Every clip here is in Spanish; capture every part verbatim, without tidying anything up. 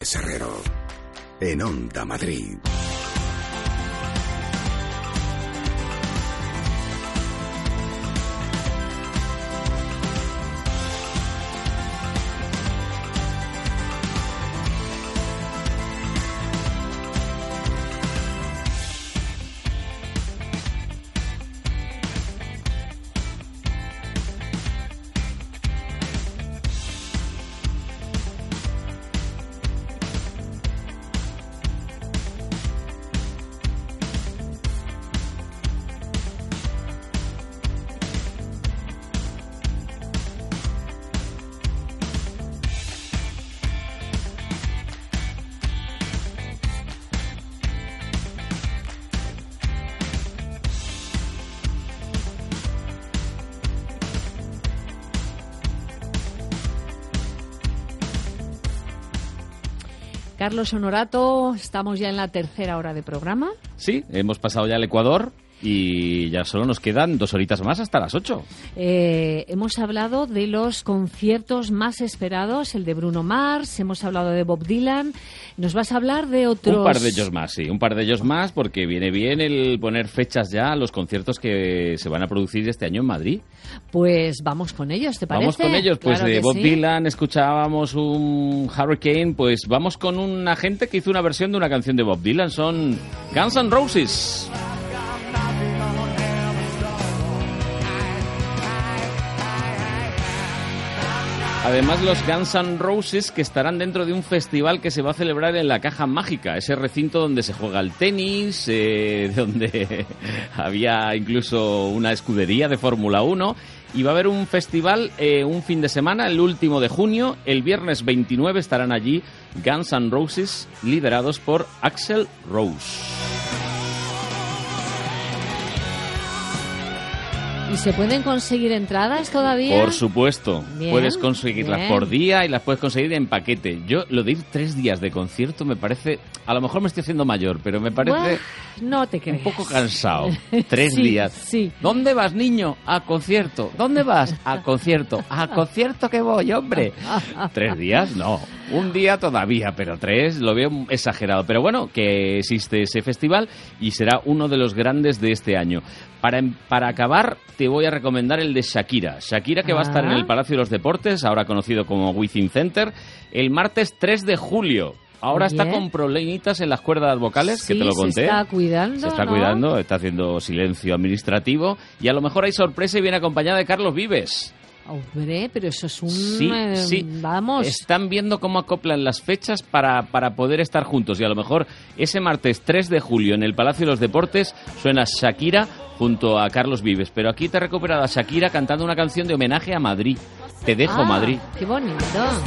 Herrero, en Onda Madrid. Carlos Honorato, estamos ya en la tercera hora de programa. Sí, hemos pasado ya el Ecuador y ya solo nos quedan dos horitas más hasta las ocho. Eh, hemos hablado de los conciertos más esperados, el de Bruno Mars, hemos hablado de Bob Dylan. ¿Nos vas a hablar de otros? Un par de ellos más, sí, un par de ellos más, porque viene bien el poner fechas ya a los conciertos que se van a producir este año en Madrid. Pues vamos con ellos, ¿te parece? Vamos con ellos, pues claro de Bob sí. Dylan escuchábamos un Hurricane, pues vamos con una gente que hizo una versión de una canción de Bob Dylan, son Guns N' Roses. Además, los Guns N' Roses que estarán dentro de un festival que se va a celebrar en la Caja Mágica, ese recinto donde se juega el tenis, eh, donde había incluso una escudería de Fórmula uno, y va a haber un festival eh, un fin de semana, el último de junio, el viernes veintinueve estarán allí Guns N' Roses, liderados por Axl Rose. ¿Y se pueden conseguir entradas todavía? Por supuesto. Bien, puedes conseguirlas bien. por día y las puedes conseguir en paquete. Yo, lo de ir tres días de concierto me parece... A lo mejor me estoy haciendo mayor, pero me parece... Buah, no te creas. Un poco cansado. Tres sí, días. Sí. ¿Dónde vas, niño? A concierto. ¿Dónde vas? A concierto. ¿A concierto que voy, hombre? ¿Tres días? No. Un día todavía, pero tres lo veo exagerado. Pero bueno, que existe ese festival y será uno de los grandes de este año. Para, para acabar, te voy a recomendar el de Shakira. Shakira, que ah. va a estar en el Palacio de los Deportes, ahora conocido como Within Center, el martes tres de julio. Ahora Oye. está con problemitas en las cuerdas vocales, sí, que te lo conté. se está cuidando, Se está ¿no? cuidando, está haciendo silencio administrativo. Y a lo mejor hay sorpresa y viene acompañada de Carlos Vives. Hombre, pero eso es un... Sí, eh, sí. Vamos. Están viendo cómo acoplan las fechas para, para poder estar juntos. Y a lo mejor ese martes tres de julio en el Palacio de los Deportes suena Shakira junto a Carlos Vives. Pero aquí te ha recuperado a Shakira cantando una canción de homenaje a Madrid. Te dejo, ah, Madrid. ¡Qué bonito!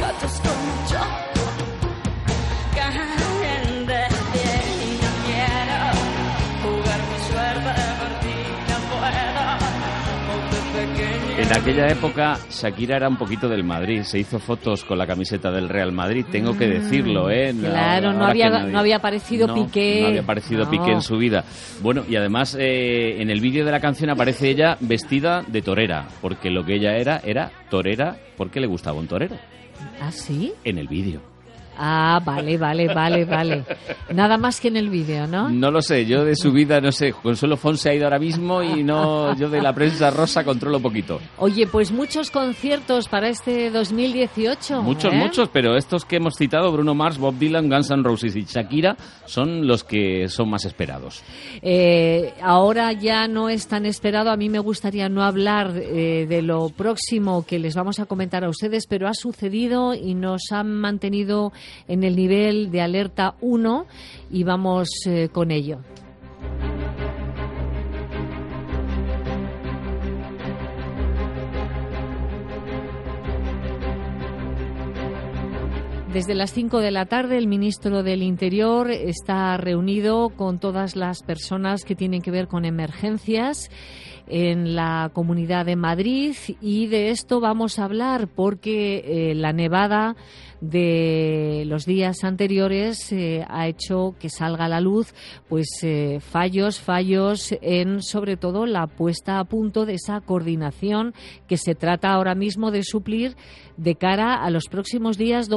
En aquella época Shakira era un poquito del Madrid, se hizo fotos con la camiseta del Real Madrid, tengo que decirlo, ¿eh? Claro, ahora, no, había, nadie, no había aparecido no, Piqué. No había aparecido no. Piqué en su vida. Bueno, y además eh, en el vídeo de la canción aparece ella vestida de torera, porque lo que ella era, era torera porque le gustaba un torero. ¿Ah, sí? En el vídeo. Ah, vale, vale, vale, vale. Nada más que en el vídeo, ¿no? No lo sé, yo de su vida, no sé, Consuelo Font se ha ido ahora mismo y no, yo de la prensa rosa controlo poquito. Oye, pues muchos conciertos para este dos mil dieciocho. Muchos, ¿eh? muchos, pero estos que hemos citado, Bruno Mars, Bob Dylan, Guns N' Roses y Shakira, son los que son más esperados. Eh, ahora ya no es tan esperado, a mí me gustaría no hablar eh, de lo próximo que les vamos a comentar a ustedes, pero ha sucedido y nos han mantenido en el nivel de alerta uno y vamos eh, con ello. Desde las cinco de la tarde el ministro del Interior está reunido con todas las personas que tienen que ver con emergencias en la Comunidad de Madrid y de esto vamos a hablar porque eh, la nevada de los días anteriores eh, ha hecho que salga a la luz pues eh, fallos, fallos en sobre todo la puesta a punto de esa coordinación que se trata ahora mismo de suplir de cara a los próximos días donde parece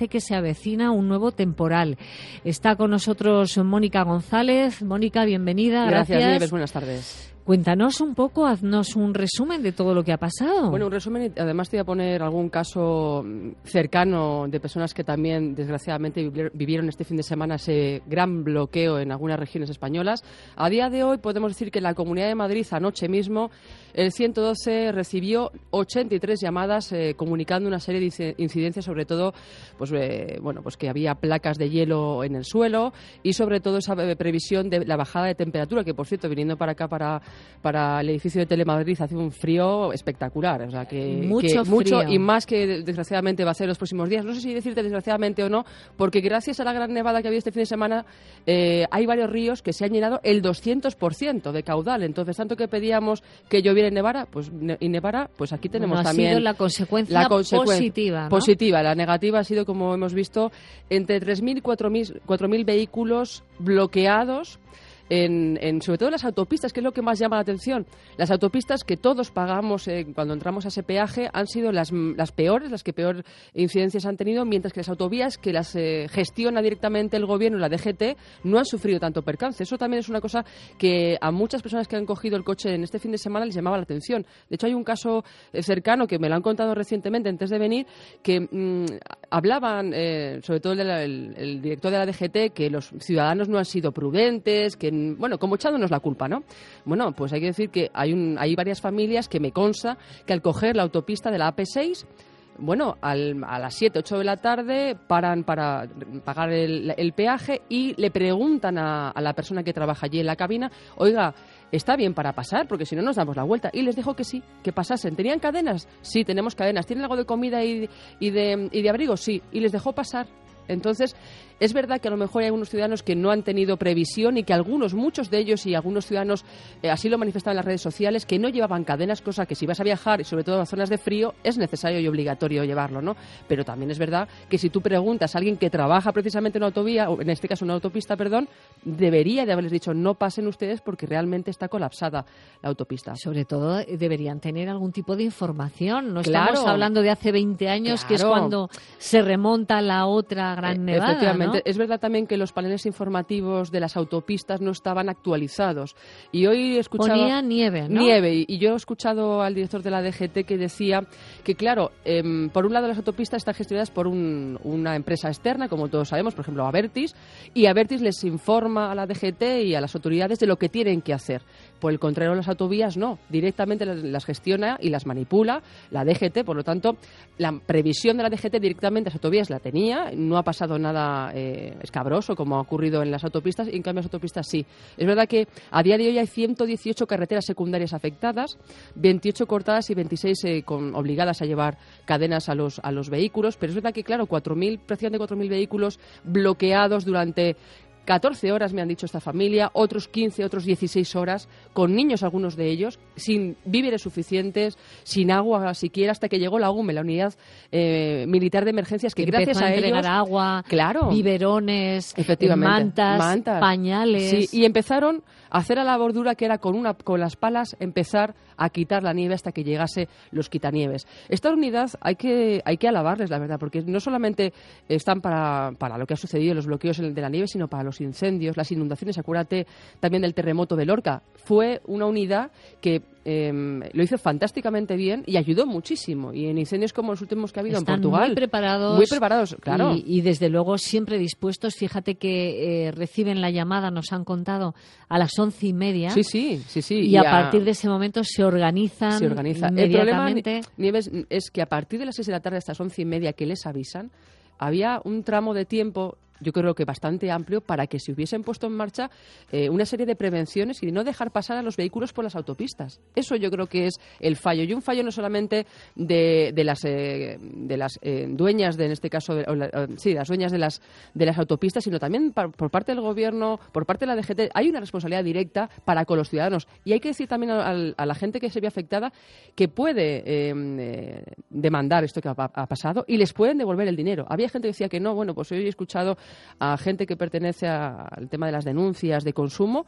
parece que se avecina un nuevo temporal. Está con nosotros Mónica González. Mónica, bienvenida. Gracias, Gracias. Nieves. Buenas tardes. Cuéntanos un poco, haznos un resumen de todo lo que ha pasado. Bueno, un resumen y además te voy a poner algún caso cercano de personas que también, desgraciadamente, vivieron este fin de semana ese gran bloqueo en algunas regiones españolas. A día de hoy podemos decir que en la Comunidad de Madrid, anoche mismo, el ciento doce recibió ochenta y tres llamadas eh, comunicando una serie de incidencias, sobre todo pues, eh, bueno, pues que había placas de hielo en el suelo y sobre todo esa previsión de la bajada de temperatura, que por cierto, viniendo para acá, para para el edificio de Telemadrid, hace un frío espectacular, o sea que mucho, que mucho frío. Y más que desgraciadamente va a ser los próximos días. No sé si decirte desgraciadamente o no, porque gracias a la gran nevada que había este fin de semana eh, hay varios ríos que se han llenado el doscientos por ciento de caudal. Entonces, tanto que pedíamos que lloviera y nevara, pues ne y nevara, pues aquí tenemos bueno, también ha sido la consecuencia, la consecuencia positiva, ¿no? Positiva. La negativa ha sido, como hemos visto, entre tres mil y cuatro mil vehículos bloqueados. En, en, sobre todo en las autopistas, que es lo que más llama la atención. Las autopistas que todos pagamos eh, cuando entramos a ese peaje han sido las, las peores, las que peor incidencias han tenido, mientras que las autovías que las eh, gestiona directamente el gobierno, la D G T, no han sufrido tanto percance. Eso también es una cosa que a muchas personas que han cogido el coche en este fin de semana les llamaba la atención. De hecho, hay un caso eh, cercano que me lo han contado recientemente antes de venir, que mmm, hablaban, eh, sobre todo el, el, el director de la D G T, que los ciudadanos no han sido prudentes, que bueno, como echándonos la culpa, ¿no? Bueno, pues hay que decir que hay, un, hay varias familias que me consta que al coger la autopista de la A P seis, bueno, al, a las siete, ocho de la tarde paran para pagar el, el peaje y le preguntan a, a la persona que trabaja allí en la cabina, oiga, ¿está bien para pasar? Porque si no nos damos la vuelta. Y les dijo que sí, que pasasen. ¿Tenían cadenas? Sí, tenemos cadenas. ¿Tienen algo de comida y, y, de, y de abrigo? Sí. Y les dejó pasar. Entonces, es verdad que a lo mejor hay algunos ciudadanos que no han tenido previsión y que algunos, muchos de ellos y algunos ciudadanos eh, así lo manifestaban en las redes sociales, que no llevaban cadenas, cosa que si vas a viajar y sobre todo a zonas de frío es necesario y obligatorio llevarlo, ¿no? Pero también es verdad que si tú preguntas a alguien que trabaja precisamente en una autovía, o en este caso una autopista, perdón, debería de haberles dicho no pasen ustedes porque realmente está colapsada la autopista. Sobre todo eh, deberían tener algún tipo de información. No claro. Estamos hablando de hace veinte años, claro. Que es cuando se remonta la otra gran eh, nevada, efectivamente. ¿no? Es verdad también que los paneles informativos de las autopistas no estaban actualizados. Y hoy he escuchado... Ponía nieve, ¿no? Nieve. Y, y yo he escuchado al director de la D G T que decía que, claro, eh, por un lado las autopistas están gestionadas por un, una empresa externa, como todos sabemos, por ejemplo, Abertis, y Abertis les informa a la D G T y a las autoridades de lo que tienen que hacer. Por el contrario, las autovías no. Directamente las, las gestiona y las manipula la D G T. Por lo tanto, la previsión de la D G T directamente a las autovías la tenía. No ha pasado nada eh, escabroso como ha ocurrido en las autopistas, y en cambio las autopistas sí. Es verdad que a día de hoy hay ciento dieciocho carreteras secundarias afectadas, veintiocho cortadas y veintiséis eh, con, obligadas a llevar cadenas a los, a los vehículos, pero es verdad que, claro, cuatro mil, prácticamente cuatro mil vehículos bloqueados durante catorce horas, me han dicho esta familia, otros quince, otros dieciséis horas, con niños algunos de ellos, sin víveres suficientes, sin agua siquiera, hasta que llegó la U M E, la unidad eh, militar de emergencias, que, que gracias a, a entregar ellos... agua, claro, biberones, efectivamente, mantas, mantas, pañales... Sí, y empezaron a hacer a la bordura, que era con, una, con las palas empezar a quitar la nieve hasta que llegase los quitanieves. Esta unidad hay que, hay que alabarles, la verdad, porque no solamente están para, para lo que ha sucedido, los bloqueos de la nieve, sino para los incendios, las inundaciones. Acuérdate también del terremoto de Lorca. Fue una unidad que eh, lo hizo fantásticamente bien y ayudó muchísimo. Y en incendios como los últimos que ha habido Están en Portugal. muy preparados. Muy preparados, claro. Y, y desde luego siempre dispuestos. Fíjate que eh, reciben la llamada, nos han contado, a las once y media. Sí, sí, sí, sí. Y, y a, a partir de ese momento se organizan se organiza. inmediatamente. El problema, Nieves, es que a partir de las seis de la tarde hasta las once y media que les avisan, había un tramo de tiempo, yo creo que bastante amplio, para que se hubiesen puesto en marcha eh, una serie de prevenciones y no dejar pasar a los vehículos por las autopistas. Eso yo creo que es el fallo. Y un fallo no solamente de, de las, eh, de las eh, dueñas, de, en este caso, de, o la, o, sí, las dueñas de las, de las autopistas, sino también par, por parte del Gobierno, por parte de la D G T. Hay una responsabilidad directa para con los ciudadanos. Y hay que decir también a, a, a la gente que se ve afectada que puede eh, eh, demandar esto que ha, ha pasado y les pueden devolver el dinero. Había gente que decía que no. Bueno, pues hoy he escuchado a gente que pertenece a, al tema de las denuncias de consumo.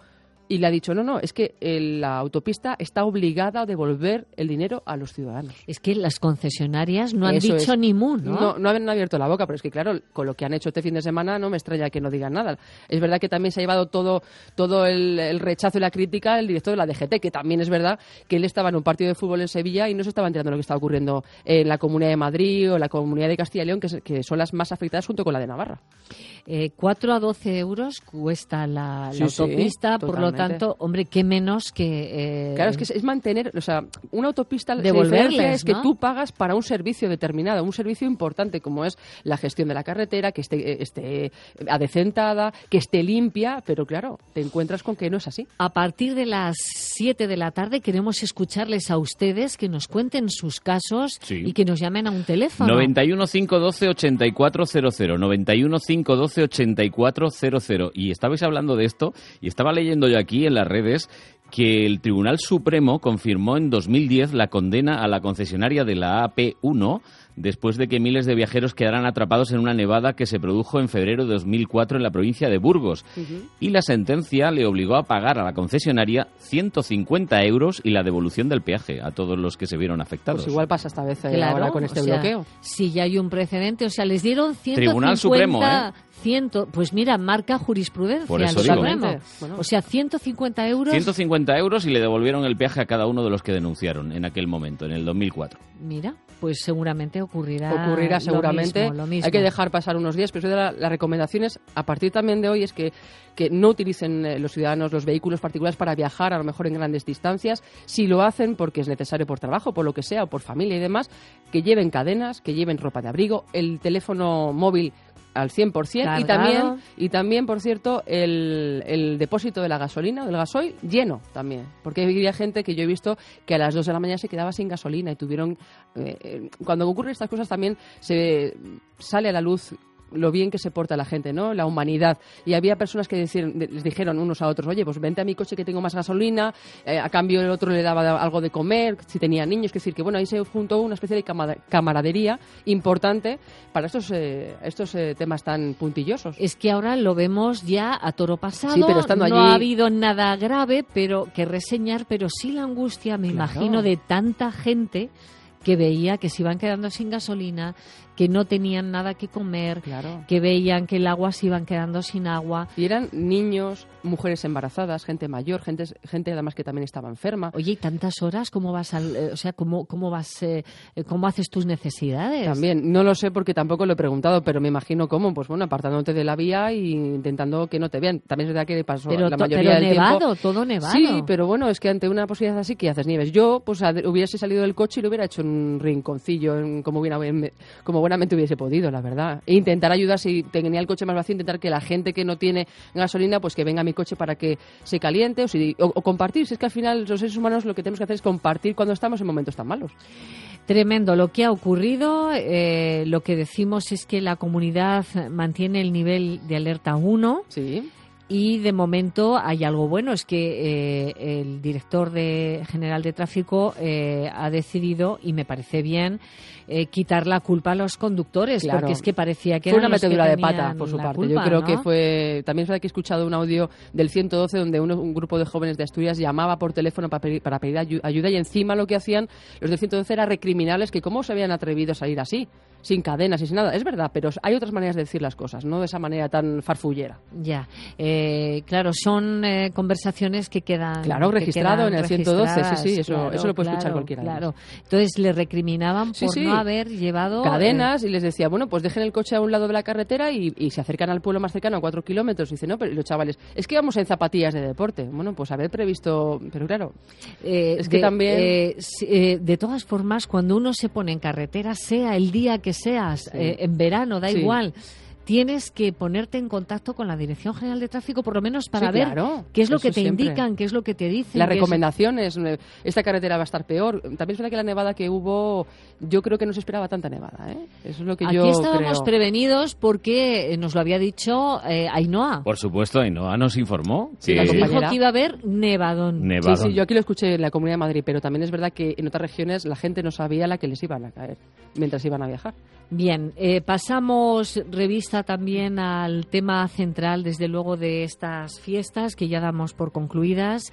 y le ha dicho, no, no, es que el, la autopista está obligada a devolver el dinero a los ciudadanos. Es que las concesionarias no han Eso dicho es. ni mu, ¿no? No, no han abierto la boca, pero es que claro, con lo que han hecho este fin de semana no me extraña que no digan nada. Es verdad que también se ha llevado todo, todo el, el rechazo y la crítica el director de la D G T, que también es verdad que él estaba en un partido de fútbol en Sevilla y no se estaba enterando de lo que estaba ocurriendo en la Comunidad de Madrid o la Comunidad de Castilla y León, que, es, que son las más afectadas junto con la de Navarra. Eh, cuatro a doce euros cuesta la, la Sí, sí, autopista, por lo totalmente. tanto, hombre, qué menos que... Eh, Claro, es que es, es mantener, o sea, una autopista, la Devolverles, diferencia es que ¿no? tú pagas para un servicio determinado, un servicio importante como es la gestión de la carretera, que esté, eh, esté adecentada, que esté limpia, pero claro, te encuentras con que no es así. A partir de las siete de la tarde queremos escucharles a ustedes, que nos cuenten sus casos Sí. y que nos llamen a un teléfono. noventa y uno, cinco doce, ochenta y cuatro cero cero, noventa y uno, cinco doce, ochenta y cuatro cero cero. Y estabais hablando de esto, y estaba leyendo yo aquí en las redes que el Tribunal Supremo confirmó en dos mil diez la condena a la concesionaria de la A P uno después de que miles de viajeros quedaran atrapados en una nevada que se produjo en febrero de dos mil cuatro en la provincia de Burgos. Uh-huh. Y la sentencia le obligó a pagar a la concesionaria ciento cincuenta euros y la devolución del peaje a todos los que se vieron afectados. Pues igual pasa esta vez eh, Claro, ahora con este o sea, bloqueo. Si ya hay un precedente, o sea, les dieron ciento cincuenta... Tribunal Supremo, ¿eh? cien, pues mira, marca jurisprudencia Por eso el digo. Supremo. Bueno. O sea, ciento cincuenta euros... ciento cincuenta euros y le devolvieron el peaje a cada uno de los que denunciaron en aquel momento, en el dos mil cuatro. Mira, pues seguramente ocurrirá Ocurrirá lo seguramente. mismo, lo mismo. Hay que dejar pasar unos días, pero la, las recomendaciones a partir también de hoy es que, que no utilicen eh, los ciudadanos los vehículos particulares para viajar, a lo mejor en grandes distancias. Si lo hacen porque es necesario por trabajo, por lo que sea, o por familia y demás, que lleven cadenas, que lleven ropa de abrigo, el teléfono móvil al cien por ciento y Cargado. también, y también, por cierto, el, el depósito de la gasolina, del gasoil, lleno también. Porque había gente que yo he visto que a las dos de la mañana se quedaba sin gasolina y tuvieron... Eh, eh, cuando ocurren estas cosas también se sale a la luz lo bien que se porta la gente, ¿no? La humanidad. Y había personas que decir, les dijeron unos a otros, oye, pues vente a mi coche que tengo más gasolina, eh, a cambio el otro le daba algo de comer, si tenía niños, es decir, que bueno, ahí se juntó una especie de cama- camaradería importante para estos, eh, estos eh, temas tan puntillosos. Es que ahora lo vemos ya a toro pasado. Sí, pero estando no allí- ha habido nada grave, pero que reseñar, pero sí la angustia, me Claro. imagino, de tanta gente que veía que se iban quedando sin gasolina, que no tenían nada que comer, Claro. que veían que el agua se iban quedando sin agua. Y eran niños, mujeres embarazadas, gente mayor, gente, gente además que también estaba enferma. Oye, ¿y tantas horas? ¿Cómo vas al, eh, o sea, cómo, cómo vas, eh, eh, cómo haces tus necesidades? También, no lo sé porque tampoco lo he preguntado, pero me imagino cómo, pues bueno, apartándote de la vía e intentando que no te vean. También es verdad que pasó Pero, la to- mayoría pero del nevado, tiempo. todo nevado. Sí, pero bueno, es que ante una posibilidad así, ¿qué haces, Nieves? Yo, pues ad- hubiese salido del coche y lo hubiera hecho en un rinconcillo, en- como, buena, como buenamente hubiese podido, la verdad. E intentar ayudar, si tenía el coche más vacío, intentar que la gente que no tiene gasolina, pues que venga a mi coche para que se caliente o, si, o, o compartir. Si es que al final los seres humanos lo que tenemos que hacer es compartir cuando estamos en momentos tan malos. Tremendo lo que ha ocurrido. Eh, lo que decimos es que la comunidad mantiene el nivel de alerta uno. Sí. Y de momento hay algo bueno, es que eh, el director de, general de tráfico eh, ha decidido, y me parece bien, eh, quitar la culpa a los conductores, Claro. porque es que parecía que Fue eran una los que metedura de tenían pata por su la parte. culpa, Yo creo ¿no? que fue. También es verdad que he escuchado un audio del ciento doce donde uno- un grupo de jóvenes de Asturias llamaba por teléfono para pedir, para pedir ayu- ayuda y encima lo que hacían los del ciento doce era recriminarles que cómo se habían atrevido a salir así, sin cadenas y sin nada. Es verdad, pero hay otras maneras de decir las cosas, no de esa manera tan farfullera. Ya, eh, claro, son eh, conversaciones que quedan. Claro, que registrado quedan en el ciento doce, sí, registradas, sí, eso- claro, eso lo puede escuchar claro, cualquiera, Claro, además. entonces le recriminaban Sí, por sí. no haber llevado Cadenas eh, y les decía, bueno, pues dejen el coche a un lado de la carretera y, y se acercan al pueblo más cercano a cuatro kilómetros. Y dicen, no, pero y los chavales, es que vamos en zapatillas de deporte. Bueno, pues haber previsto, pero claro, Eh, Es que de, también- eh, si- eh, de todas formas, cuando uno se pone en carretera, sea el día que seas, eh, en verano, da Sí. igual, tienes que ponerte en contacto con la Dirección General de Tráfico, por lo menos para Sí, ver claro. qué es lo Eso que te siempre. indican, qué es lo que te dicen. las qué es- recomendaciones, eh, esta carretera va a estar peor. También es verdad que la nevada que hubo, yo creo que no se esperaba tanta nevada, ¿eh? Eso es lo que Aquí yo estábamos creo. prevenidos porque eh, nos lo había dicho eh, Ainhoa. Por supuesto, Ainhoa nos informó Sí, que la Nos dijo compañera. que iba a haber nevadón. nevado. Sí, sí, yo aquí lo escuché en la Comunidad de Madrid, pero también es verdad que en otras regiones la gente no sabía la que les iban a caer mientras iban a viajar. Bien, eh, pasamos revista también al tema central, desde luego, de estas fiestas que ya damos por concluidas.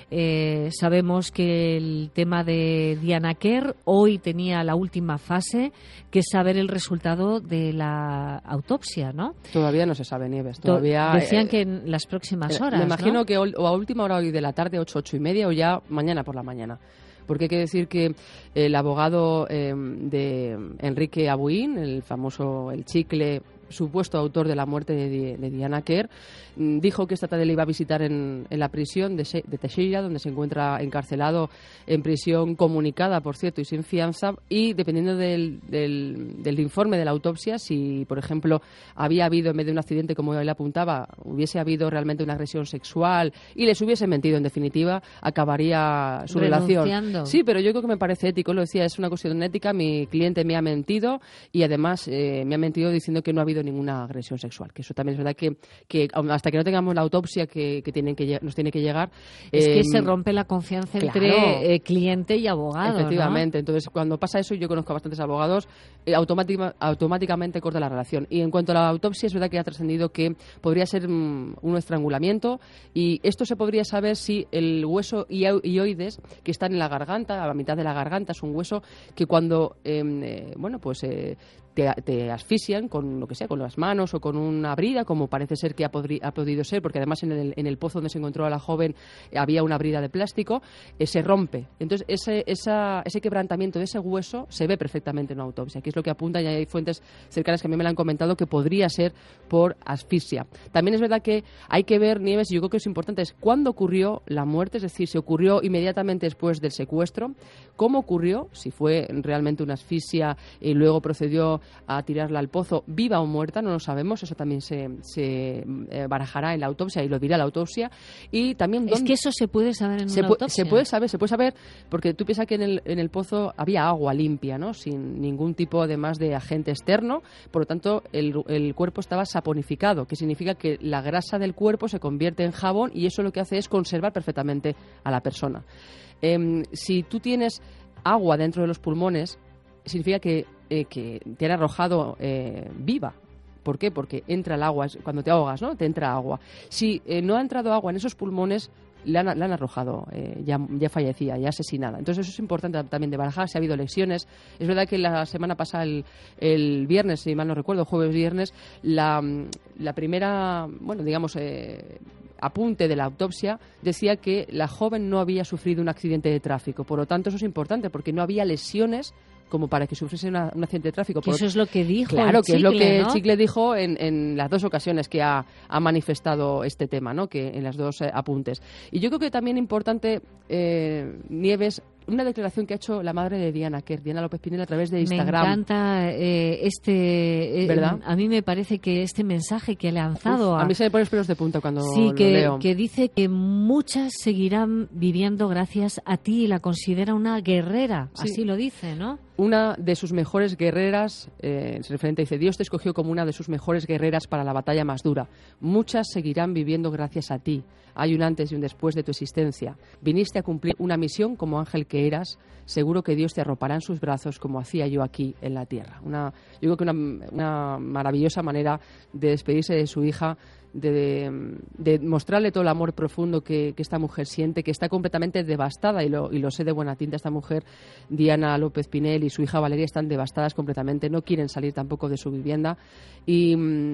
Eh, sabemos que el tema de Diana Quer hoy tenía la última fase, que es saber el resultado de la autopsia, ¿no? Todavía no se sabe, Nieves. Todavía Decían eh, que en las próximas eh, horas, me imagino ¿no? que o a última hora hoy de la tarde, ocho, ocho y media, o ya mañana por la mañana. Porque hay que decir que el abogado eh, de Enrique Abuin, el famoso El Chicle, supuesto autor de la muerte de, de Diana Quer, dijo que esta tarde le iba a visitar en, en la prisión de, de Teixeira, donde se encuentra encarcelado en prisión comunicada, por cierto, y sin fianza, y dependiendo del, del, del informe de la autopsia, si, por ejemplo, había habido, en vez de un accidente, como él apuntaba, hubiese habido realmente una agresión sexual y les hubiese mentido, en definitiva, acabaría su relación. Sí, pero yo creo que me parece ético, lo decía, es una cuestión ética, mi cliente me ha mentido y además eh, me ha mentido diciendo que no ha habido ninguna agresión sexual, que eso también es verdad que, que hasta que no tengamos la autopsia que, que, tienen que nos tiene que llegar... Es eh, que se eh, rompe la confianza claro, entre eh, cliente y abogado, efectivamente, ¿no? Entonces cuando pasa eso, yo conozco a bastantes abogados, eh, automática, automáticamente corta la relación. Y en cuanto a la autopsia, es verdad que ha trascendido que podría ser mm, un estrangulamiento, y esto se podría saber si el hueso hioides, que está en la garganta, a la mitad de la garganta, es un hueso que cuando, eh, eh, bueno, pues... Eh, Te, te asfixian con lo que sea, con las manos o con una brida, como parece ser que ha, podri, ha podido ser, porque además en el, en el pozo donde se encontró a la joven eh, había una brida de plástico, eh, se rompe. Entonces ese, esa, ese quebrantamiento de ese hueso se ve perfectamente en una autopsia, que es lo que apunta, y hay fuentes cercanas que a mí me lo han comentado, que podría ser por asfixia. También es verdad que hay que ver, Nieves, y yo creo que es importante, es cuándo ocurrió la muerte, es decir, si ocurrió inmediatamente después del secuestro, cómo ocurrió, si fue realmente una asfixia y luego procedió a tirarla al pozo, viva o muerta, no lo sabemos, eso también se, se eh, barajará en la autopsia y lo dirá la autopsia. Y también es que eso se puede saber en se una pu autopsia. Se puede saber, se puede saber, porque tú piensas que en el, en el pozo había agua limpia, ¿no? Sin ningún tipo además de agente externo, por lo tanto el, el cuerpo estaba saponificado, que significa que la grasa del cuerpo se convierte en jabón y eso lo que hace es conservar perfectamente a la persona. Eh, si tú tienes agua dentro de los pulmones, significa que, eh, que te han arrojado eh, viva. ¿Por qué? Porque entra el agua, cuando te ahogas, ¿no? Te entra agua. Si eh, no ha entrado agua en esos pulmones, le han, le han arrojado, eh, ya, ya fallecida, ya asesinada. Entonces eso es importante también de barajar, si ha habido lesiones. Es verdad que la semana pasada, el, el viernes, si mal no recuerdo, jueves-viernes, la, la primera, bueno, digamos... Eh, apunte de la autopsia decía que la joven no había sufrido un accidente de tráfico. Por lo tanto, eso es importante porque no había lesiones como para que sufriese una, un accidente de tráfico. Que eso es lo que dijo Claro, el que Chicle, es lo que ¿no? el Chicle dijo en, en las dos ocasiones que ha, ha manifestado este tema, ¿no? Que en las dos eh, apuntes. Y yo creo que también importante, eh, Nieves, una declaración que ha hecho la madre de Diana Quer, Diana López Pinel, a través de Instagram. Me encanta eh, este... Eh, ¿verdad? A mí me parece que este mensaje que ha lanzado... Uf, a, a mí se me ponen los pelos de punta cuando sí, lo que, leo. que dice que muchas seguirán viviendo gracias a ti y la considera una guerrera. Sí. Así lo dice, ¿no? Una de sus mejores guerreras, eh, es referente, dice, Dios te escogió como una de sus mejores guerreras para la batalla más dura. Muchas seguirán viviendo gracias a ti. Hay un antes y un después de tu existencia. Viniste a cumplir una misión como ángel que eras. Seguro que Dios te arropará en sus brazos como hacía yo aquí en la tierra. Una, yo creo que una, una maravillosa manera de despedirse de su hija, de, de, de mostrarle todo el amor profundo que, que esta mujer siente, que está completamente devastada, y lo, y lo sé de buena tinta. Esta mujer, Diana López Pinel, y su hija Valeria están devastadas completamente, no quieren salir tampoco de su vivienda. Y,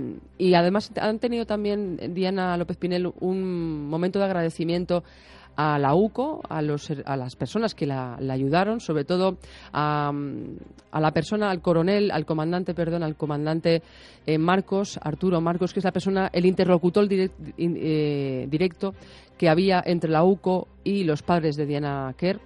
y además han tenido también, Diana López Pinel, un momento de agradecimiento a la U C O, a, los, a las personas que la, la ayudaron, sobre todo a, a la persona, al coronel, al comandante, perdón, al comandante eh, Marcos, Arturo Marcos, que es la persona, el interlocutor direct, eh, directo que había entre la U C O y los padres de Diana Quer.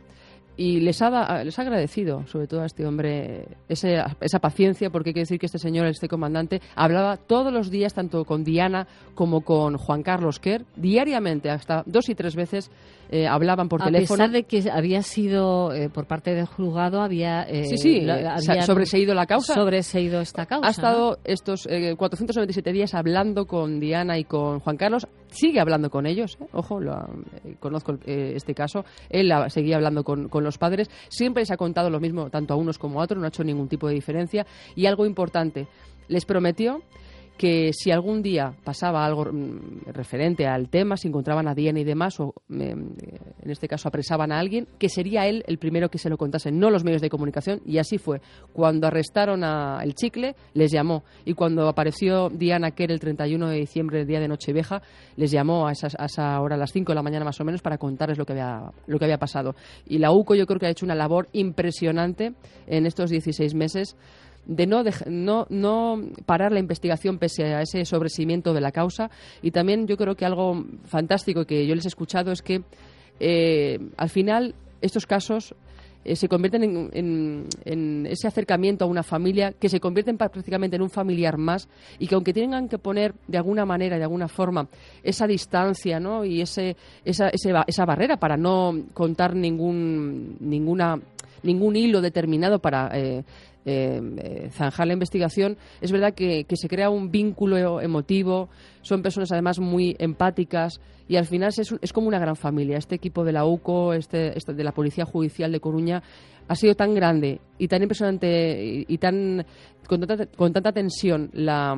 Y les ha, les ha agradecido, sobre todo a este hombre, ese, esa paciencia, porque hay que decir que este señor, este comandante, hablaba todos los días, tanto con Diana como con Juan Carlos Quer, diariamente, hasta dos y tres veces eh, hablaban por a teléfono. A pesar de que había sido, eh, por parte del juzgado, había... Eh, sí, sí, la, había sobreseído la causa. Sobreseído esta causa. Ha estado ¿no? estos eh, cuatrocientos noventa y siete días hablando con Diana y con Juan Carlos, sigue hablando con ellos, ¿eh? Ojo, lo, eh, conozco eh, este caso, él la, seguía hablando con, con los padres, siempre les ha contado lo mismo tanto a unos como a otros, no ha hecho ningún tipo de diferencia, y algo importante, les prometió que si algún día pasaba algo mm, referente al tema, si encontraban a Diana y demás, o eh, en este caso apresaban a alguien, que sería él el primero que se lo contase, no los medios de comunicación, y así fue. Cuando arrestaron a El Chicle, les llamó, y cuando apareció Diana Quer el treinta y uno de diciembre, el día de Nochevieja, les llamó a, esas, a esa hora, a las cinco de la mañana más o menos, para contarles lo que había, lo que había pasado. Y la U C O yo creo que ha hecho una labor impresionante en estos dieciséis meses, de no, de, no, no parar la investigación pese a ese sobreseimiento de la causa. Y también yo creo que algo fantástico que yo les he escuchado es que eh, al final estos casos eh, se convierten en, en, en ese acercamiento a una familia, que se convierten prácticamente en un familiar más, y que aunque tengan que poner de alguna manera, de alguna forma, esa distancia, ¿no? Y ese, esa, ese, esa barrera para no contar ningún, ninguna, ningún hilo determinado para... Eh, Eh, eh, zanjar la investigación, es verdad que, que se crea un vínculo emotivo, son personas además muy empáticas, y al final es, es como una gran familia. Este equipo de la U C O, este, este de la Policía Judicial de Coruña, ha sido tan grande y tan impresionante y, y tan con tanta, con tanta tensión la,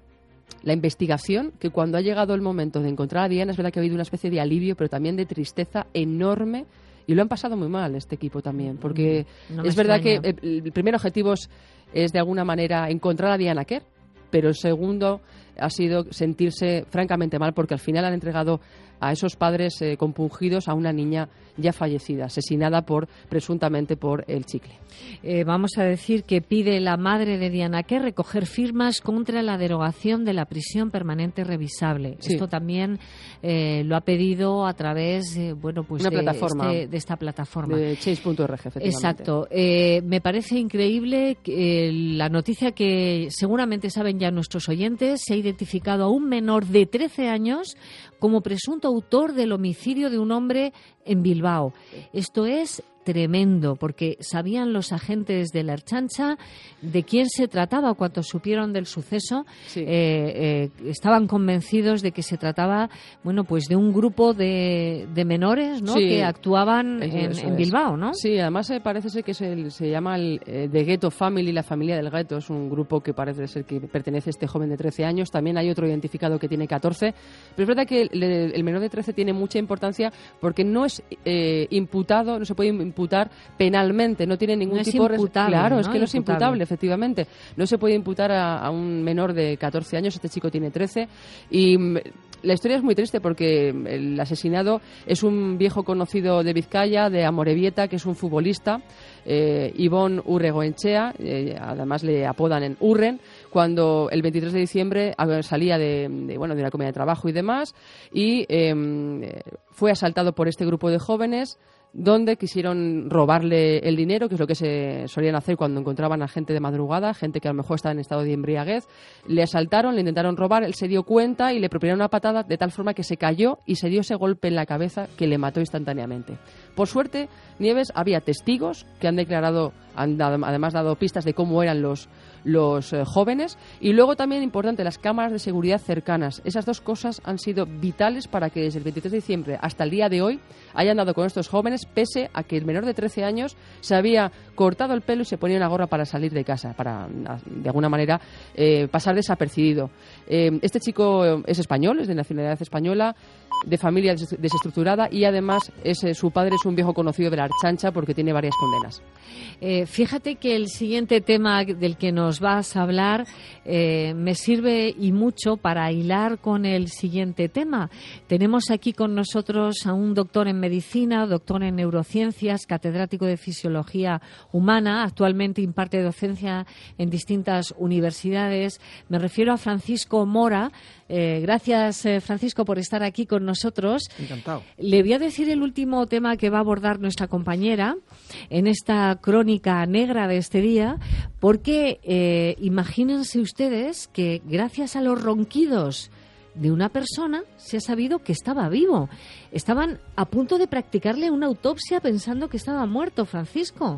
la investigación, que cuando ha llegado el momento de encontrar a Diana, es verdad que ha habido una especie de alivio, pero también de tristeza enorme. Y lo han pasado muy mal este equipo también, porque no es verdad extraña. que el, el primer objetivo es, es de alguna manera encontrar a Diana Quer, pero el segundo ha sido sentirse francamente mal, porque al final han entregado a esos padres eh, compungidos a una niña ya fallecida, asesinada por presuntamente por El Chicle. Eh, vamos a decir que pide la madre de Diana Quer recoger firmas contra la derogación de la prisión permanente revisable. Sí. Esto también eh, lo ha pedido a través eh, bueno, pues Una de, plataforma, este, de esta plataforma. De change punto org, efectivamente. Exacto. Eh, me parece increíble que, eh, la noticia que seguramente saben ya nuestros oyentes. Se ha identificado a un menor de trece años como presunto autor del homicidio de un hombre en Bilbao. Esto es tremendo, porque sabían los agentes de la Ertzaintza de quién se trataba. Cuando supieron del suceso, sí. eh, eh, estaban convencidos de que se trataba, bueno, pues de un grupo de, de menores, ¿no? Sí. Que actuaban en, en Bilbao, ¿no? Sí, además eh, parece ser que se, se llama el eh, The Ghetto Family, la familia del gueto. Es un grupo que parece ser que pertenece a este joven de trece años. También hay otro identificado que tiene catorce. Pero es verdad que el, el menor de trece tiene mucha importancia, porque no es eh, imputado, no se puede imputar penalmente, no tiene ningún no tipo de... Claro, ¿no? Es que no es imputable, efectivamente. No se puede imputar a, a un menor de catorce años, este chico tiene trece, y la historia es muy triste, porque el asesinado es un viejo conocido de Vizcaya, de Amorebieta, que es un futbolista, eh, Ivón Urregoenchea, eh, además le apodan en Urren, cuando el veintitrés de diciembre salía de, de, bueno, de una comida de trabajo y demás, y eh, fue asaltado por este grupo de jóvenes, donde quisieron robarle el dinero, que es lo que se solían hacer cuando encontraban a gente de madrugada, gente que a lo mejor estaba en estado de embriaguez. Le asaltaron, le intentaron robar, él se dio cuenta y le propinaron una patada de tal forma que se cayó y se dio ese golpe en la cabeza que le mató instantáneamente. Por suerte, Nieves, había testigos que han declarado, han dado, además dado pistas de cómo eran los los eh, jóvenes, y luego también importante, las cámaras de seguridad cercanas. Esas dos cosas han sido vitales para que desde el veintitrés de diciembre hasta el día de hoy hayan dado con estos jóvenes, pese a que el menor de trece años se había cortado el pelo y se ponía una gorra para salir de casa, para de alguna manera eh, pasar desapercibido. Eh, este chico es español, es de nacionalidad española, de familia des- desestructurada, y además es, eh, su padre es un viejo conocido de la Ertzaintza, porque tiene varias condenas. Eh, fíjate que el siguiente tema del que nos vas a hablar eh, me sirve y mucho para hilar con el siguiente tema. Tenemos aquí con nosotros a un doctor en medicina, doctor en neurociencias, catedrático de fisiología humana, actualmente imparte docencia en distintas universidades. Me refiero a Francisco Mora. Eh, gracias, eh, Francisco, por estar aquí con nosotros. Encantado. Le voy a decir el último tema que va a abordar nuestra compañera en esta crónica negra de este día, porque eh, imagínense ustedes que gracias a los ronquidos de una persona se ha sabido que estaba vivo. Estaban a punto de practicarle una autopsia pensando que estaba muerto, Francisco.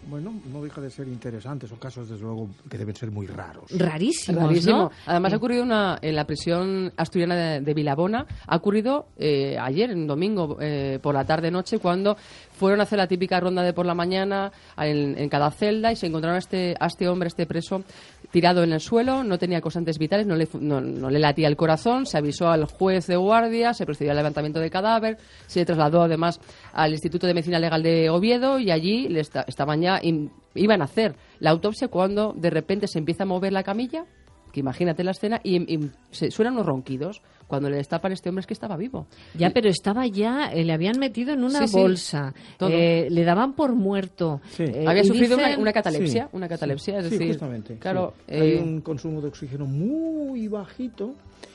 Bueno, no deja de ser interesante. Son casos, desde luego, que deben ser muy raros. Rarísimos, Rarísimo. ¿no? Además, Eh. ha ocurrido una, en la prisión asturiana de, de Vilabona, ha ocurrido eh, ayer, en domingo, eh, por la tarde-noche, cuando fueron a hacer la típica ronda de por la mañana en, en cada celda y se encontraron a este, a este hombre, este preso, tirado en el suelo, no tenía causantes vitales, no le, fu- no, no le latía el corazón, se avisó al juez de guardia, se procedió al levantamiento de cadáver, se trasladó además al Instituto de Medicina Legal de Oviedo y allí le esta- estaban ya, in- iban a hacer la autopsia cuando de repente se empieza a mover la camilla, que imagínate la escena, y, y se suenan unos ronquidos. Cuando le destapan a este hombre es que estaba vivo. Ya, pero estaba ya, eh, le habían metido en una Sí, sí, bolsa, todo. eh, le daban por muerto. Sí. Eh, Había y sufrido dicen- una, una catalepsia, Sí, una catalepsia, es sí, decir, justamente. claro, sí. Hay eh, un consumo de oxígeno muy bajito.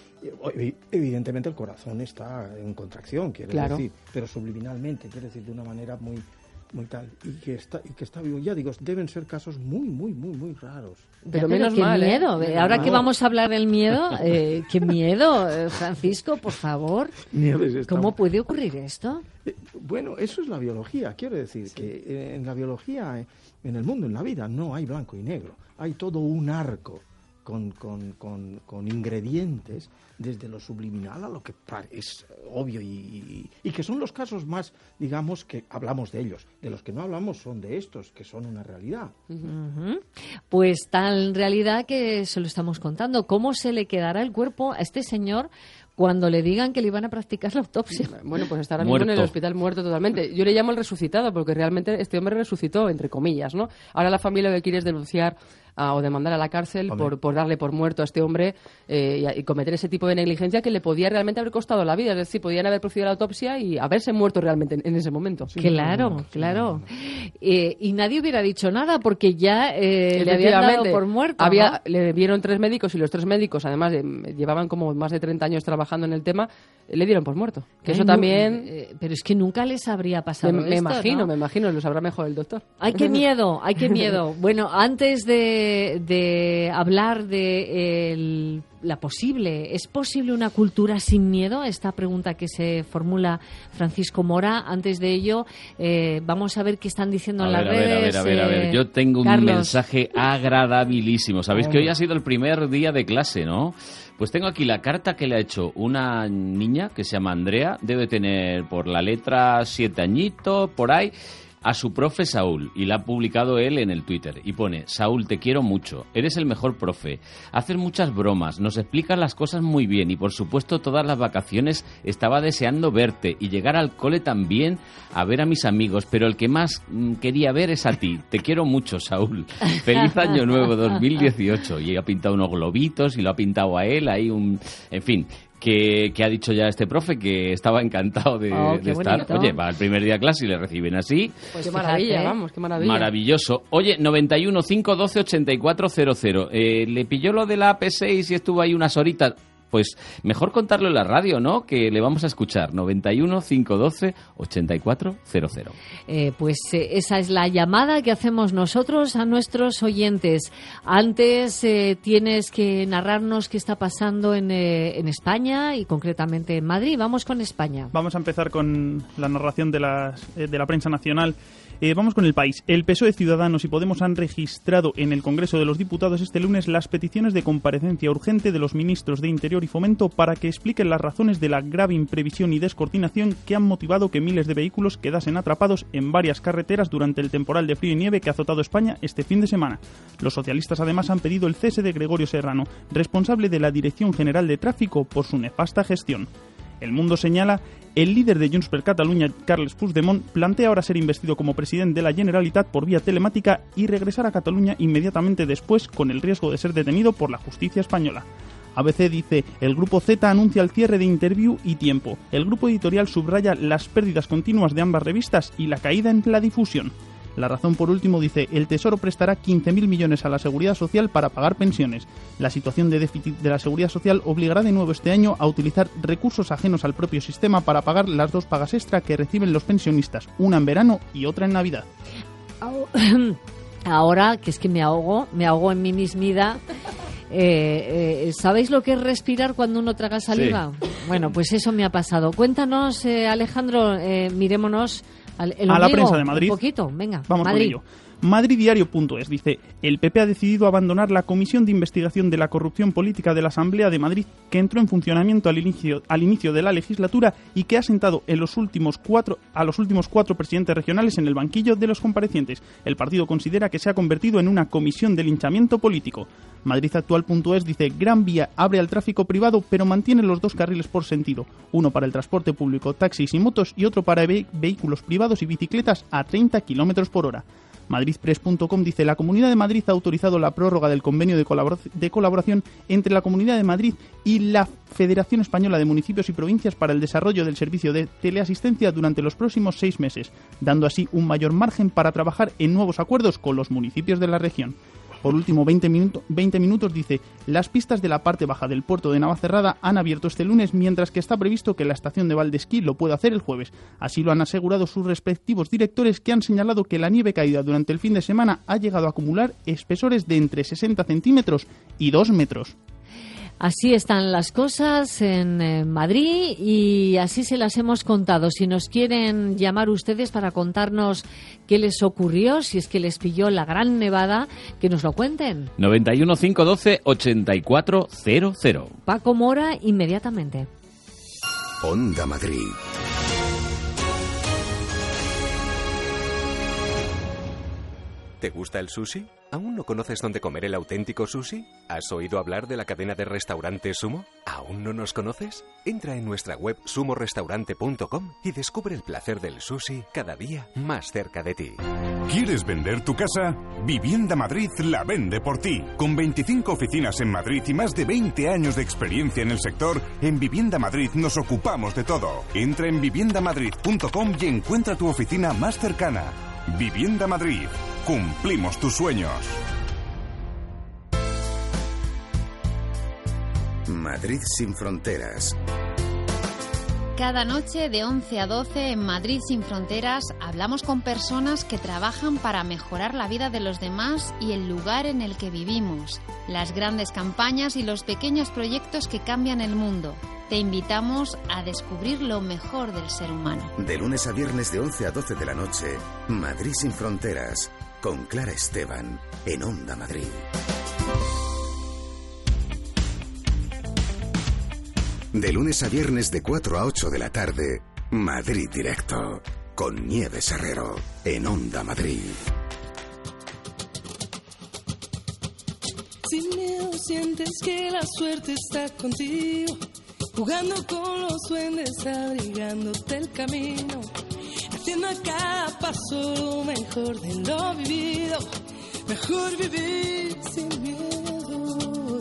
Evi- Evidentemente el corazón está en contracción, quiere Claro. decir, pero subliminalmente, quiere decir de una manera muy, muy tal, y que está, y que está vivo. Ya digo, deben ser casos muy, muy, muy, muy raros. pero Ya, menos qué mal, ¿eh? miedo. Menos Ahora mal. que vamos a hablar del miedo, eh, qué miedo, eh, Francisco, por favor. Nieves está- ¿Cómo puede ocurrir esto? Eh, Bueno, eso es la biología. Quiero decir que eh, en la biología, eh, en el mundo, en la vida, no hay blanco y negro. Hay todo un arco con, con, con, con ingredientes desde lo subliminal a lo que pa- es obvio y, y, y que son los casos más, digamos, que hablamos de ellos. De los que no hablamos son de estos, que son una realidad. Ujú. Pues tal realidad que se lo estamos contando. ¿Cómo se le quedará el cuerpo a este señor cuando le digan que le iban a practicar la autopsia? Bueno, pues está ahora mismo en el Muerto. hospital muerto totalmente. Yo le llamo el resucitado porque realmente este hombre resucitó, entre comillas, ¿no? Ahora la familia lo que quiere es denunciar a- o demandar a la cárcel Hombre. por, por darle por muerto a este hombre eh, y, a- y cometer ese tipo de negligencia que le podía realmente haber costado la vida. Es decir, podían haber procedido a la autopsia y haberse muerto realmente en, en ese momento. Claro, claro. Eh, y nadie hubiera dicho nada porque ya eh, le habían dado Efectivamente, por muerto. Había, ¿no? Le vieron tres médicos y los tres médicos, además, eh, llevaban como más de treinta años trabajando en el tema, eh, le dieron por muerto. Que Ay, eso no, también... eh, pero es que nunca les habría pasado Me, me esto, imagino, ¿no? me imagino, lo sabrá mejor el doctor. Ay, qué miedo, ay, qué miedo. Bueno, antes de, de hablar de el- la posible, ¿es posible una cultura sin miedo? Esta pregunta que se formula Francisco Mora. Antes de ello, eh, vamos a ver qué están diciendo A en ver, las a ver, a redes. ver, a ver, a ver. eh, Yo tengo un Carlos. mensaje agradabilísimo. Sabéis que hoy ha sido el primer día de clase, ¿no? Pues tengo aquí la carta que le ha hecho una niña que se llama Andrea, debe tener por la letra siete añitos, por ahí, a su profe Saúl, y la ha publicado él en el Twitter, y pone: Saúl, te quiero mucho, eres el mejor profe, haces muchas bromas, nos explicas las cosas muy bien, y por supuesto todas las vacaciones estaba deseando verte, y llegar al cole también a ver a mis amigos, pero el que más mm, quería ver es a ti, te quiero mucho, Saúl, feliz año nuevo dos mil dieciocho, y ha pintado unos globitos, y lo ha pintado a él, ahí un... en fin... Que, que ha dicho ya este profe que estaba encantado de, Oh, qué de estar. bonito. Oye, va al primer día de clase y le reciben así. Pues qué maravilla, fíjate. vamos, qué maravilla. Maravilloso. Oye, noventa y uno, cinco uno dos, ochenta y cuatro cero cero. Eh, ¿Le pilló lo de la A P seis y estuvo ahí unas horitas? Pues mejor contarlo en la radio, ¿no? Que le vamos a escuchar. noventa y uno, cinco uno dos, ochenta y cuatro cero cero. Eh, pues eh, esa es la llamada que hacemos nosotros a nuestros oyentes. Antes eh, tienes que narrarnos qué está pasando en, eh, en España y concretamente en Madrid. Vamos con España. Vamos a empezar con la narración de, las, eh, de la prensa nacional. Eh, vamos con el país. El P S O E, Ciudadanos y Podemos han registrado en el Congreso de los Diputados este lunes las peticiones de comparecencia urgente de los ministros de Interior y Fomento para que expliquen las razones de la grave imprevisión y descoordinación que han motivado que miles de vehículos quedasen atrapados en varias carreteras durante el temporal de frío y nieve que ha azotado España este fin de semana. Los socialistas además han pedido el cese de Gregorio Serrano, responsable de la Dirección General de Tráfico, por su nefasta gestión. El Mundo señala: el líder de Junts per Catalunya, Carles Puigdemont, plantea ahora ser investido como presidente de la Generalitat por vía telemática y regresar a Cataluña inmediatamente después, con el riesgo de ser detenido por la justicia española. A B C dice: el Grupo Z anuncia el cierre de Interview y Tiempo. El grupo editorial subraya las pérdidas continuas de ambas revistas y la caída en la difusión. La Razón, por último, dice: el Tesoro prestará quince mil millones a la Seguridad Social para pagar pensiones. La situación de déficit de la Seguridad Social obligará de nuevo este año a utilizar recursos ajenos al propio sistema para pagar las dos pagas extra que reciben los pensionistas, una en verano y otra en Navidad. Ahora, que es que me ahogo, me ahogo en mi mismidad. Eh, eh, ¿Sabéis lo que es respirar cuando uno traga saliva? Sí. Bueno, pues eso me ha pasado. Cuéntanos, eh, Alejandro, eh, mirémonos al, el a ombligo, la prensa de Madrid. Un poquito, venga, Vamos Madrid. con ello. Madridiario punto es dice: el P P ha decidido abandonar la Comisión de Investigación de la Corrupción Política de la Asamblea de Madrid, que entró en funcionamiento al inicio, al inicio de la legislatura y que ha sentado en los últimos cuatro, a los últimos cuatro presidentes regionales en el banquillo de los comparecientes. El partido considera que se ha convertido en una comisión de linchamiento político. Madridactual punto es dice: Gran Vía abre al tráfico privado, pero mantiene los dos carriles por sentido, uno para el transporte público, taxis y motos, y otro para ve- vehículos privados y bicicletas a treinta kilómetros por hora. Madridpress punto com dice: la Comunidad de Madrid ha autorizado la prórroga del convenio de, colabor- de colaboración entre la Comunidad de Madrid y la Federación Española de Municipios y Provincias para el desarrollo del servicio de teleasistencia durante los próximos seis meses, dando así un mayor margen para trabajar en nuevos acuerdos con los municipios de la región. Por último, veinte, minuto, veinte minutos dice: las pistas de la parte baja del puerto de Navacerrada han abierto este lunes, mientras que está previsto que la estación de Valdesquí lo pueda hacer el jueves. Así lo han asegurado sus respectivos directores, que han señalado que la nieve caída durante el fin de semana ha llegado a acumular espesores de entre sesenta centímetros y dos metros. Así están las cosas en eh, Madrid y así se las hemos contado. Si nos quieren llamar ustedes para contarnos qué les ocurrió, si es que les pilló la gran nevada, que nos lo cuenten. noventa y uno, cinco doce, ochenta y cuatro cero cero. Paco Mora, inmediatamente. Onda Madrid. ¿Te gusta el sushi? ¿Aún no conoces dónde comer el auténtico sushi? ¿Has oído hablar de la cadena de restaurantes Sumo? ¿Aún no nos conoces? Entra en nuestra web sumo restaurante punto com y descubre el placer del sushi cada día más cerca de ti. ¿Quieres vender tu casa? Vivienda Madrid la vende por ti. Con veinticinco oficinas en Madrid y más de veinte años de experiencia en el sector, en Vivienda Madrid nos ocupamos de todo. Entra en vivienda madrid punto com y encuentra tu oficina más cercana. Vivienda Madrid. Cumplimos tus sueños. Madrid sin fronteras. Cada noche de once a doce en Madrid sin fronteras hablamos con personas que trabajan para mejorar la vida de los demás y el lugar en el que vivimos, las grandes campañas y los pequeños proyectos que cambian el mundo. Te invitamos a descubrir lo mejor del ser humano. De lunes a viernes de once a doce de la noche, Madrid sin fronteras, con Clara Esteban, en Onda Madrid. De lunes a viernes de cuatro a ocho de la tarde, Madrid Directo, con Nieves Herrero, en Onda Madrid. Sin miedo sientes que la suerte está contigo, jugando con los duendes, abrigándote el camino, haciendo a cada paso lo mejor de lo vivido. Mejor vivir sin miedo,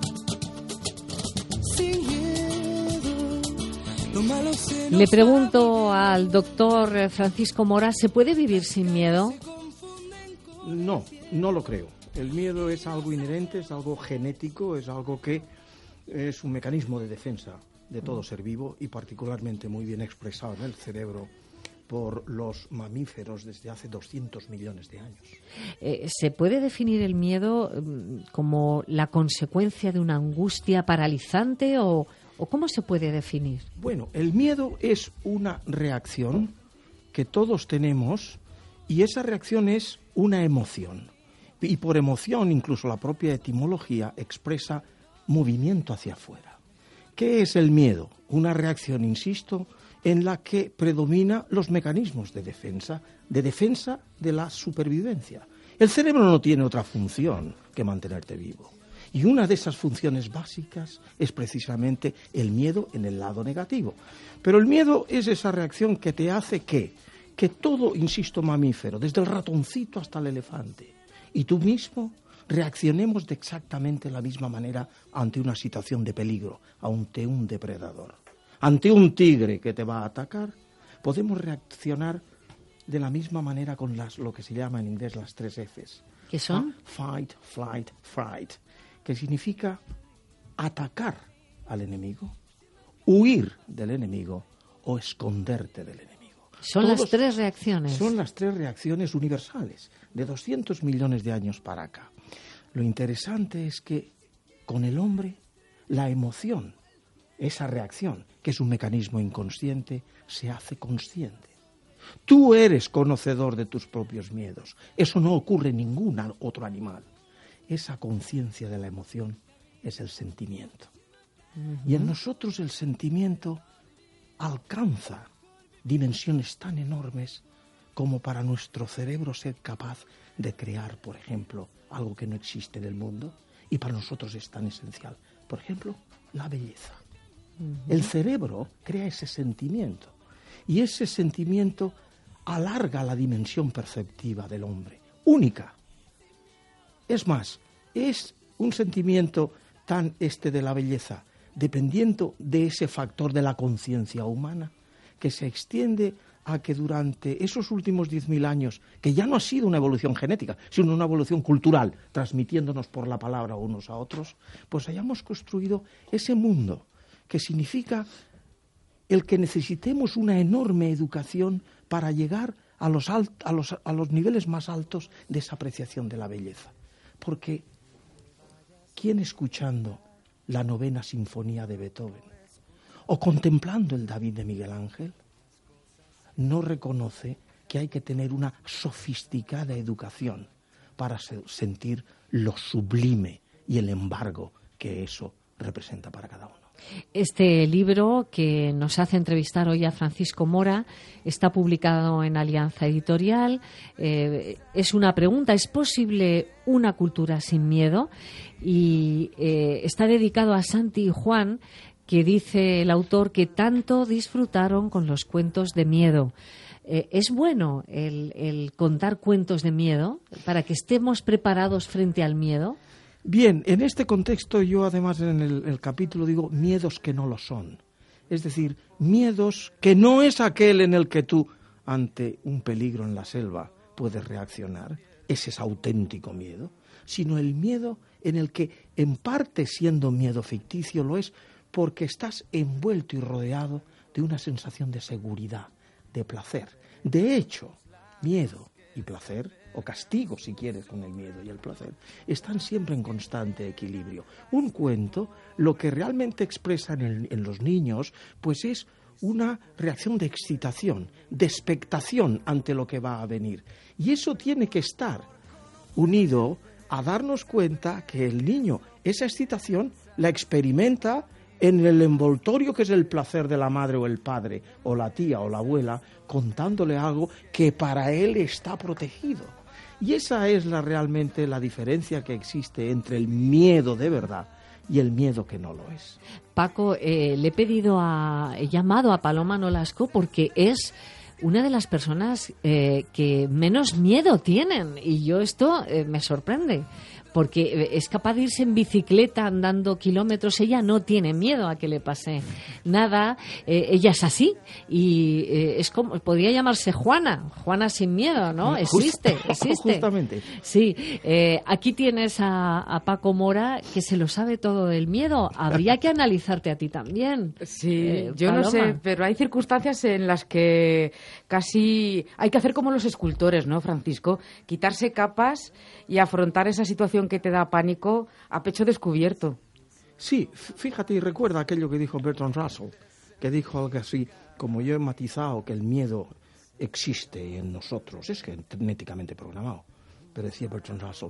sin miedo. Lo malo se nos Le pregunto al doctor Francisco Mora, ¿se puede vivir sin miedo? No, no lo creo. El miedo es algo inherente, es algo genético, es algo que es un mecanismo de defensa de todo ser vivo y particularmente muy bien expresado en el cerebro por los mamíferos desde hace doscientos millones de años. Eh, ¿Se puede definir el miedo mm, como la consecuencia de una angustia paralizante o, o cómo se puede definir? Bueno, el miedo es una reacción que todos tenemos y esa reacción es una emoción. Y por emoción, incluso la propia etimología expresa movimiento hacia afuera. ¿Qué es el miedo? Una reacción, insisto, en la que predomina los mecanismos de defensa, de defensa de la supervivencia. El cerebro no tiene otra función que mantenerte vivo. Y una de esas funciones básicas es precisamente el miedo en el lado negativo. Pero el miedo es esa reacción que te hace que, que todo, insisto, mamífero, desde el ratoncito hasta el elefante, y tú mismo, reaccionemos de exactamente la misma manera ante una situación de peligro, ante un depredador. Ante un tigre que te va a atacar, podemos reaccionar de la misma manera con las, lo que se llama en inglés las tres Fs. ¿Qué son? Fight, flight, fright, que significa atacar al enemigo, huir del enemigo o esconderte del enemigo. Son Todos las tres reacciones. Son las tres reacciones universales de doscientos millones de años para acá. Lo interesante es que con el hombre la emoción, esa reacción, que es un mecanismo inconsciente, se hace consciente. Tú eres conocedor de tus propios miedos. Eso no ocurre en ningún otro animal. Esa conciencia de la emoción es el sentimiento. Uh-huh. Y en nosotros el sentimiento alcanza dimensiones tan enormes como para nuestro cerebro ser capaz de crear, por ejemplo, algo que no existe en el mundo y para nosotros es tan esencial. Por ejemplo, la belleza. Uh-huh. El cerebro crea ese sentimiento y ese sentimiento alarga la dimensión perceptiva del hombre, única. Es más, es un sentimiento tan este de la belleza, dependiendo de ese factor de la conciencia humana, que se extiende a que durante esos últimos diez mil años, que ya no ha sido una evolución genética, sino una evolución cultural, transmitiéndonos por la palabra unos a otros, pues hayamos construido ese mundo, que significa el que necesitemos una enorme educación para llegar a los, alt, a los, a los niveles más altos de esa apreciación de la belleza. Porque, ¿quién escuchando la novena sinfonía de Beethoven o contemplando el David de Miguel Ángel no reconoce que hay que tener una sofisticada educación para sentir lo sublime y el embargo que eso representa para cada uno? Este libro que nos hace entrevistar hoy a Francisco Mora está publicado en Alianza Editorial. Eh, es una pregunta, ¿es posible una cultura sin miedo? Y eh, está dedicado a Santi y Juan, que dice el autor que tanto disfrutaron con los cuentos de miedo. Eh, ¿Es bueno el, el contar cuentos de miedo para que estemos preparados frente al miedo? Bien, en este contexto yo además en el, el capítulo digo miedos que no lo son. Es decir, miedos que no es aquel en el que tú ante un peligro en la selva puedes reaccionar, ese es auténtico miedo, sino el miedo en el que en parte siendo miedo ficticio lo es porque estás envuelto y rodeado de una sensación de seguridad, de placer. De hecho, miedo y placer, o castigo si quieres con el miedo y el placer, están siempre en constante equilibrio. Un cuento, lo que realmente expresa en, el, en los niños, pues es una reacción de excitación, de expectación ante lo que va a venir. Y eso tiene que estar unido a darnos cuenta que el niño esa excitación la experimenta en el envoltorio que es el placer de la madre o el padre, o la tía o la abuela, contándole algo que para él está protegido. Y esa es la, realmente la diferencia que existe entre el miedo de verdad y el miedo que no lo es. Paco, eh, le he pedido a, he llamado a Paloma Nolasco porque es una de las personas eh, que menos miedo tienen, y yo esto eh, me sorprende. Porque es capaz de irse en bicicleta andando kilómetros. Ella no tiene miedo a que le pase nada. Eh, ella es así. Y eh, es como, podría llamarse Juana. Juana sin miedo, ¿no? Existe, existe. Justamente. Sí. Eh, aquí tienes a, a Paco Mora, que se lo sabe todo del miedo. Habría que analizarte a ti también. Sí, eh, yo Paloma. no sé, pero hay circunstancias en las que casi hay que hacer como los escultores, ¿no, Francisco? Quitarse capas y afrontar esa situación que te da pánico a pecho descubierto. Sí, fíjate y recuerda aquello que dijo Bertrand Russell, que dijo algo así, como yo he matizado que el miedo existe en nosotros, es genéticamente programado, pero decía Bertrand Russell,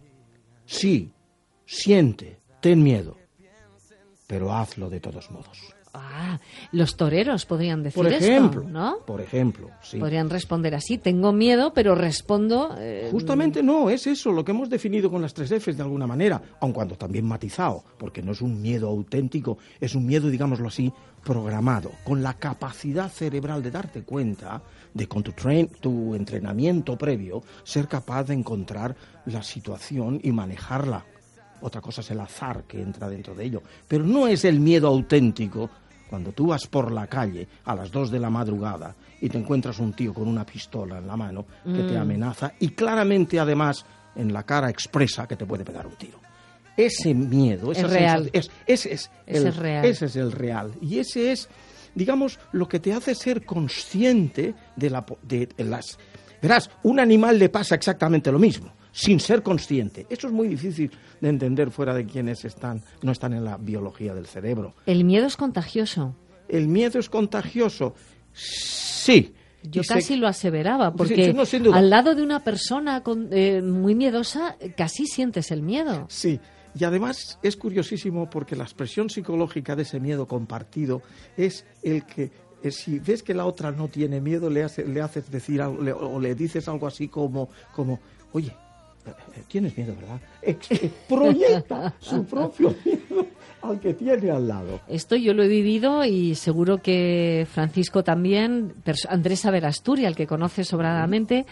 sí, siente, ten miedo, pero hazlo de todos modos. Ah, los toreros podrían decir por ejemplo, esto, ¿no? Por ejemplo, sí. Podrían responder así, tengo miedo, pero respondo... Eh... Justamente no, es eso, lo que hemos definido con las tres Fs de alguna manera, aun cuando también matizado, porque no es un miedo auténtico, es un miedo, digámoslo así, programado, con la capacidad cerebral de darte cuenta de con tu, train, tu entrenamiento previo, ser capaz de encontrar la situación y manejarla. Otra cosa es el azar que entra dentro de ello, pero no es el miedo auténtico. Cuando tú vas por la calle a las dos de la madrugada y te encuentras un tío con una pistola en la mano que mm. te amenaza y claramente además en la cara expresa que te puede pegar un tiro. Ese miedo, esa es real. Es, ese, es ese el, es real. Ese es el real. Y ese es, digamos, lo que te hace ser consciente de, la, de, de las... Verás, un animal le pasa exactamente lo mismo, sin ser consciente. Eso es muy difícil de entender fuera de quienes están, no están en la biología del cerebro. ¿El miedo es contagioso? ¿El miedo es contagioso? Sí. Yo Y casi se- lo aseveraba, Sí, porque sí, no, sin duda. al lado de una persona con- eh, muy miedosa, casi sientes el miedo. Sí, y además es curiosísimo porque la expresión psicológica de ese miedo compartido es el que, eh, si ves que la otra no tiene miedo, le, hace- le haces decir algo, le- o le dices algo así como, como oye, eh, tienes miedo, ¿verdad? Ex- eh, proyecta su propio miedo al que tiene al lado. Esto yo lo he vivido y seguro que Francisco también, pers- Andrés Saberasturi, al que conoce sobradamente,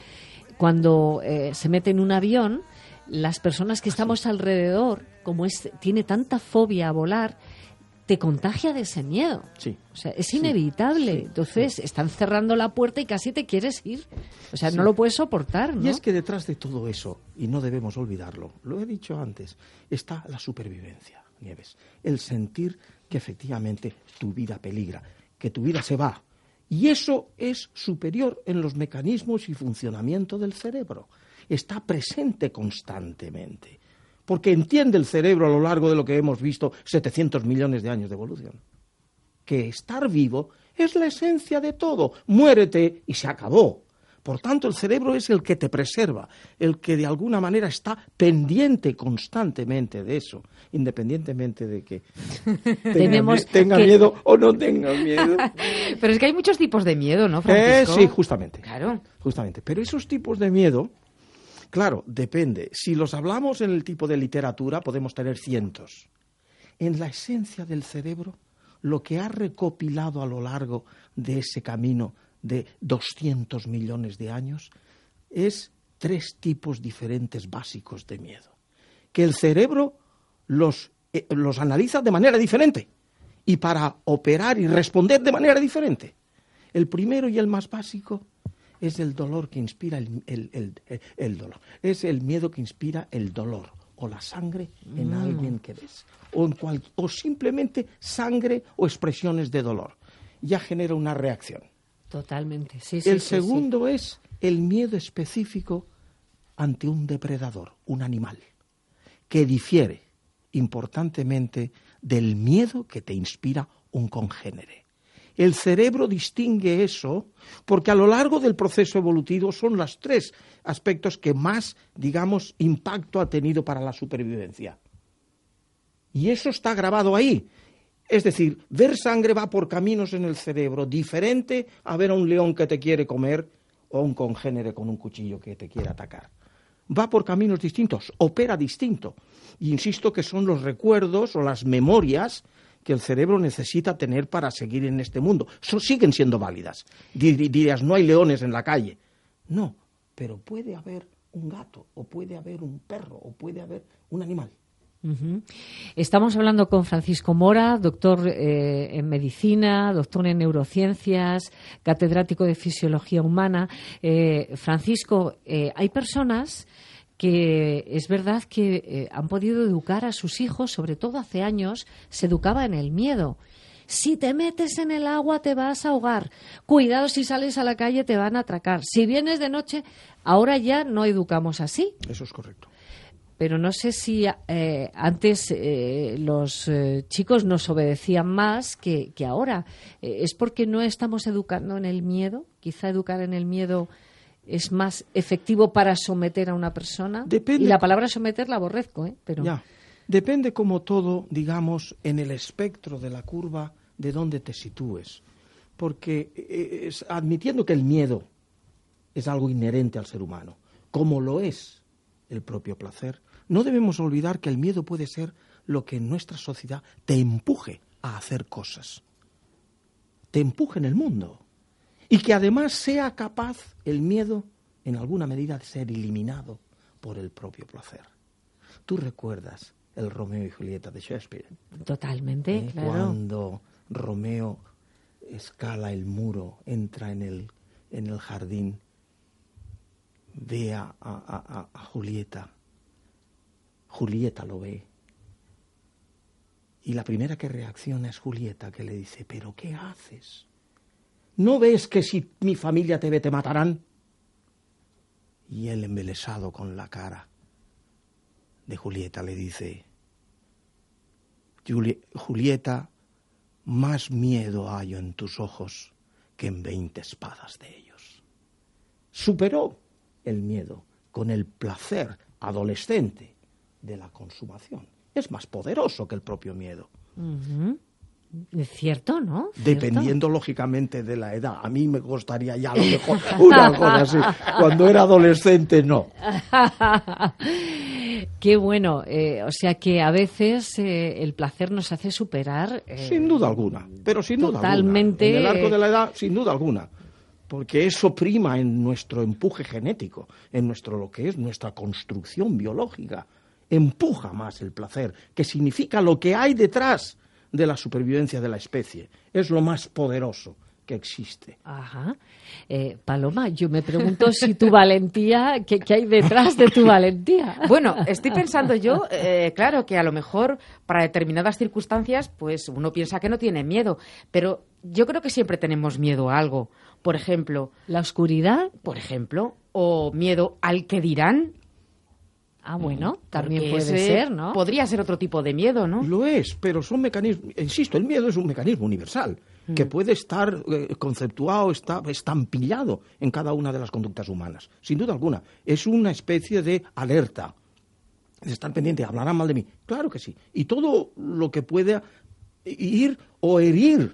cuando eh, se mete en un avión, las personas que estamos alrededor, como es, tiene tanta fobia a volar, te contagia de ese miedo. Sí. O sea, es Sí, inevitable. sí, Entonces, están cerrando la puerta y casi te quieres ir. O sea, Sí. no lo puedes soportar, ¿no? Y es que detrás de todo eso, y no debemos olvidarlo, lo he dicho antes, está la supervivencia, Nieves. El sentir que efectivamente tu vida peligra, que tu vida se va. Y eso es superior en los mecanismos y funcionamiento del cerebro. Está presente constantemente. Porque entiende el cerebro a lo largo de lo que hemos visto setecientos millones de años de evolución. Que estar vivo es la esencia de todo. Muérete y se acabó. Por tanto, el cerebro es el que te preserva, el que de alguna manera está pendiente constantemente de eso, independientemente de que tenga, Tenemos tenga que- miedo o no tenga miedo. Pero es que hay muchos tipos de miedo, ¿no, Eh, Francisco? sí, justamente. Claro. Justamente. Pero esos tipos de miedo, claro, depende. Si los hablamos en el tipo de literatura, podemos tener cientos. En la esencia del cerebro, lo que ha recopilado a lo largo de ese camino de doscientos millones de años es tres tipos diferentes básicos de miedo. Que el cerebro los, eh, los analiza de manera diferente y para operar y responder de manera diferente. El primero y el más básico es el dolor que inspira el, el- el- el- el dolor. Es el miedo que inspira el dolor o la sangre en Mm. alguien que ves. O, en cual- o simplemente sangre o expresiones de dolor. Ya genera una reacción. Totalmente, sí, sí. El sí, segundo es el miedo específico ante un depredador, un animal, que difiere importantemente del miedo que te inspira un congénere. El cerebro distingue eso porque a lo largo del proceso evolutivo son los tres aspectos que más, digamos, impacto ha tenido para la supervivencia. Y eso está grabado ahí. Es decir, ver sangre va por caminos en el cerebro diferente a ver a un león que te quiere comer o a un congénere con un cuchillo que te quiere atacar. Va por caminos distintos, opera distinto. Y insisto que son los recuerdos o las memorias que el cerebro necesita tener para seguir en este mundo. So, siguen siendo válidas. Dir- Dirías, no hay leones en la calle. No, pero puede haber un gato, o puede haber un perro, o puede haber un animal. Ujú. Estamos hablando con Francisco Mora, doctor eh, en medicina, doctor en neurociencias, catedrático de fisiología humana. Eh, Francisco, eh, hay personas que es verdad que eh, han podido educar a sus hijos, sobre todo hace años, se educaba en el miedo. Si te metes en el agua te vas a ahogar. Cuidado, si sales a la calle te van a atracar. Si vienes de noche, ahora ya no educamos así. Eso es correcto. Pero no sé si eh, antes eh, los eh, chicos nos obedecían más que, que ahora. Eh, ¿Es porque no estamos educando en el miedo? Quizá educar en el miedo es más efectivo para someter a una persona. Depende. Y la palabra someter la aborrezco, ¿eh? Pero Ya. Depende como todo, digamos, en el espectro de la curva de dónde te sitúes. Porque eh, es, admitiendo que el miedo es algo inherente al ser humano, como lo es el propio placer, no debemos olvidar que el miedo puede ser lo que en nuestra sociedad te empuje a hacer cosas. Te empuje en el mundo. Y que además sea capaz el miedo, en alguna medida, de ser eliminado por el propio placer. Tú recuerdas el Romeo y Julieta de Shakespeare. totalmente, ¿Eh? claro. Cuando Romeo escala el muro, entra en el, en el jardín, ve a, a- a- a Julieta. Julieta lo ve. Y la primera que reacciona es Julieta, que le dice, ¿pero qué haces? ¿No ves que si mi familia te ve te matarán? Y él, embelesado con la cara de Julieta, le dice, Juli- Julieta, más miedo hallo en tus ojos que en veinte espadas de ellos. Superó el miedo con el placer adolescente de la consumación. Es más poderoso que el propio miedo. Uh-huh. Es cierto, ¿no? Dependiendo, ¿cierto? Lógicamente, de la edad. A mí me costaría ya a lo mejor una cosa así. Cuando era adolescente, no. Qué bueno. Eh, o sea que a veces eh, el placer nos hace superar... Eh, sin duda alguna, pero sin duda totalmente... alguna. En el arco de la edad, sin duda alguna. Porque eso prima en nuestro empuje genético, en nuestro lo que es nuestra construcción biológica. Empuja más el placer, que significa lo que hay detrás de la supervivencia de la especie. Es lo más poderoso que existe. Ajá. Eh, Paloma, yo me pregunto si tu valentía, ¿qué, qué hay detrás de tu valentía? Bueno, estoy pensando yo, eh, claro, que a lo mejor para determinadas circunstancias, pues uno piensa que no tiene miedo, pero yo creo que siempre tenemos miedo a algo. Por ejemplo, la oscuridad, por ejemplo, o miedo al que dirán. Ah, bueno, también Porque puede ese ser, ¿no? Podría ser otro tipo de miedo, ¿no? Lo es, pero son mecanismos... Insisto, el miedo es un mecanismo universal mm. que puede estar eh, conceptuado, está estampillado en cada una de las conductas humanas. Sin duda alguna. Es una especie de alerta. De estar pendiente, hablarán mal de mí. Claro que sí. Y todo lo que pueda ir o herir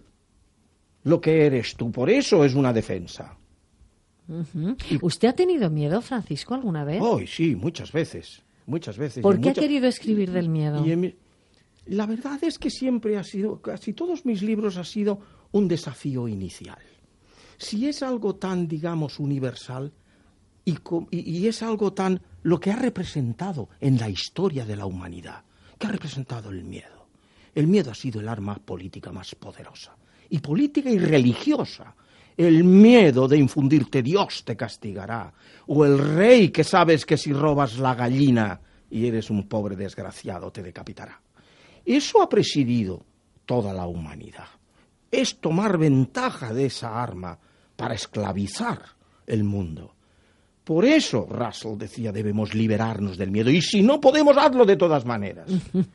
lo que eres tú. Por eso es una defensa. Uh-huh. ¿Usted ha tenido miedo, Francisco, alguna vez? Oh, sí, muchas veces, muchas veces. ¿Por qué mucha... ha querido escribir del miedo? Y en... La verdad es que siempre ha sido, casi todos mis libros ha sido un desafío inicial. Si es algo tan, digamos, universal y, y, y es algo tan, lo que ha representado en la historia de la humanidad, ¿qué ha representado el miedo? El miedo ha sido el arma política más poderosa, y política y religiosa. El miedo de infundirte Dios te castigará, o el rey que sabes que si robas la gallina y eres un pobre desgraciado te decapitará. Eso ha presidido toda la humanidad. Es tomar ventaja de esa arma para esclavizar el mundo. Por eso, Russell decía, debemos liberarnos del miedo. Y si no podemos, hazlo de todas maneras.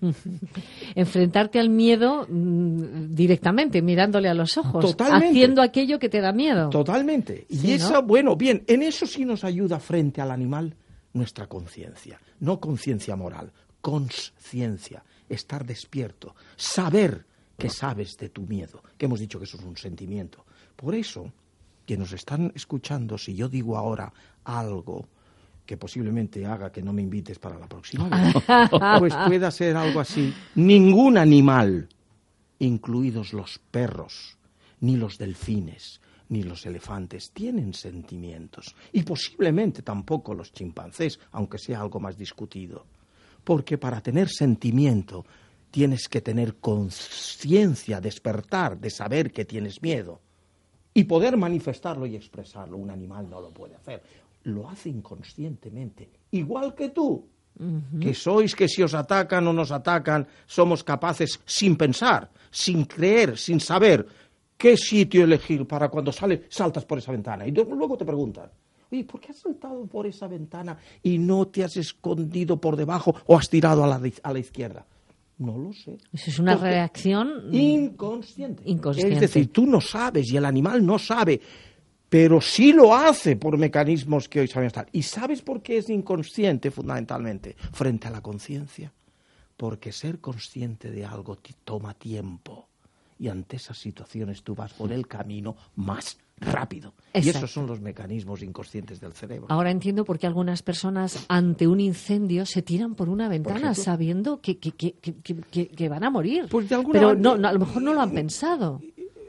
Enfrentarte al miedo mmm, directamente, mirándole a los ojos. Totalmente. Haciendo aquello que te da miedo. Totalmente. Y sí, esa, ¿no? bueno, bien, en eso sí nos ayuda frente al animal nuestra conciencia. No conciencia moral, consciencia. Estar despierto. Saber que sabes de tu miedo. Que hemos dicho que eso es un sentimiento. Por eso, que nos están escuchando, si yo digo ahora algo que posiblemente haga que no me invites para la próxima vez, pues pueda ser algo así. Ningún animal, incluidos los perros, ni los delfines, ni los elefantes, tienen sentimientos. Y posiblemente tampoco los chimpancés, aunque sea algo más discutido. Porque para tener sentimiento tienes que tener conciencia, despertar, de saber que tienes miedo. Y poder manifestarlo y expresarlo. Un animal no lo puede hacer. Lo hace inconscientemente. Igual que tú. Uh-huh. Que sois que si os atacan o nos atacan, somos capaces, sin pensar, sin creer, sin saber qué sitio elegir para cuando sales, saltas por esa ventana. Y luego te preguntan, oye, ¿por qué has saltado por esa ventana y no te has escondido por debajo o has tirado a la, a la izquierda? No lo sé. Eso es una Porque reacción inconsciente. inconsciente. Es decir, tú no sabes y el animal no sabe, pero sí lo hace por mecanismos que hoy saben estar. ¿Y sabes por qué es inconsciente fundamentalmente frente a la conciencia? Porque ser consciente de algo te toma tiempo y ante esas situaciones tú vas por el camino más rápido. Exacto. Y esos son los mecanismos inconscientes del cerebro. Ahora entiendo por qué algunas personas ante un incendio se tiran por una ventana por sabiendo que, que, que, que, que, que van a morir. Pues de alguna Pero manera, no, no, a lo mejor no lo han pensado.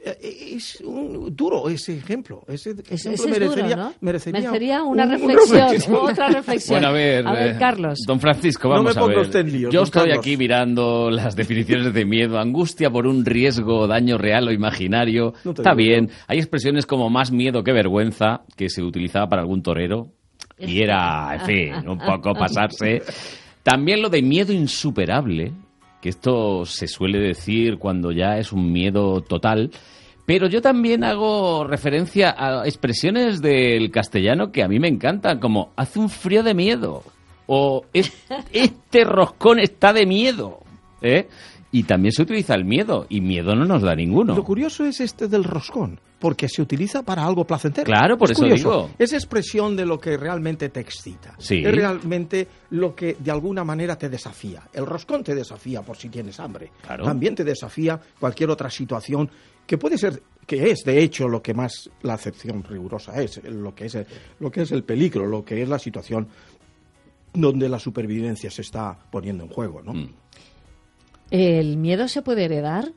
Es un, duro ese ejemplo. Ese, ejemplo ese, ese merecería, es duro, ¿no? merecería, merecería una un, reflexión, reflexión. otra reflexión. Bueno, a ver, a ver eh, Carlos. Don Francisco, vamos no me a ver. Usted en líos, Yo don estoy Carlos. aquí mirando las definiciones de miedo, angustia por un riesgo o daño real o imaginario. No te Está digo, bien. no. Hay expresiones como más miedo que vergüenza, que se utilizaba para algún torero. Y era, en fin, un poco pasarse. También lo de miedo insuperable, que esto se suele decir cuando ya es un miedo total. Pero yo también hago referencia a expresiones del castellano que a mí me encantan, como hace un frío de miedo o este roscón está de miedo, ¿eh? Y también se utiliza el miedo, y miedo no nos da ninguno. Lo curioso es este del roscón, porque se utiliza para algo placentero. Claro, por es eso curioso. digo. Es expresión de lo que realmente te excita. Sí. Es realmente lo que de alguna manera te desafía. El roscón te desafía por si tienes hambre. Claro. También te desafía cualquier otra situación que puede ser, que es de hecho lo que más la acepción rigurosa es, lo que es el, lo que es el peligro, lo que es la situación donde la supervivencia se está poniendo en juego, ¿no? Mm. ¿El miedo se puede heredar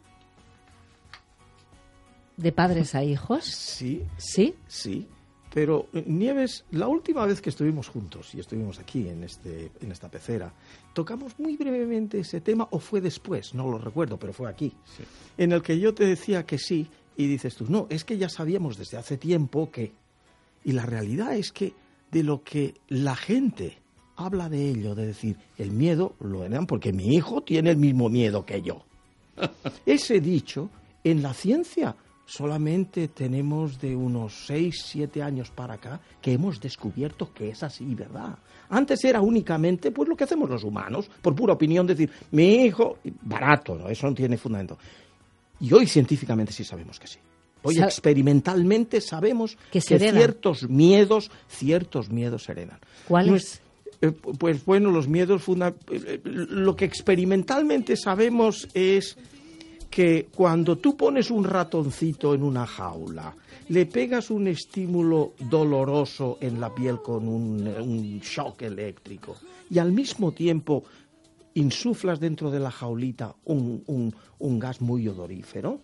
de padres a hijos? Sí. ¿Sí? Sí. Pero, Nieves, la última vez que estuvimos juntos, y estuvimos aquí en este en esta pecera, tocamos muy brevemente ese tema, o fue después, no lo recuerdo, pero fue aquí, sí. En el que yo te decía que sí, y dices tú, no, es que ya sabíamos desde hace tiempo que... Y la realidad es que de lo que la gente habla de ello, de decir, el miedo lo heredan porque mi hijo tiene el mismo miedo que yo. Ese dicho, en la ciencia... Solamente tenemos de unos seis, siete años para acá que hemos descubierto que es así, ¿verdad? Antes era únicamente pues lo que hacemos los humanos, por pura opinión, decir, mi hijo, barato, ¿no? Eso no tiene fundamento. Y hoy científicamente sí sabemos que sí. Hoy Sa- experimentalmente sabemos que, que ciertos miedos, ciertos miedos se heredan. ¿Cuáles? No es, eh, pues bueno, los miedos funda- eh, lo que experimentalmente sabemos es que cuando tú pones un ratoncito en una jaula, le pegas un estímulo doloroso en la piel con un, un shock eléctrico y al mismo tiempo insuflas dentro de la jaulita un, un, un gas muy odorífero,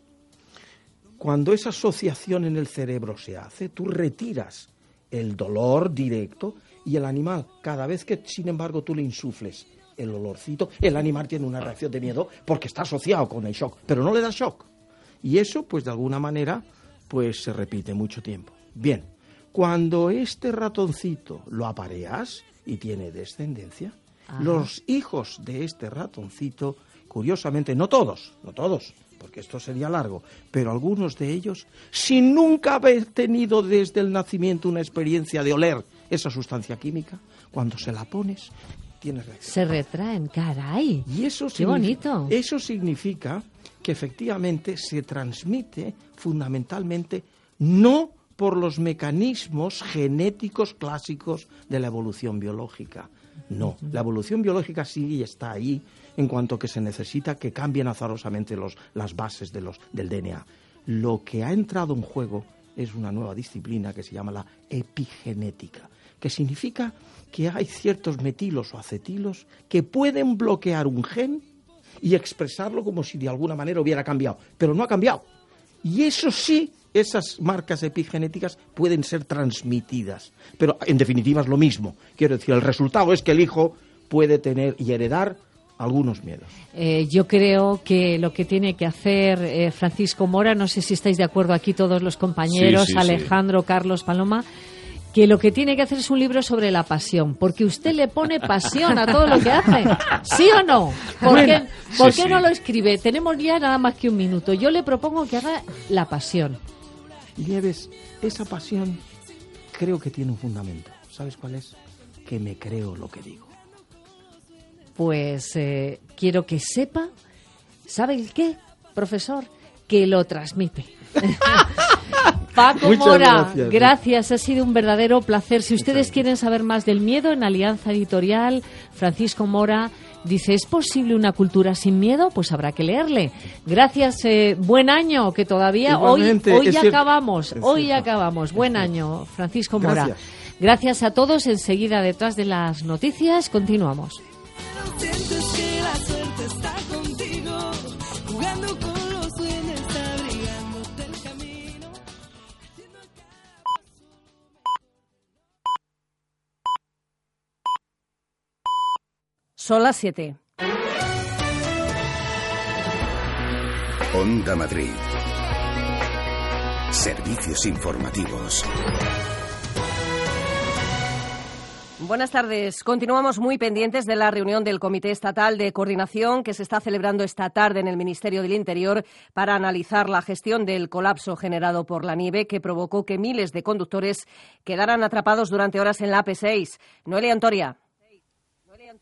cuando esa asociación en el cerebro se hace, tú retiras el dolor directo y el animal, cada vez que sin embargo tú le insufles el olorcito, el animal tiene una reacción de miedo porque está asociado con el shock, pero no le da shock. Y eso, pues de alguna manera, pues se repite mucho tiempo. Bien, cuando este ratoncito lo apareas y tiene descendencia, ajá, los hijos de este ratoncito, curiosamente, no todos, no todos, porque esto sería largo, pero algunos de ellos, sin nunca haber tenido desde el nacimiento una experiencia de oler esa sustancia química, cuando se la pones, tienes reacción. Se retraen, caray. Y eso qué bonito. Eso significa que efectivamente se transmite fundamentalmente no por los mecanismos genéticos clásicos de la evolución biológica. No, uh-huh. La evolución biológica sí está ahí en cuanto que se necesita que cambien azarosamente los, las bases de los, del D N A. Lo que ha entrado en juego es una nueva disciplina que se llama la epigenética, que significa que hay ciertos metilos o acetilos que pueden bloquear un gen y expresarlo como si de alguna manera hubiera cambiado, pero no ha cambiado. Y eso sí, esas marcas epigenéticas pueden ser transmitidas, pero en definitiva es lo mismo. Quiero decir, el resultado es que el hijo puede tener y heredar algunos miedos. Eh, yo creo que lo que tiene que hacer eh, Francisco Mora, no sé si estáis de acuerdo aquí todos los compañeros, sí, sí, Alejandro, sí. Carlos, Paloma, que lo que tiene que hacer es un libro sobre la pasión, porque usted le pone pasión a todo lo que hace. ¿Sí o no? ¿Por bueno, qué, ¿por sí, qué sí. no lo escribe? Tenemos ya nada más que un minuto. Yo le propongo que haga la pasión. Nieves, esa pasión creo que tiene un fundamento. ¿Sabes cuál es? Que me creo lo que digo. Pues eh, quiero que sepa, ¿sabe el qué, profesor? Que lo transmite. Paco Muchas Mora, gracias. gracias, ha sido un verdadero placer. Si ustedes quieren saber más del miedo, en Alianza Editorial, Francisco Mora dice, ¿es posible una cultura sin miedo? Pues habrá que leerle. Gracias, eh, buen año, que todavía Igualmente, hoy, hoy es ya cierto, acabamos, hoy ya cierto, acabamos. Buen año, Francisco Mora. Gracias. Gracias a todos. Enseguida, detrás de las noticias, continuamos. Sientes que la suerte está contigo, jugando con los sueños, abrigándote el camino. Son las siete. Onda Madrid. Servicios informativos. Buenas tardes. Continuamos muy pendientes de la reunión del Comité Estatal de Coordinación que se está celebrando esta tarde en el Ministerio del Interior para analizar la gestión del colapso generado por la nieve que provocó que miles de conductores quedaran atrapados durante horas en la A P seis. Noelia Antoria.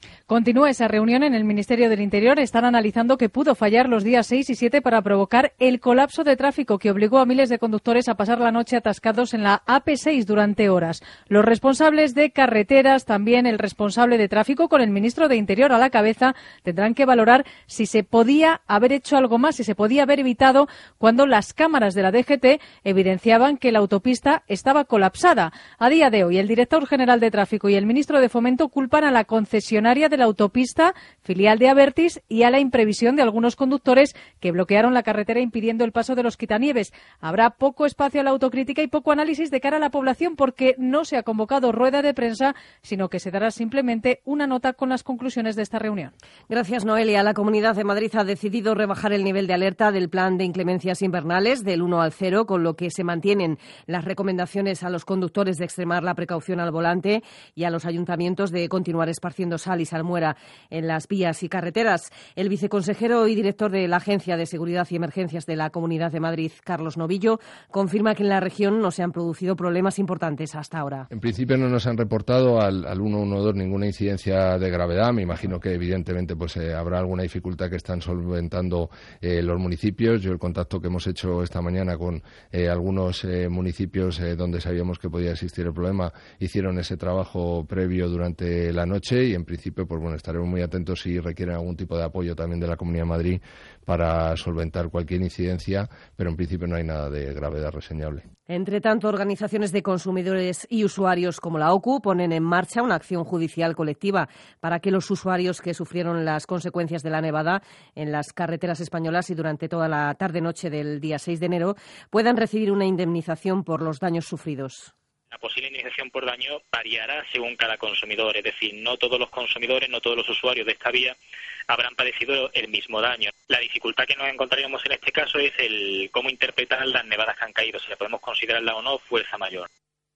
Continúa esa reunión en el Ministerio del Interior. Están analizando qué pudo fallar los días seis y siete para provocar el colapso de tráfico que obligó a miles de conductores a pasar la noche atascados en la A P seis durante horas. Los responsables de carreteras, también el responsable de tráfico, con el ministro de Interior a la cabeza, tendrán que valorar si se podía haber hecho algo más, si se podía haber evitado cuando las cámaras de la D G T evidenciaban que la autopista estaba colapsada. A día de hoy, el director general de Tráfico y el ministro de Fomento culpan a la concesionaria de la autopista, filial de Abertis, y a la imprevisión de algunos conductores que bloquearon la carretera impidiendo el paso de los quitanieves. Habrá poco espacio a la autocrítica y poco análisis de cara a la población porque no se ha convocado rueda de prensa, sino que se dará simplemente una nota con las conclusiones de esta reunión. Gracias, Noelia. La Comunidad de Madrid ha decidido rebajar el nivel de alerta del plan de inclemencias invernales del uno al cero, con lo que se mantienen las recomendaciones a los conductores de extremar la precaución al volante y a los ayuntamientos de continuar esparciendo sal y salmuera en las vías y carreteras. El viceconsejero y director de la Agencia de Seguridad y Emergencias de la Comunidad de Madrid, Carlos Novillo, confirma que en la región no se han producido problemas importantes hasta ahora. En principio no nos han reportado al, al ciento doce ninguna incidencia de gravedad. Me imagino que evidentemente pues eh, habrá alguna dificultad que están solventando eh, los municipios. Yo el contacto que hemos hecho esta mañana con eh, algunos eh, municipios eh, donde sabíamos que podía existir el problema, hicieron ese trabajo previo durante la noche y en principio pues bueno, estaremos muy atentos si requieren algún tipo de apoyo también de la Comunidad de Madrid para solventar cualquier incidencia, pero en principio no hay nada de gravedad reseñable. Entre tanto, organizaciones de consumidores y usuarios como la O C U ponen en marcha una acción judicial colectiva para que los usuarios que sufrieron las consecuencias de la nevada en las carreteras españolas y durante toda la tarde-noche del día seis de enero puedan recibir una indemnización por los daños sufridos. La posible indemnización por daño variará según cada consumidor, es decir, no todos los consumidores, no todos los usuarios de esta vía habrán padecido el mismo daño. La dificultad que nos encontraríamos en este caso es el cómo interpretar las nevadas que han caído, si la podemos considerarla o no fuerza mayor.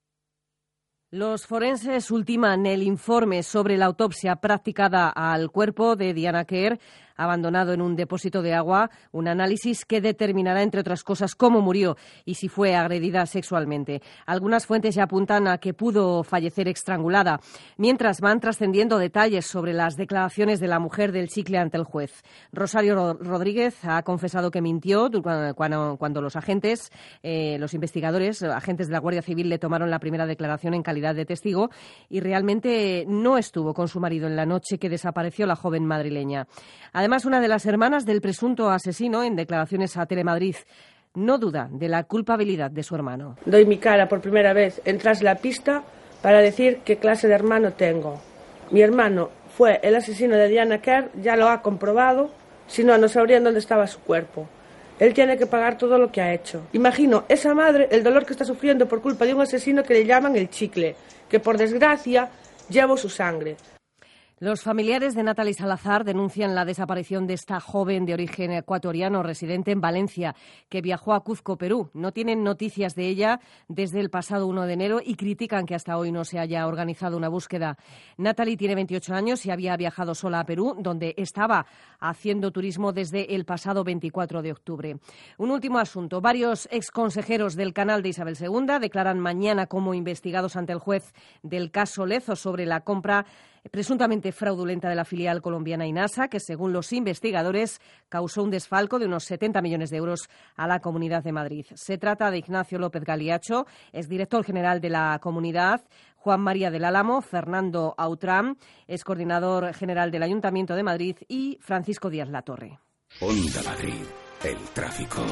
Los forenses ultiman el informe sobre la autopsia practicada al cuerpo de Diana Quer, abandonado en un depósito de agua, un análisis que determinará, entre otras cosas, cómo murió y si fue agredida sexualmente. Algunas fuentes ya apuntan a que pudo fallecer estrangulada, mientras van trascendiendo detalles sobre las declaraciones de la mujer del chicle ante el juez. Rosario Rodríguez ha confesado que mintió cuando, cuando los agentes, eh, los investigadores, agentes de la Guardia Civil, le tomaron la primera declaración en calidad de testigo y realmente no estuvo con su marido en la noche que desapareció la joven madrileña. Además, una de las hermanas del presunto asesino, en declaraciones a Telemadrid, no duda de la culpabilidad de su hermano. Doy mi cara por primera vez en Tras la Pista para decir qué clase de hermano tengo. Mi hermano fue el asesino de Diana Quer, ya lo ha comprobado, si no, no sabrían dónde estaba su cuerpo. Él tiene que pagar todo lo que ha hecho. Imagino esa madre el dolor que está sufriendo por culpa de un asesino que le llaman el chicle, que por desgracia llevo su sangre. Los familiares de Natalie Salazar denuncian la desaparición de esta joven de origen ecuatoriano residente en Valencia, que viajó a Cuzco, Perú. No tienen noticias de ella desde el pasado uno de enero y critican que hasta hoy no se haya organizado una búsqueda. Natalie tiene veintiocho años y había viajado sola a Perú, donde estaba haciendo turismo desde el pasado veinticuatro de octubre. Un último asunto. Varios exconsejeros del canal de Isabel segunda declaran mañana como investigados ante el juez del caso Lezo sobre la compra presuntamente fraudulenta de la filial colombiana Inasa, que según los investigadores causó un desfalco de unos setenta millones de euros a la Comunidad de Madrid. Se trata de Ignacio López Galiacho, exdirector general de la Comunidad, Juan María del Álamo, Fernando Autrán, excoordinador general del Ayuntamiento de Madrid, y Francisco Díaz Latorre. Onda Madrid, el tráfico.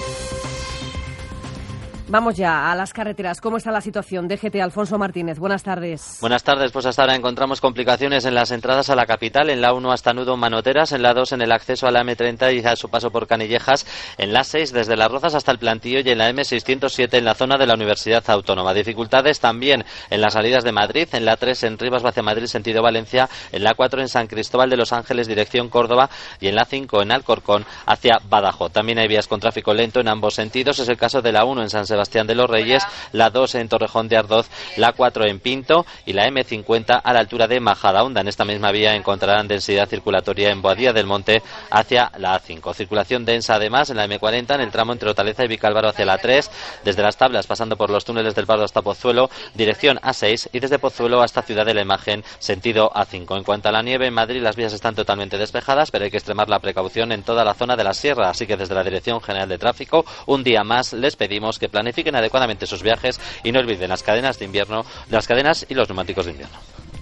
Vamos ya a las carreteras. ¿Cómo está la situación? D G T, Alfonso Martínez. Buenas tardes. Buenas tardes. Pues hasta ahora encontramos complicaciones en las entradas a la capital, en la uno hasta Nudo Manoteras, en la dos en el acceso a la eme treinta y a su paso por Canillejas, en la seis desde Las Rozas hasta el Plantillo y en la eme seiscientos siete en la zona de la Universidad Autónoma. Dificultades también en las salidas de Madrid, en la tres en Rivas hacia Madrid sentido Valencia, en la cuatro en San Cristóbal de los Ángeles dirección Córdoba y en la cinco en Alcorcón hacia Badajoz. También hay vías con tráfico lento en ambos sentidos. Es el caso de la uno en San Sebastián Sebastián de los Reyes, la dos en Torrejón de Ardoz, la cuatro en Pinto y la eme cincuenta a la altura de Majadahonda. En esta misma vía encontrarán densidad circulatoria en Boadilla del Monte hacia la a cinco. Circulación densa además en la eme cuarenta en el tramo entre Hortaleza y Vicálvaro hacia la tres, desde Las Tablas pasando por los túneles del Pardo hasta Pozuelo, dirección a seis y desde Pozuelo hasta Ciudad de la Imagen, sentido a cinco. En cuanto a la nieve, en Madrid las vías están totalmente despejadas, pero hay que extremar la precaución en toda la zona de la sierra, así que desde la Dirección General de Tráfico, un día más les pedimos que planifiquen adecuadamente sus viajes y no olviden las cadenas de invierno, las cadenas y los neumáticos de invierno.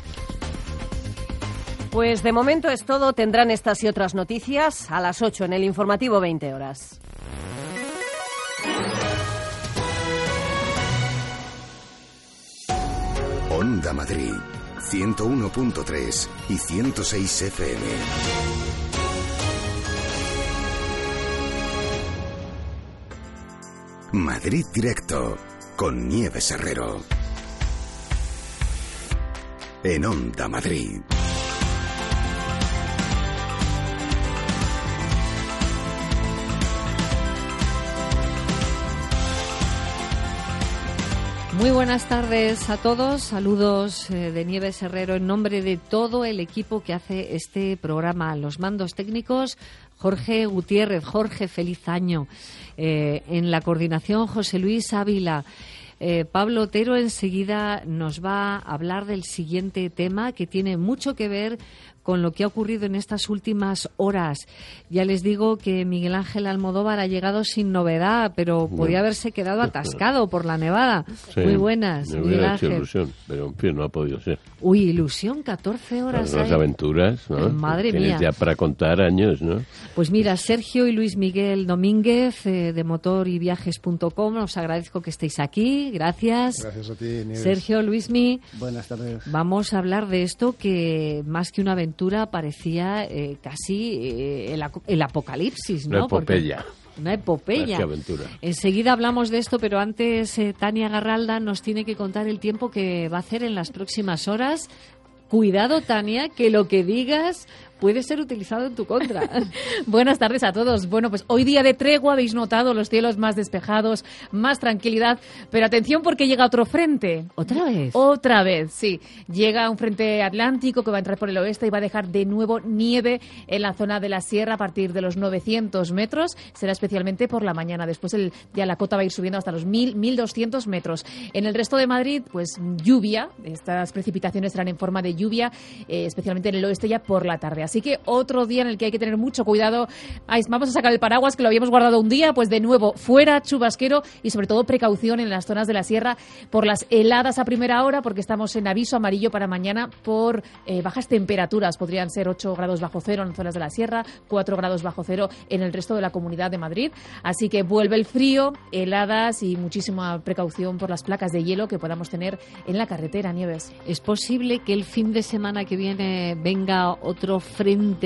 Pues de momento es todo. Tendrán estas y otras noticias a las ocho en el informativo veinte horas. Onda Madrid, ciento uno punto tres y ciento seis efe eme. Madrid Directo, con Nieves Herrero. En Onda Madrid. Muy buenas tardes a todos, saludos eh, de Nieves Herrero en nombre de todo el equipo que hace este programa. Los mandos técnicos, Jorge Gutiérrez. Jorge, feliz año. Eh, en la coordinación, José Luis Ávila. Eh, Pablo Otero enseguida nos va a hablar del siguiente tema que tiene mucho que ver con lo que ha ocurrido en estas últimas horas. Ya les digo que Miguel Ángel Almodóvar ha llegado sin novedad, pero bueno, podía haberse quedado atascado por la nevada. Sí, muy buenas, me Miguel hubiera Ángel. hecho ilusión, pero en fin, no ha podido ser. Uy, ilusión, catorce horas. Las hay. aventuras, ¿no? Madre Tienes mía. ya para contar años, ¿no? Pues mira, Sergio y Luis Miguel Domínguez, eh, de motor y viajes punto com, os agradezco que estéis aquí. Gracias. Gracias a ti, Nieves. Sergio, Luismi. Buenas tardes. Vamos a hablar de esto que, más que una aventura, parecía eh, casi eh, el, el apocalipsis, ¿no? Una epopeya. Porque una epopeya. Más que aventura. Enseguida hablamos de esto, pero antes eh, Tania Garralda nos tiene que contar el tiempo que va a hacer en las próximas horas. Cuidado, Tania, que lo que digas puede ser utilizado en tu contra. Buenas tardes a todos. Bueno, pues hoy día de tregua, habéis notado los cielos más despejados, más tranquilidad, pero atención porque llega otro frente. ¿Otra vez? Otra vez, sí. Llega un frente atlántico que va a entrar por el oeste y va a dejar de nuevo nieve en la zona de la sierra a partir de los novecientos metros. Será especialmente por la mañana. Después el, ya la cota va a ir subiendo hasta los mil, mil doscientos metros. En el resto de Madrid, pues lluvia. Estas precipitaciones serán en forma de lluvia, eh, especialmente en el oeste ya por la tarde. Así que otro día en el que hay que tener mucho cuidado. Ay, vamos a sacar el paraguas que lo habíamos guardado un día, pues de nuevo fuera, chubasquero y sobre todo precaución en las zonas de la sierra por las heladas a primera hora, porque estamos en aviso amarillo para mañana por eh, bajas temperaturas. Podrían ser ocho grados bajo cero en zonas de la sierra, cuatro grados bajo cero en el resto de la Comunidad de Madrid. Así que vuelve el frío, heladas y muchísima precaución por las placas de hielo que podamos tener en la carretera, Nieves. ¿Es posible que el fin de semana que viene venga otro frente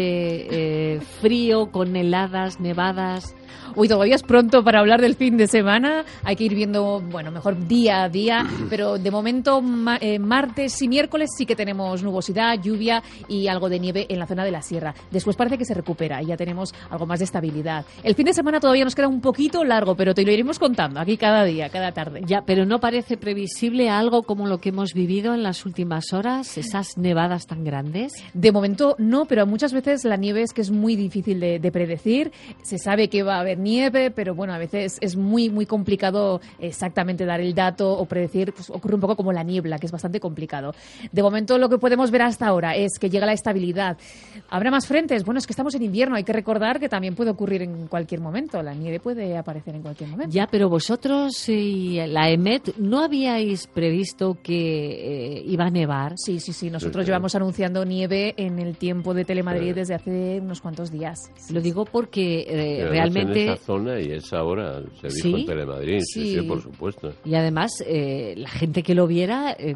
eh, frío con heladas, nevadas? Uy, todavía es pronto para hablar del fin de semana. Hay que ir viendo, bueno, mejor día a día. Pero de momento, ma- eh, martes y miércoles sí que tenemos nubosidad, lluvia y algo de nieve en la zona de la sierra. Después parece que se recupera y ya tenemos algo más de estabilidad. El fin de semana todavía nos queda un poquito largo, pero te lo iremos contando aquí cada día, cada tarde. Ya, pero ¿no parece previsible algo como lo que hemos vivido en las últimas horas? Esas nevadas tan grandes. De momento no, pero muchas veces la nieve es que es muy difícil de, de predecir. Se sabe que va a haber nieve, pero bueno, a veces es muy muy complicado exactamente dar el dato o predecir. Pues ocurre un poco como la niebla, que es bastante complicado. De momento lo que podemos ver hasta ahora es que llega la estabilidad. ¿Habrá más frentes? Bueno, es que estamos en invierno, hay que recordar que también puede ocurrir en cualquier momento. La nieve puede aparecer en cualquier momento. Ya, pero vosotros y la EMET, ¿no habíais previsto que eh, iba a nevar? Sí, sí, sí. Nosotros sí, llevamos anunciando nieve en el tiempo de Telemadrid sí. desde hace unos cuantos días. Lo digo porque eh, realmente... En esa zona y esa hora se dijo ¿Sí? en Telemadrid, sí, sí, sí, por supuesto. Y además eh, la gente que lo viera eh,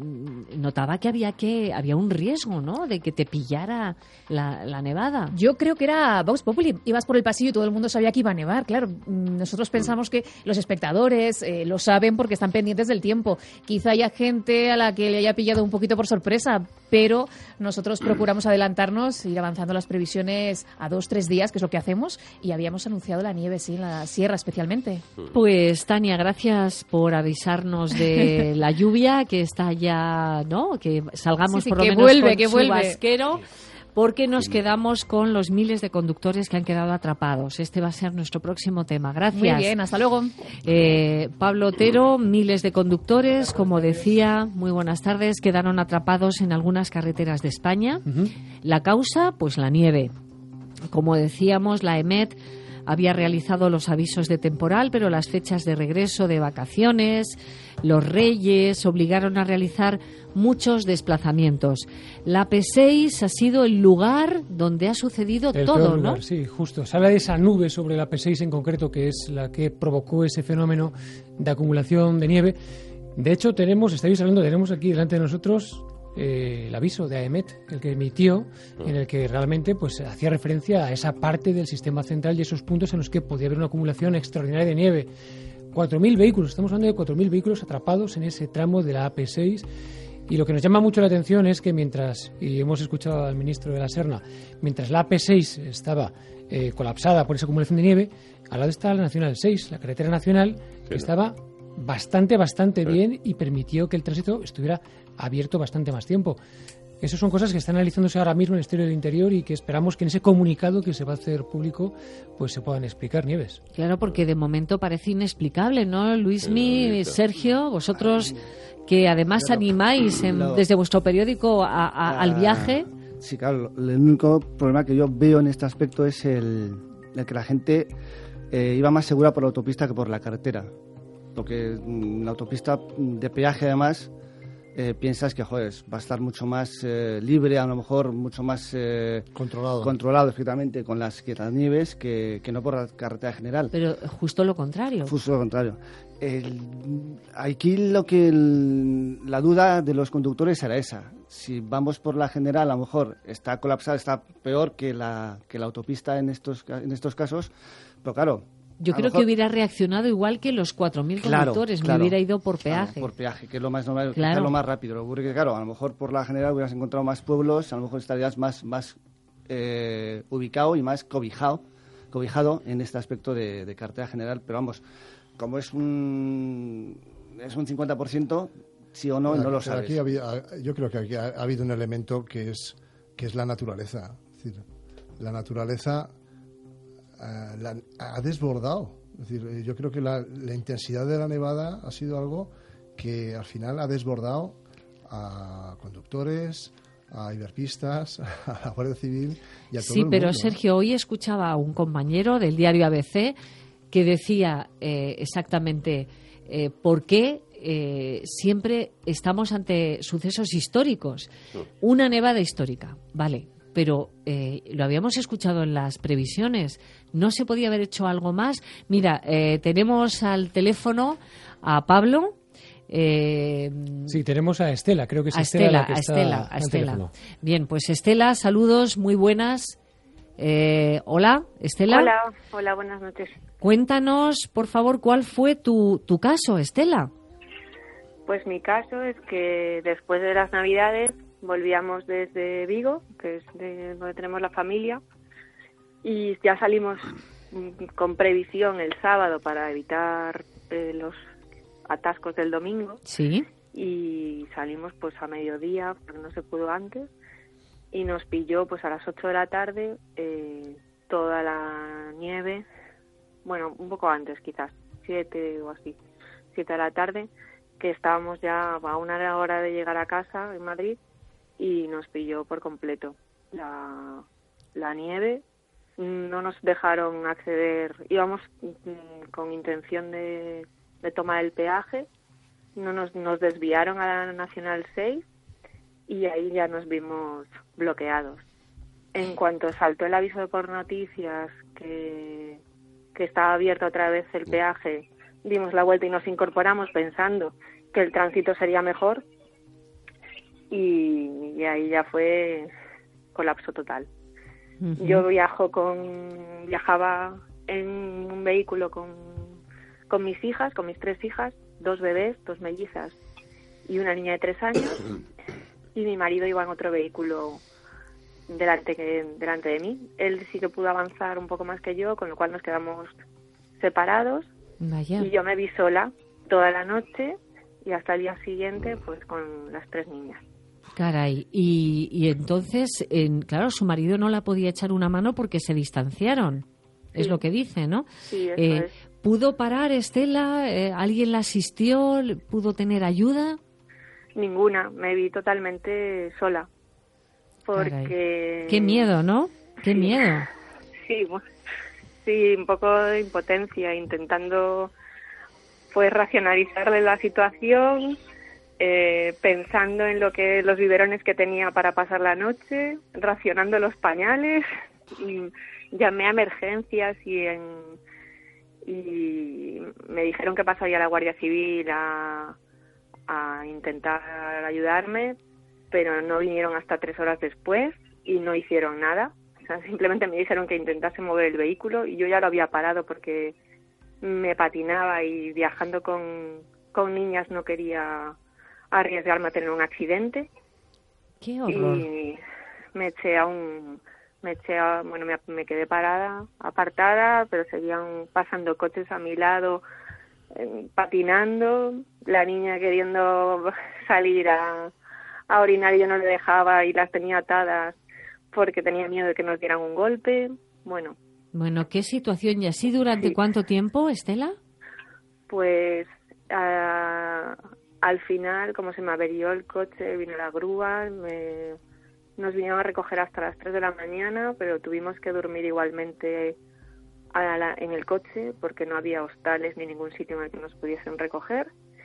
notaba que había que había un riesgo, ¿no?, de que te pillara la, la nevada. Yo creo que era Vox Populi. Ibas por el pasillo y todo el mundo sabía que iba a nevar. Claro, nosotros pensamos que los espectadores eh, lo saben porque están pendientes del tiempo. Quizá haya gente a la que le haya pillado un poquito por sorpresa. pero nosotros procuramos adelantarnos, ir avanzando las previsiones a dos, tres días, que es lo que hacemos, y habíamos anunciado la nieve, sí, en la sierra especialmente. Pues, Tania, gracias por avisarnos de la lluvia, que está ya, ¿no? Que salgamos Sí, sí, por lo que menos vuelve, con que vuelve. chubasquero, porque nos quedamos con los miles de conductores que han quedado atrapados. Este va a ser nuestro próximo tema. Gracias. Muy bien, hasta luego. Eh, Pablo Otero, miles de conductores, como decía, muy buenas tardes, quedaron atrapados en algunas carreteras de España. Uh-huh. La causa, pues la nieve. Como decíamos, la EMET había realizado los avisos de temporal, pero las fechas de regreso de vacaciones, los Reyes, obligaron a realizar muchos desplazamientos. La P seis ha sido el lugar donde ha sucedido el todo, lugar, ¿no? Sí, justo. Se habla de esa nube sobre la P seis en concreto, que es la que provocó ese fenómeno de acumulación de nieve. De hecho, tenemos, estáis hablando, tenemos aquí delante de nosotros Eh, el aviso de AEMET, el que emitió, en el que realmente pues hacía referencia a esa parte del sistema central y esos puntos en los que podía haber una acumulación extraordinaria de nieve. cuatro mil vehículos, estamos hablando de cuatro mil vehículos atrapados en ese tramo de la A P seis, y lo que nos llama mucho la atención es que mientras, y hemos escuchado al ministro de la Serna, mientras la A P seis estaba eh, colapsada por esa acumulación de nieve, al lado está la Nacional seis, la carretera nacional, que estaba bastante, bastante bien y permitió que el tránsito estuviera abierto bastante más tiempo. Esas son cosas que están analizándose ahora mismo en el Ministerio del Interior y que esperamos que en ese comunicado que se va a hacer público pues se puedan explicar, Nieves. Claro, porque de momento parece inexplicable, ¿no? Luismi, Sergio, vosotros que además claro, animáis en, lo, desde vuestro periódico a, a, a, al viaje. Sí, claro, el único problema que yo veo en este aspecto es el, el que la gente eh, iba más segura por la autopista que por la carretera. Porque la autopista de peaje, además, eh, piensas que, joder, va a estar mucho más eh, libre, a lo mejor mucho más eh, controlado, controlado efectivamente, con las nieves que, que no por la carretera general. Pero justo lo contrario. Justo lo contrario. El, aquí lo que el, la duda de los conductores era esa. Si vamos por la general, a lo mejor está colapsada, está peor que la, que la autopista en estos, en estos casos, pero claro... Yo creo mejor... que hubiera reaccionado igual que los cuatro mil conductores, claro, me hubiera ido por peaje. Claro, por peaje, que es lo más normal, claro. que es lo más rápido. Lo que ocurre que, claro, a lo mejor por la general hubieras encontrado más pueblos, a lo mejor estarías más, más eh, ubicado y más cobijado, cobijado en este aspecto de, de carretera general. Pero vamos, como es un, es un cincuenta por ciento, sí o no, pero, no lo pero sabes. Aquí había, yo creo que aquí ha, ha habido un elemento que es, que es la naturaleza. Es decir, la naturaleza... Uh, la, ha desbordado. Es decir, yo creo que la, la intensidad de la nevada ha sido algo que al final ha desbordado a conductores, a iberpistas, a la Guardia Civil y a todo sí, el mundo. Sí, pero Sergio, hoy escuchaba a un compañero del diario A B C que decía eh, exactamente eh, por qué eh, siempre estamos ante sucesos históricos. Una nevada histórica, vale. Pero eh, lo habíamos escuchado en las previsiones. ¿No se podía haber hecho algo más? Mira, eh, tenemos al teléfono a Pablo. Eh, sí, tenemos a Estela, creo que es a Estela, Estela, la que a está Estela, a Estela. Teléfono. Bien, pues Estela, saludos, muy buenas. Eh, hola, Estela. Hola, hola, buenas noches. Cuéntanos, por favor, ¿cuál fue tu, tu caso, Estela? Pues mi caso es que después de las Navidades volvíamos desde Vigo, que es de donde tenemos la familia, y ya salimos con previsión el sábado para evitar eh, los atascos del domingo. Sí. Y salimos pues a mediodía, porque no se pudo antes, y nos pilló pues a las ocho de la tarde eh, toda la nieve, bueno, un poco antes quizás, siete o así, siete de la tarde, que estábamos ya a una hora de llegar a casa en Madrid, y nos pilló por completo la, la nieve. No nos dejaron acceder, íbamos con intención de, de tomar el peaje, no nos, nos desviaron a la Nacional seis y ahí ya nos vimos bloqueados. En cuanto saltó el aviso de por noticias que, que estaba abierto otra vez el peaje, dimos la vuelta y nos incorporamos pensando que el tránsito sería mejor. Y, y ahí ya fue colapso total. Uh-huh. Yo viajo con viajaba en un vehículo con, con mis hijas, con mis tres hijas, dos bebés, dos mellizas y una niña de tres años. y mi marido iba en otro vehículo delante, delante de mí. Él sí que pudo avanzar un poco más que yo, con lo cual nos quedamos separados. Vaya. Y yo me vi sola toda la noche y hasta el día siguiente pues con las tres niñas. Caray, y, y entonces, en, claro, su marido no la podía echar una mano porque se distanciaron, sí. Es lo que dice, ¿no? Sí, eso eh, es. ¿Pudo parar Estela? Eh, ¿Alguien la asistió? ¿Pudo tener ayuda? Ninguna, me vi totalmente sola. Porque... Caray. Qué miedo, ¿no? Qué sí. miedo. Sí, sí, un poco de impotencia, intentando pues racionalizarle la situación, eh, pensando en lo que los biberones que tenía para pasar la noche, racionando los pañales, y llamé a emergencias y en y me dijeron que pasaría la Guardia Civil a, a intentar ayudarme, pero no vinieron hasta tres horas después y no hicieron nada. O sea, simplemente me dijeron que intentase mover el vehículo y yo ya lo había parado porque me patinaba y viajando con, con niñas no quería arriesgarme a tener un accidente. ¡Qué horror! Y me eché a un... Me eché a, bueno, me, me quedé parada, apartada, pero seguían pasando coches a mi lado, eh, patinando, la niña queriendo salir a, a orinar y yo no le dejaba y las tenía atadas porque tenía miedo de que nos dieran un golpe. Bueno. Bueno, ¿qué situación? ¿Y así durante sí. cuánto tiempo, Estela? Pues a, al final, como se me averió el coche, vino la grúa, me... Nos vinieron a recoger hasta las tres de la mañana, pero tuvimos que dormir igualmente a la, en el coche porque no había hostales ni ningún sitio en el que nos pudiesen recoger.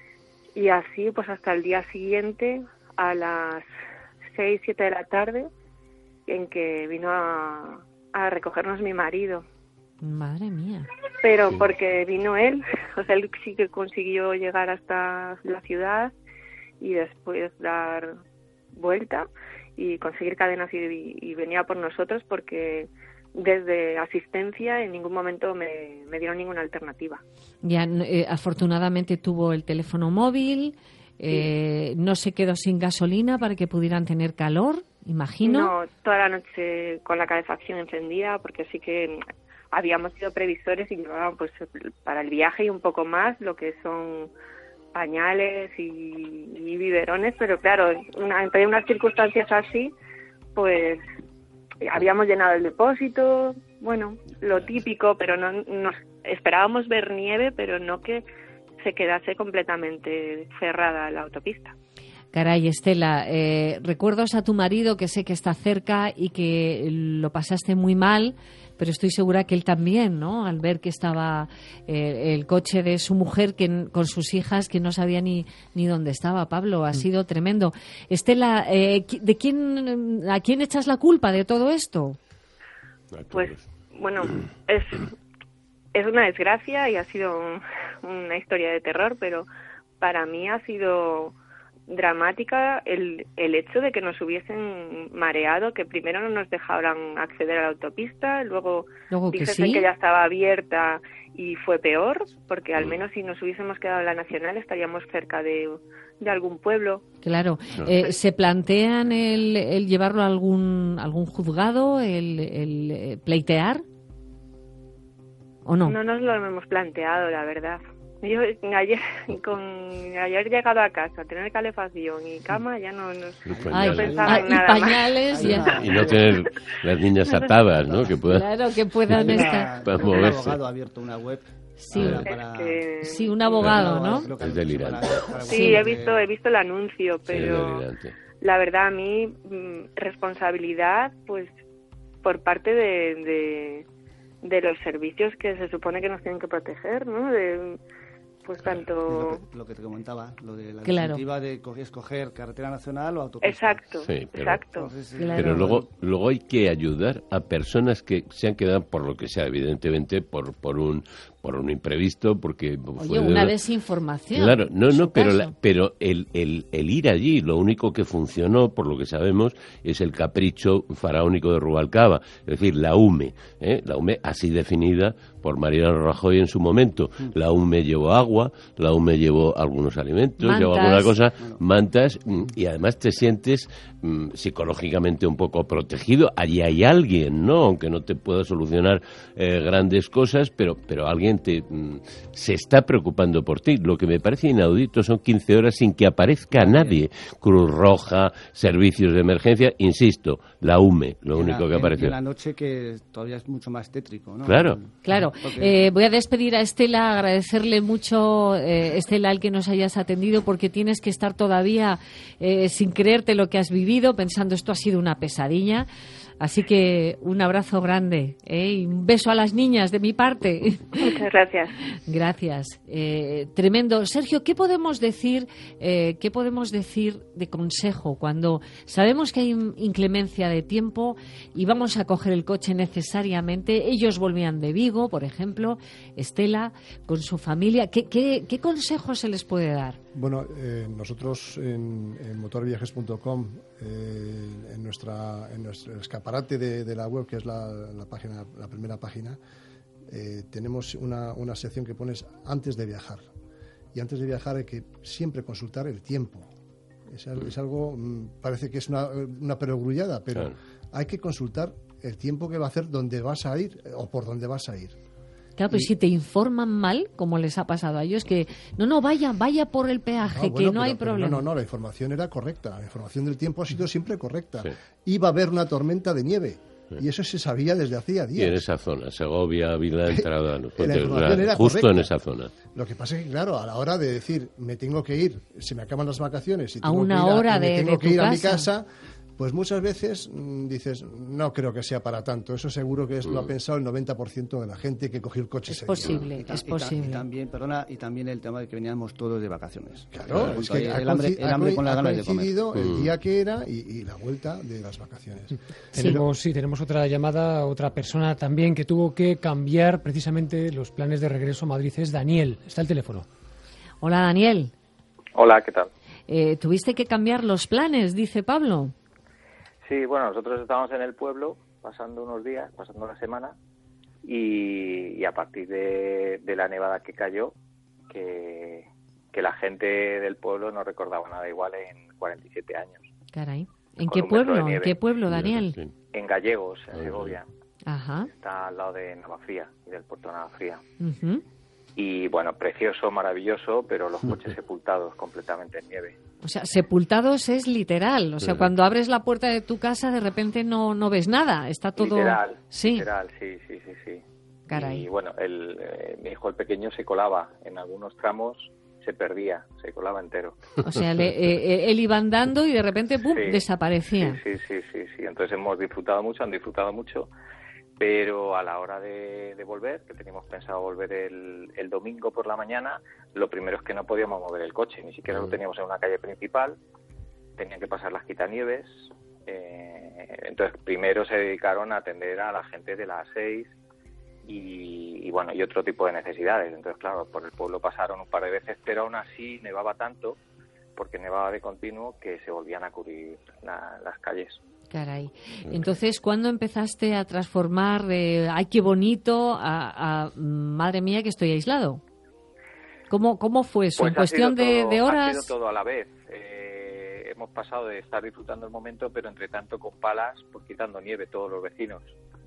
Y así, pues hasta el día siguiente, a las seis, siete de la tarde, en que vino a, a recogernos mi marido. Madre mía. Pero sí. Porque vino él, o sea, él sí que consiguió llegar hasta la ciudad y después dar vuelta y conseguir cadenas y, y venía por nosotros porque desde asistencia en ningún momento me, me dieron ninguna alternativa. Ya, eh, afortunadamente tuvo el teléfono móvil, eh, sí. No se quedó sin gasolina para que pudieran tener calor, imagino. No, toda la noche con la calefacción encendida porque sí que habíamos sido previsores y llevaban pues para el viaje y un poco más lo que son pañales y, y biberones, pero claro, una, entre unas circunstancias así, pues habíamos llenado el depósito, bueno, lo típico, pero no nos esperábamos ver nieve, pero no que se quedase completamente cerrada la autopista. Caray, Estela, eh, recuerdos a tu marido que sé que está cerca y que lo pasaste muy mal, pero estoy segura que él también, ¿no? Al ver que estaba eh, el coche de su mujer que, con sus hijas que no sabía ni, ni dónde estaba. Pablo, ha mm. sido tremendo. Estela, eh, ¿de quién, ¿a quién echas la culpa de todo esto? Pues, bueno, es, es una desgracia y ha sido un, una historia de terror, pero para mí ha sido dramática el, el hecho de que nos hubiesen mareado, que primero no nos dejaran acceder a la autopista, luego, luego que, dijesen sí. que ya estaba abierta y fue peor, porque al menos si nos hubiésemos quedado en la Nacional estaríamos cerca de, de algún pueblo. Claro. Eh, ¿Se plantean el, el llevarlo a algún, algún juzgado, el, el, el pleitear? ¿O no? No nos lo hemos planteado, la verdad. Yo ayer, con ayer llegado a casa, tener calefacción y cama, ya no, no, Ay, no pensaba ah, en y nada pañales, más. ya. Y no tener las niñas atadas, ¿no? Que puedan, claro, que puedan estar. Para un moverse. abogado ha abierto una web. Sí, para, es que... sí, un abogado, ¿no? Es delirante. Para, para sí, he visto, he visto el anuncio, pero sí, la verdad a mí mmm, responsabilidad, pues, por parte de, de de los servicios que se supone que nos tienen que proteger, ¿no? De, pues tanto... Lo que, lo que te comentaba, lo de la claro. definitiva de escoger carretera nacional o autopista. Exacto, sí, pero, exacto. Entonces, claro. Pero luego, luego hay que ayudar a personas que se han quedado, por lo que sea, evidentemente, por, por un por un imprevisto, porque... Oye, fue una de... desinformación. Claro, no, no, pero, caso. la, pero el, el, el ir allí, lo único que funcionó, por lo que sabemos, es el capricho faraónico de Rubalcaba, es decir, la U M E, ¿eh? la U M E así definida por Mariano Rajoy en su momento. La U M E llevó agua, la U M E llevó algunos alimentos, Mantas. llevó alguna cosa, mantas, y además te sientes mm, psicológicamente un poco protegido. Allí hay alguien, ¿no? Aunque no te pueda solucionar eh, grandes cosas, pero, pero alguien te mm, se está preocupando por ti. Lo que me parece inaudito son quince horas sin que aparezca nadie. Cruz Roja, servicios de emergencia, insisto, la U M E, lo único que apareció. En la noche, que todavía es mucho más tétrico, ¿no? Claro. Claro. Eh, voy a despedir a Estela, agradecerle mucho, eh, Estela, el que nos hayas atendido, porque tienes que estar todavía eh, sin creerte lo que has vivido, pensando esto ha sido una pesadilla. Así que un abrazo grande, ¿eh? Y un beso a las niñas de mi parte. Muchas gracias. Gracias. Eh, tremendo. Sergio, ¿qué podemos decir, eh, qué podemos decir de consejo cuando sabemos que hay inclemencia de tiempo y vamos a coger el coche necesariamente? Ellos volvían de Vigo, por ejemplo, Estela, con su familia. ¿Qué, qué, qué consejo se les puede dar? Bueno, eh, nosotros en, en motorviajes punto com, eh, en, nuestra, en nuestro escaparate de, de la web, que es la, la, página, la primera página, eh, tenemos una, una sección que pones antes de viajar. Y antes de viajar hay que siempre consultar el tiempo. Es, es algo, parece que es una, una perogrullada, pero claro, hay que consultar el tiempo que va a hacer, dónde vas a ir o por dónde vas a ir. Claro, pero y... si te informan mal, como les ha pasado a ellos, que no, no, vaya, vaya por el peaje, no, bueno, que no pero, hay problema. No, no, no, la información era correcta, la información del tiempo ha sido siempre correcta. Sí. Iba a haber una tormenta de nieve, sí, y eso se sabía desde hacía días. Y en esa zona, Segovia, Vila, Entrada, no, la información era justo correcta. En esa zona. Lo que pasa es que, claro, a la hora de decir, me tengo que ir, se me acaban las vacaciones y tengo a una que ir, a, hora y me de, tengo de que ir casa. a mi casa... Pues muchas veces mmm, dices, no creo que sea para tanto. Eso seguro que es, mm. lo ha pensado el noventa por ciento de la gente que cogió el coche. Es seguido. posible, y ta- es y ta- posible. Y también, perdona, y también el tema de que veníamos todos de vacaciones. Claro, el, es que el, hambre, el hambre con las ganas de comer. Ha coincidido el Mm. día que era y, y la vuelta de las vacaciones. Sí. Tenemos, sí, tenemos otra llamada, otra persona también que tuvo que cambiar precisamente los planes de regreso a Madrid. Es Daniel, está el teléfono. Hola, Daniel. Hola, ¿qué tal? Eh, ¿Tuviste que cambiar los planes, dice Pablo? Sí, bueno, nosotros estábamos en el pueblo pasando unos días, pasando la semana, y, y a partir de, de la nevada que cayó, que, que la gente del pueblo no recordaba nada igual en cuarenta y siete años. Caray. ¿En Con qué un metro de pueblo? ¿En nieve. qué pueblo, Daniel? Sí. En Gallegos, en Segovia. Ajá. Está al lado de Navafría y del puerto de Navafría. Uh-huh. Y bueno, precioso, maravilloso, pero los coches sepultados completamente en nieve. O sea, sepultados es literal. O sea, Sí. cuando abres la puerta de tu casa, de repente no, no ves nada. Está todo... Literal, sí. literal, sí, sí, sí, sí. Caray. Y bueno, el, eh, mi hijo el pequeño se colaba en algunos tramos, se perdía, se colaba entero. O sea, le, eh, él iba andando y de repente ¡pum!, Sí. desaparecía. Sí, sí, sí, sí, sí. Entonces hemos disfrutado mucho, han disfrutado mucho, pero a la hora de, de volver, que teníamos pensado volver el, el domingo por la mañana, lo primero es que no podíamos mover el coche, ni siquiera lo teníamos en una calle principal, tenían que pasar las quitanieves, eh, entonces primero se dedicaron a atender a la gente de las seis y, y bueno, y otro tipo de necesidades. Entonces, claro, por el pueblo pasaron un par de veces, pero aún así nevaba tanto, porque nevaba de continuo, que se volvían a cubrir la, las calles. Caray. Entonces, ¿cuándo empezaste a transformar de ¡ay, qué bonito! a, a madre mía, que estoy aislado? ¿Cómo, cómo fue eso? Pues ¿En cuestión todo, de, de horas? Ha sido todo a la vez. Eh, hemos pasado de estar disfrutando el momento, pero entre tanto con palas, pues quitando nieve todos los vecinos.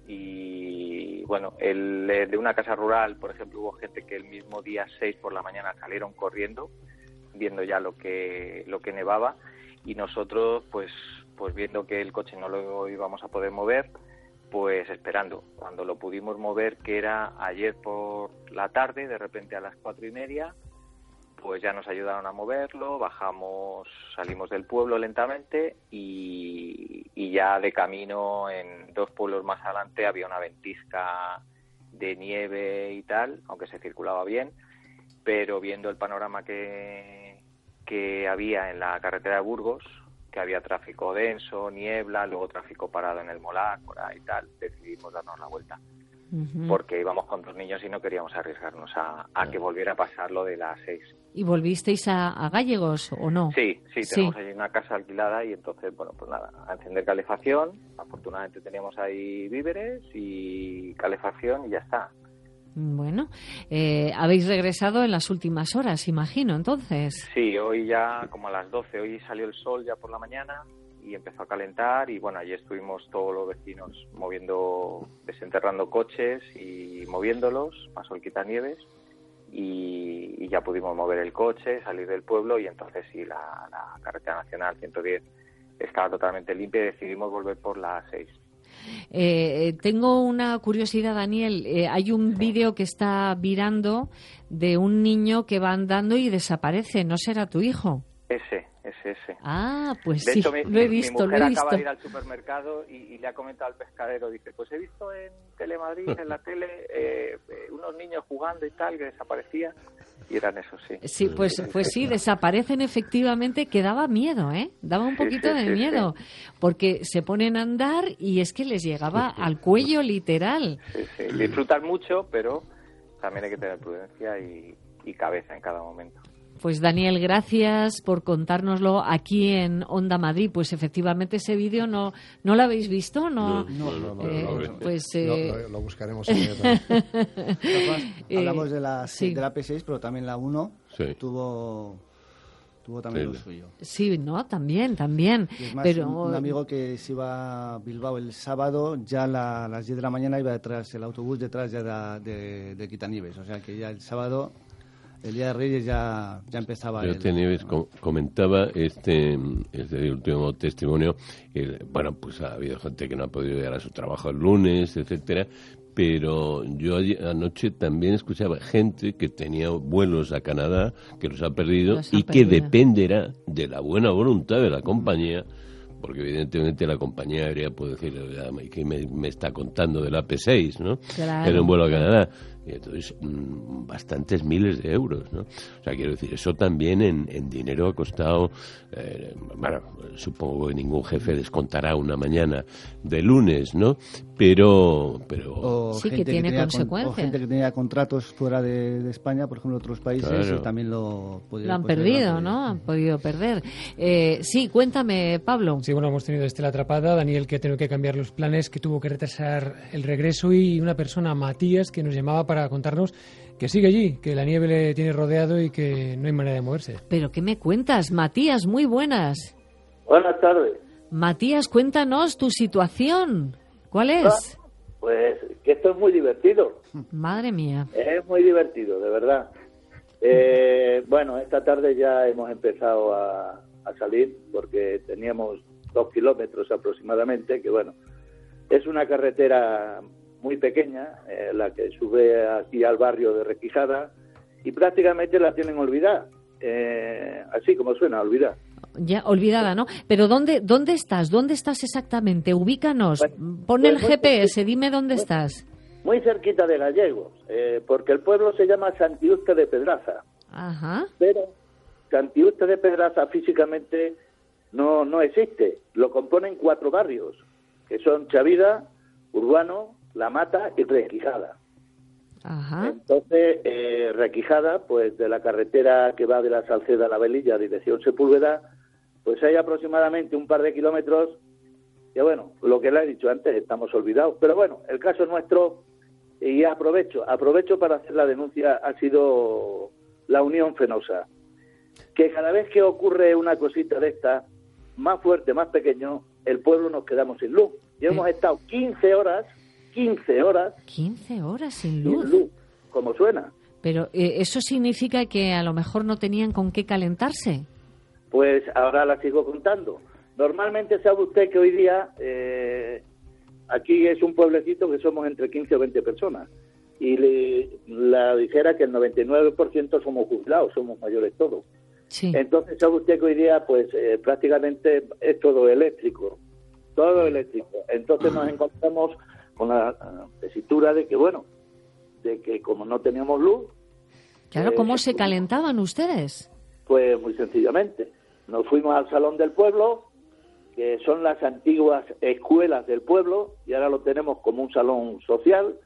Y bueno, el de una casa rural, por ejemplo, hubo gente que el mismo día seis por la mañana salieron corriendo, viendo ya lo que lo que nevaba, y nosotros pues pues viendo que el coche no lo íbamos a poder mover, pues esperando. Cuando lo pudimos mover, que era ayer por la tarde, de repente a las cuatro y media, pues ya nos ayudaron a moverlo, bajamos, salimos del pueblo lentamente y, y ya de camino en dos pueblos más adelante había una ventisca de nieve y tal, aunque se circulaba bien, pero viendo el panorama que, que había en la carretera de Burgos, que había tráfico denso, niebla, luego tráfico parado en el Molar, por ahí y tal, decidimos darnos la vuelta. Uh-huh. Porque íbamos con dos niños y no queríamos arriesgarnos a, a que volviera a pasar lo de las seis. ¿Y volvisteis a, a Gallegos o no? Sí, sí, tenemos sí. allí una casa alquilada y entonces, bueno, pues nada, a encender calefacción. Afortunadamente teníamos ahí víveres y calefacción y ya está. Bueno, eh, habéis regresado en las últimas horas, imagino, entonces. Sí, hoy ya como a las doce, hoy salió el sol ya por la mañana y empezó a calentar y bueno, allí estuvimos todos los vecinos moviendo, desenterrando coches y moviéndolos, pasó el quitanieves y, y ya pudimos mover el coche, salir del pueblo y entonces sí, la, la carretera nacional ciento diez estaba totalmente limpia y decidimos volver por la seis. Eh, tengo una curiosidad, Daniel. Eh, hay un vídeo que está virando de un niño que va andando y desaparece. ¿No será tu hijo? Ese, ese, ese. Ah, pues de sí, hecho, mi, lo he visto, mi mujer lo he visto. acaba de ir al supermercado y, y le ha comentado al pescadero, dice, pues he visto en Telemadrid, en la tele, eh, eh, unos niños jugando y tal, que desaparecían. Y eran esos, sí. Sí, pues, pues sí, desaparecen efectivamente, que daba miedo, ¿eh? Daba un poquito sí, sí, de sí, miedo, sí. porque se ponen a andar y es que les llegaba al cuello literal. Sí, sí, disfrutan mucho, pero también hay que tener prudencia y, y cabeza en cada momento. Pues Daniel, gracias por contárnoslo aquí en Onda Madrid. Pues efectivamente ese vídeo no no lo habéis visto, ¿no? No, no, no. Eh, no, no pues eh... lo, lo buscaremos inmediatamente. Hablamos de la, sí. de la P seis, pero también la uno sí. tuvo tuvo también sí. lo suyo. Sí, no, también, también. Y es más, pero un, un amigo que se iba a Bilbao el sábado, ya a la, las diez de la mañana iba detrás, el autobús detrás ya de, de, de Quitanieves, o sea que ya el sábado el Día de Reyes ya, ya empezaba. Yo el, Nieves com- comentaba este, este último testimonio. El, bueno, pues ha habido gente que no ha podido llegar a su trabajo el lunes, etcétera. Pero yo anoche también escuchaba gente que tenía vuelos a Canadá, que los ha perdido los ha y perdido. que dependerá de la buena voluntad de la compañía. Porque evidentemente la compañía aérea puede decir que me, me está contando de la P seis, ¿no? Claro. En un vuelo a Canadá. Y entonces, mmm, bastantes miles de euros, ¿no? O sea, quiero decir, eso también en, en dinero ha costado... Eh, bueno, supongo que ningún jefe descontará una mañana de lunes, ¿no? Pero... pero o sí, gente que tiene que consecuencias. Con, o gente que tenía contratos fuera de, de España, por ejemplo, otros países, claro. y también lo... Podía, lo han pues, perdido, lo ¿no? Han podido perder. Eh, sí, cuéntame, Pablo. Sí, bueno, hemos tenido Estela atrapada, Daniel que ha tenido que cambiar los planes, que tuvo que retrasar el regreso, y una persona, Matías, que nos llamaba para contarnos que sigue allí, que la nieve le tiene rodeado y que no hay manera de moverse. ¿Pero qué me cuentas, Matías? Muy buenas. Buenas tardes. Matías, cuéntanos tu situación. ¿Cuál es? Ah, pues que esto es muy divertido. Madre mía. Es muy divertido, de verdad. Eh, bueno, esta tarde ya hemos empezado a, a salir porque teníamos dos kilómetros aproximadamente, que bueno, es una carretera muy pequeña, eh, la que sube aquí al barrio de Requijada, y prácticamente la tienen olvidada, eh, así como suena, olvidada. Ya, olvidada, ¿no? Pero ¿dónde dónde estás? ¿Dónde estás exactamente? Ubícanos, bueno, pon pues el G P S, dime dónde muy, estás. Muy cerquita de Gallegos, eh, porque el pueblo se llama Santiuste de Pedraza. Ajá. Pero Santiuste de Pedraza físicamente no, no existe, lo componen cuatro barrios, que son Chavida, Urbano, La Mata y Requijada. Ajá. Entonces, eh, Requijada, pues de la carretera que va de la Salceda a la Velilla, dirección Sepúlveda, pues hay aproximadamente un par de kilómetros, y bueno, lo que le he dicho antes, estamos olvidados. Pero bueno, el caso nuestro, y aprovecho, aprovecho para hacer la denuncia, ha sido la Unión Fenosa, que cada vez que ocurre una cosita de esta, más fuerte, más pequeño, el pueblo nos quedamos sin luz. Y hemos estado quince horas, quince horas... quince horas sin luz. Sin luz, como suena. Pero eh, ¿eso significa que a lo mejor no tenían con qué calentarse? Pues ahora la sigo contando. Normalmente sabe usted que hoy día eh, aquí es un pueblecito que somos entre quince o veinte personas. Y le, la dijera que el noventa y nueve por ciento somos jubilados, somos mayores todos. Sí. Entonces sabe usted que hoy día pues eh, prácticamente es todo eléctrico. Todo eléctrico. Entonces nos encontramos con la uh, tesitura de que, bueno, de que como no teníamos luz... Claro, eh, ¿cómo se calentaban ustedes? Pues muy sencillamente. Nos fuimos al Salón del Pueblo, que son las antiguas escuelas del pueblo, y ahora lo tenemos como un salón social,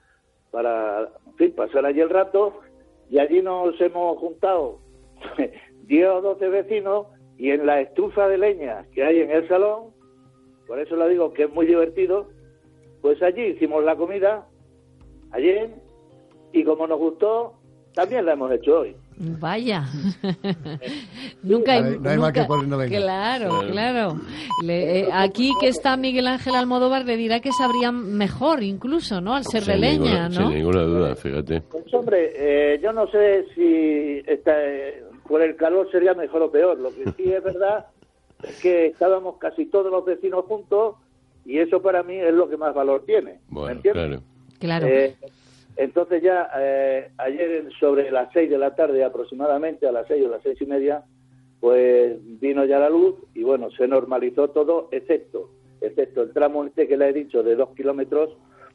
para, en fin, pasar allí el rato, y allí nos hemos juntado diez o doce vecinos, y en la estufa de leña que hay en el salón, por eso le digo que es muy divertido, pues allí hicimos la comida ayer, y como nos gustó, también la hemos hecho hoy. Vaya. nunca hay, no hay, no hay nunca, mal que por no venga. Claro, claro. Le, eh, aquí que está Miguel Ángel Almodóvar le dirá que sabrían mejor incluso, ¿no? Al ser sin de leña, ninguna, ¿no? Sin ninguna duda, fíjate. Pues hombre, eh, yo no sé si está, eh, por el calor sería mejor o peor. Lo que sí es verdad es que estábamos casi todos los vecinos juntos, y eso para mí es lo que más valor tiene. Bueno, ¿me entiendes? Claro. Eh, entonces ya eh, ayer sobre las seis de la tarde aproximadamente, a las seis o las seis y media, pues vino ya la luz y bueno, se normalizó todo, excepto excepto el tramo este que le he dicho de dos kilómetros,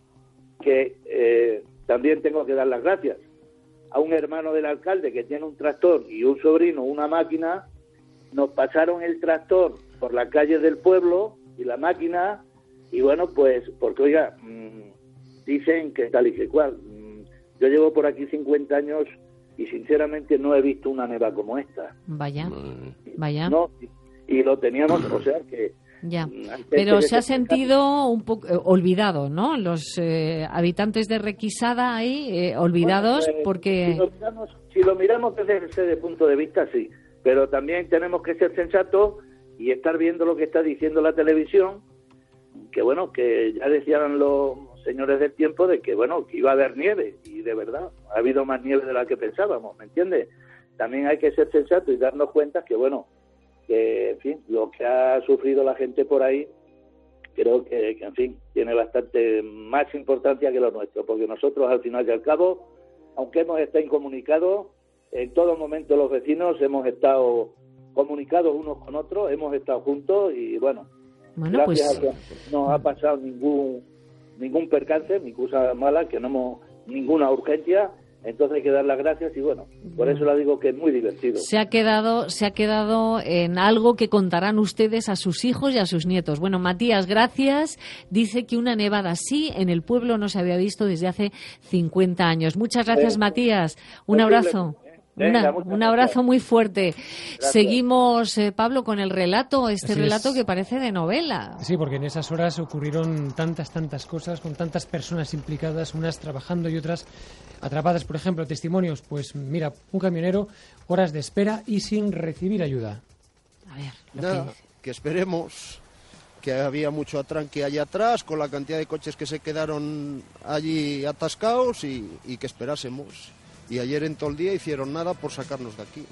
que eh, también tengo que dar las gracias a un hermano del alcalde que tiene un tractor y un sobrino una máquina. Nos pasaron el tractor por la calle del pueblo y la máquina, y bueno, pues porque oiga, mmm, dicen que tal y que cual. Yo llevo por aquí cincuenta años y sinceramente no he visto una neva como esta. Vaya, vaya. No, y, y lo teníamos, o sea que... Ya, pero se ha sentido un poco eh, olvidado, ¿no? Los eh, habitantes de Requisada ahí, eh, olvidados bueno, pues, porque... Si lo, miramos, si lo miramos desde ese punto de vista, sí. Pero también tenemos que ser sensatos y estar viendo lo que está diciendo la televisión, que bueno, que ya decían los señores del tiempo de que bueno, que iba a haber nieve, y de verdad ha habido más nieve de la que pensábamos, ¿me entiendes? También hay que ser sensatos y darnos cuenta que bueno, que en fin, lo que ha sufrido la gente por ahí, creo que, que en fin, tiene bastante más importancia que lo nuestro, porque nosotros al final y al cabo, aunque hemos estado incomunicados, en todo momento los vecinos hemos estado comunicados unos con otros, hemos estado juntos y bueno, bueno gracias pues... a que no ha pasado ningún ningún percance, ni cosa mala, que no hemos ninguna urgencia, entonces hay que dar las gracias y bueno, por eso le digo que es muy divertido. Se ha quedado, se ha quedado en algo que contarán ustedes a sus hijos y a sus nietos. Bueno, Matías, gracias. Dice que una nevada así en el pueblo no se había visto desde hace cincuenta años. Muchas gracias, eh, Matías. Un abrazo. Una, Venga, un abrazo muy fuerte. Gracias. Seguimos, eh, Pablo, con el relato, este Así relato es. que parece de novela. Sí, porque en esas horas ocurrieron tantas, tantas cosas, con tantas personas implicadas, unas trabajando y otras atrapadas. Por ejemplo, testimonios, pues mira, un camionero, horas de espera y sin recibir ayuda. A ver, lo Nada, que, que esperemos, que había mucho atranque allá atrás, con la cantidad de coches que se quedaron allí atascados y, y que esperásemos. Y ayer en todo el día hicieron nada por sacarnos de aquí.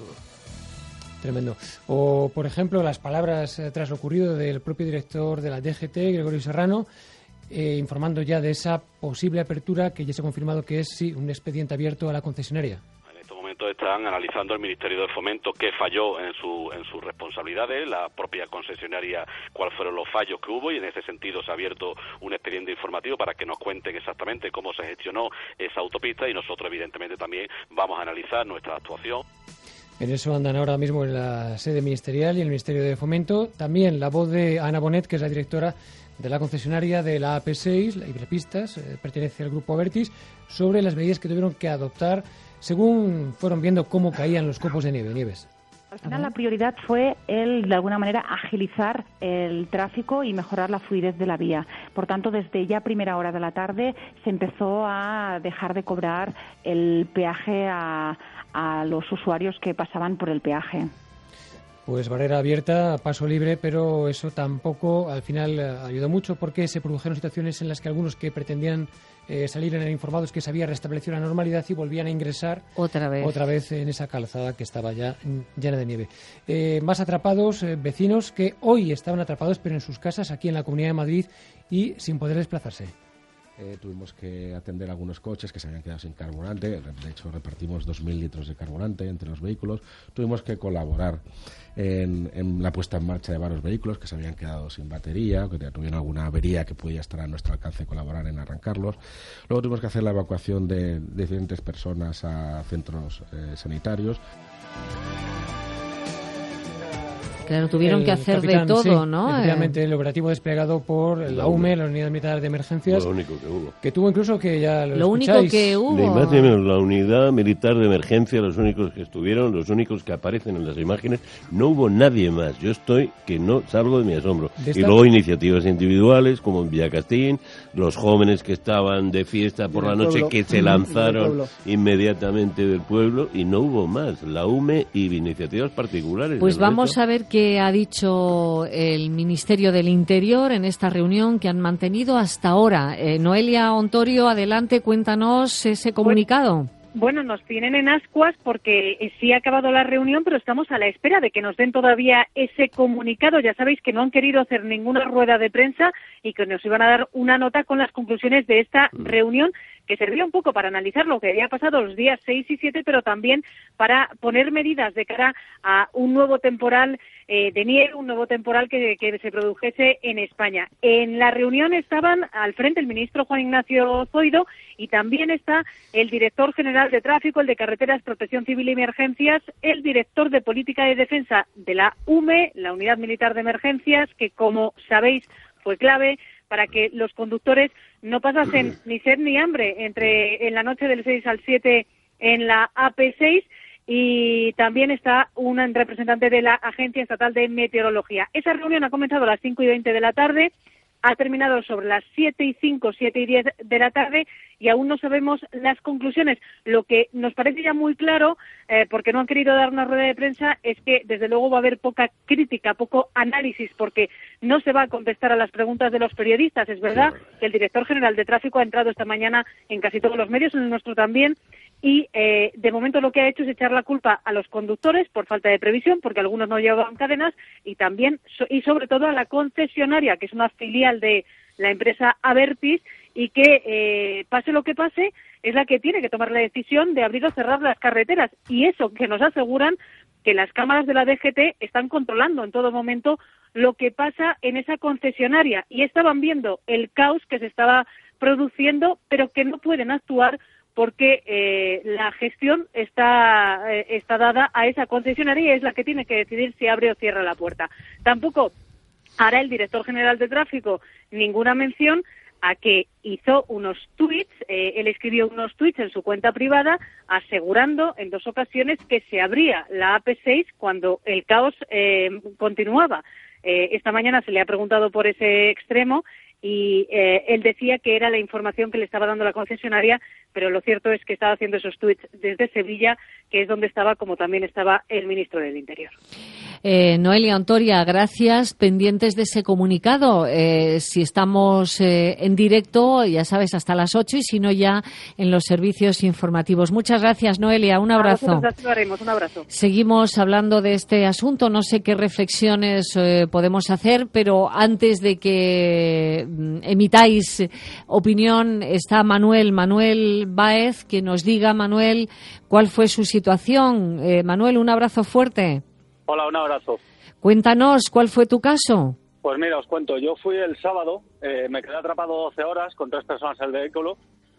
Tremendo. O, por ejemplo, las palabras eh, tras lo ocurrido del propio director de la D G T, Gregorio Serrano, eh, informando ya de esa posible apertura que ya se ha confirmado que es, sí, un expediente abierto a la concesionaria. En estos momentos están analizando el Ministerio de Fomento qué falló en, su, en sus responsabilidades, la propia concesionaria, cuáles fueron los fallos que hubo, y en ese sentido se ha abierto un expediente informativo para que nos cuenten exactamente cómo se gestionó esa autopista, y nosotros evidentemente también vamos a analizar nuestra actuación. En eso andan ahora mismo en la sede ministerial y en el Ministerio de Fomento. También la voz de Ana Bonet, que es la directora de la concesionaria de la A P seis, la Ibrepistas, eh, pertenece al grupo Abertis, sobre las medidas que tuvieron que adoptar según fueron viendo cómo caían los copos de nieve. Nieves. Al final la prioridad fue el, de alguna manera, agilizar el tráfico y mejorar la fluidez de la vía. Por tanto, desde ya primera hora de la tarde se empezó a dejar de cobrar el peaje a, a los usuarios que pasaban por el peaje. Pues barrera abierta, paso libre, pero eso tampoco al final ayudó mucho porque se produjeron situaciones en las que algunos que pretendían eh, salir eran informados que se había restablecido la normalidad y volvían a ingresar otra vez, otra vez en esa calzada que estaba ya llena de nieve. Eh, más atrapados, eh, vecinos que hoy estaban atrapados pero en sus casas aquí en la Comunidad de Madrid y sin poder desplazarse. Eh, tuvimos que atender algunos coches que se habían quedado sin carburante. De hecho, repartimos dos mil litros de carburante entre los vehículos. Tuvimos que colaborar en, en la puesta en marcha de varios vehículos que se habían quedado sin batería, que tuvieron alguna avería que podía estar a nuestro alcance, colaborar en arrancarlos. Luego tuvimos que hacer la evacuación de, de diferentes personas a centros eh, sanitarios. Claro, tuvieron el que hacer capitán, de todo, sí, ¿no? Efectivamente, el operativo desplegado por la U M E, la Unidad Militar de Emergencias. Lo único que hubo. Que tuvo incluso que ya lo, lo único escucháis. que hubo. Ni más ni menos, la Unidad Militar de Emergencia, los únicos que estuvieron, los únicos que aparecen en las imágenes, no hubo nadie más. Yo estoy que no salgo de mi asombro. De esta... Y luego iniciativas individuales, como en Villacastín, los jóvenes que estaban de fiesta por la noche, pueblo. que se lanzaron inmediatamente del pueblo, y no hubo más. La U M E y iniciativas particulares. Pues vamos a ver qué ha dicho el Ministerio del Interior en esta reunión que han mantenido hasta ahora. Eh, Noelia Ontorio, adelante, cuéntanos ese comunicado. Bueno, nos tienen en ascuas porque sí ha acabado la reunión, pero estamos a la espera de que nos den todavía ese comunicado. Ya sabéis que no han querido hacer ninguna rueda de prensa y que nos iban a dar una nota con las conclusiones de esta reunión, que servía un poco para analizar lo que había pasado los días seis y siete, pero también para poner medidas de cara a un nuevo temporal eh, de nieve, un nuevo temporal que, que se produjese en España. En la reunión estaban al frente el ministro Juan Ignacio Zoido y también está el director general de Tráfico, el de Carreteras, Protección Civil y Emergencias, el director de Política de Defensa de la U M E, la Unidad Militar de Emergencias, que como sabéis fue clave para que los conductores no pasasen ni sed ni hambre entre en la noche del seis al siete en la A P seis, y también está un representante de la Agencia Estatal de Meteorología. Esa reunión ha comenzado a las cinco y veinte de la tarde, ha terminado sobre las siete y cinco, siete y diez de la tarde y aún no sabemos las conclusiones. Lo que nos parece ya muy claro, eh, porque no han querido dar una rueda de prensa, es que desde luego va a haber poca crítica, poco análisis, porque no se va a contestar a las preguntas de los periodistas. Es verdad que el director general de Tráfico ha entrado esta mañana en casi todos los medios, en el nuestro también, y eh, de momento lo que ha hecho es echar la culpa a los conductores por falta de previsión, porque algunos no llevaban cadenas, y también so- y sobre todo a la concesionaria, que es una filial de la empresa Abertis, y que eh, pase lo que pase es la que tiene que tomar la decisión de abrir o cerrar las carreteras, y eso que nos aseguran que las cámaras de la D G T están controlando en todo momento lo que pasa en esa concesionaria, y estaban viendo el caos que se estaba produciendo, pero que no pueden actuar porque eh, la gestión está, eh, está dada a esa concesionaria y es la que tiene que decidir si abre o cierra la puerta. Tampoco hará el director general de Tráfico ninguna mención a que hizo unos tuits, eh, él escribió unos tuits en su cuenta privada asegurando en dos ocasiones que se abría la A P seis cuando el caos eh, continuaba. Eh, esta mañana se le ha preguntado por ese extremo y eh, él decía que era la información que le estaba dando la concesionaria, pero lo cierto es que estaba haciendo esos tuits desde Sevilla, que es donde estaba, como también estaba el ministro del Interior. Eh, Noelia Ontoria, gracias. Pendientes de ese comunicado. Eh, si estamos eh, en directo, ya sabes, hasta las ocho, y si no, ya en los servicios informativos. Muchas gracias, Noelia. Un abrazo. A nosotros haremos. Un abrazo. Seguimos hablando de este asunto. No sé qué reflexiones eh, podemos hacer, pero antes de que emitáis opinión, está Manuel, Manuel Báez, que nos diga, Manuel, cuál fue su situación. Eh, Manuel, un abrazo fuerte. Hola, un abrazo. Cuéntanos, ¿cuál fue tu caso? Pues mira, os cuento, yo fui el sábado, eh, me quedé atrapado doce horas con tres personas en el vehículo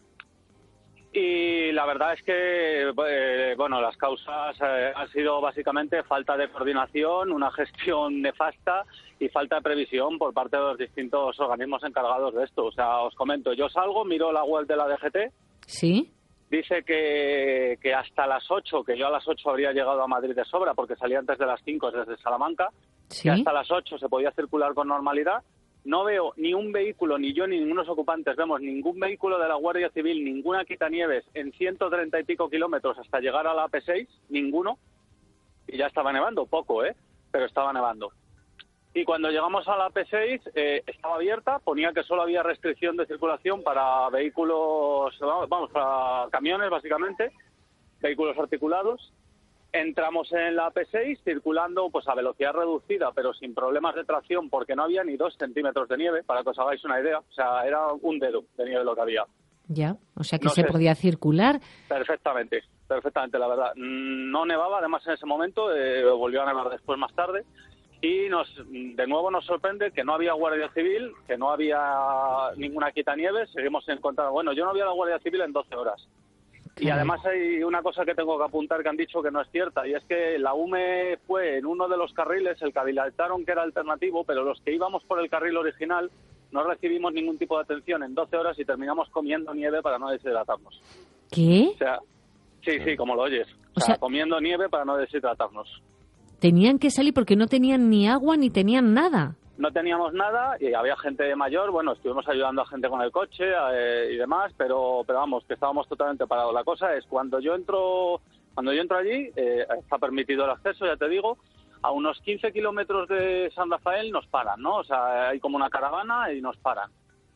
y la verdad es que, eh, bueno, las causas eh, han sido básicamente falta de coordinación, una gestión nefasta y falta de previsión por parte de los distintos organismos encargados de esto. O sea, os comento, yo salgo, miro la web de la D G T. Sí. Dice que, que hasta las ocho, que yo a las ocho habría llegado a Madrid de sobra porque salía antes de las cinco desde Salamanca, ¿sí? Que hasta las ocho se podía circular con normalidad. No veo ni un vehículo, ni yo ni ningunos ocupantes, vemos ningún vehículo de la Guardia Civil, ninguna quitanieves en ciento treinta y pico kilómetros hasta llegar a la A P seis, ninguno, y ya estaba nevando, poco, ¿eh? Pero estaba nevando. Y cuando llegamos a la A P seis, eh, estaba abierta, ponía que solo había restricción de circulación para vehículos, vamos, para camiones básicamente, vehículos articulados. Entramos en la A P seis circulando pues a velocidad reducida, pero sin problemas de tracción, porque no había ni dos centímetros de nieve, para que os hagáis una idea. O sea, era un dedo de nieve lo que había. Ya, o sea que no se sé. podía circular. Perfectamente, perfectamente, la verdad. No nevaba, además, en ese momento, eh, volvió a nevar después más tarde. Y nos, de nuevo nos sorprende que no había Guardia Civil, que no había ninguna quitanieves. Seguimos encontrando, bueno, yo no había la Guardia Civil en doce horas. Y además hay una cosa que tengo que apuntar que han dicho que no es cierta, y es que la U M E fue en uno de los carriles el que habilitaron que era alternativo, pero los que íbamos por el carril original no recibimos ningún tipo de atención en doce horas y terminamos comiendo nieve para no deshidratarnos. ¿Qué? O sea, sí, sí, como lo oyes. O, O sea, sea, comiendo nieve para no deshidratarnos. Tenían que salir porque no tenían ni agua ni tenían nada. No teníamos nada y había gente mayor, bueno, estuvimos ayudando a gente con el coche eh, y demás, pero pero vamos, que estábamos totalmente parados. La cosa es, cuando yo entro cuando yo entro allí, eh, está permitido el acceso, ya te digo, a unos quince kilómetros de San Rafael nos paran, ¿no? O sea, hay como una caravana y nos paran.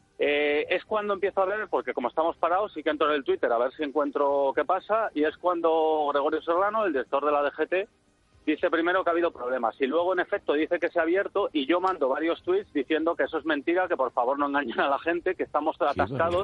Eh, es cuando empiezo a ver, porque como estamos parados, sí que entro en el Twitter a ver si encuentro qué pasa, y es cuando Gregorio Serrano, el director de la D G T, dice primero que ha habido problemas y luego en efecto dice que se ha abierto, y yo mando varios tweets diciendo que eso es mentira, que por favor no engañen a la gente, que estamos atascados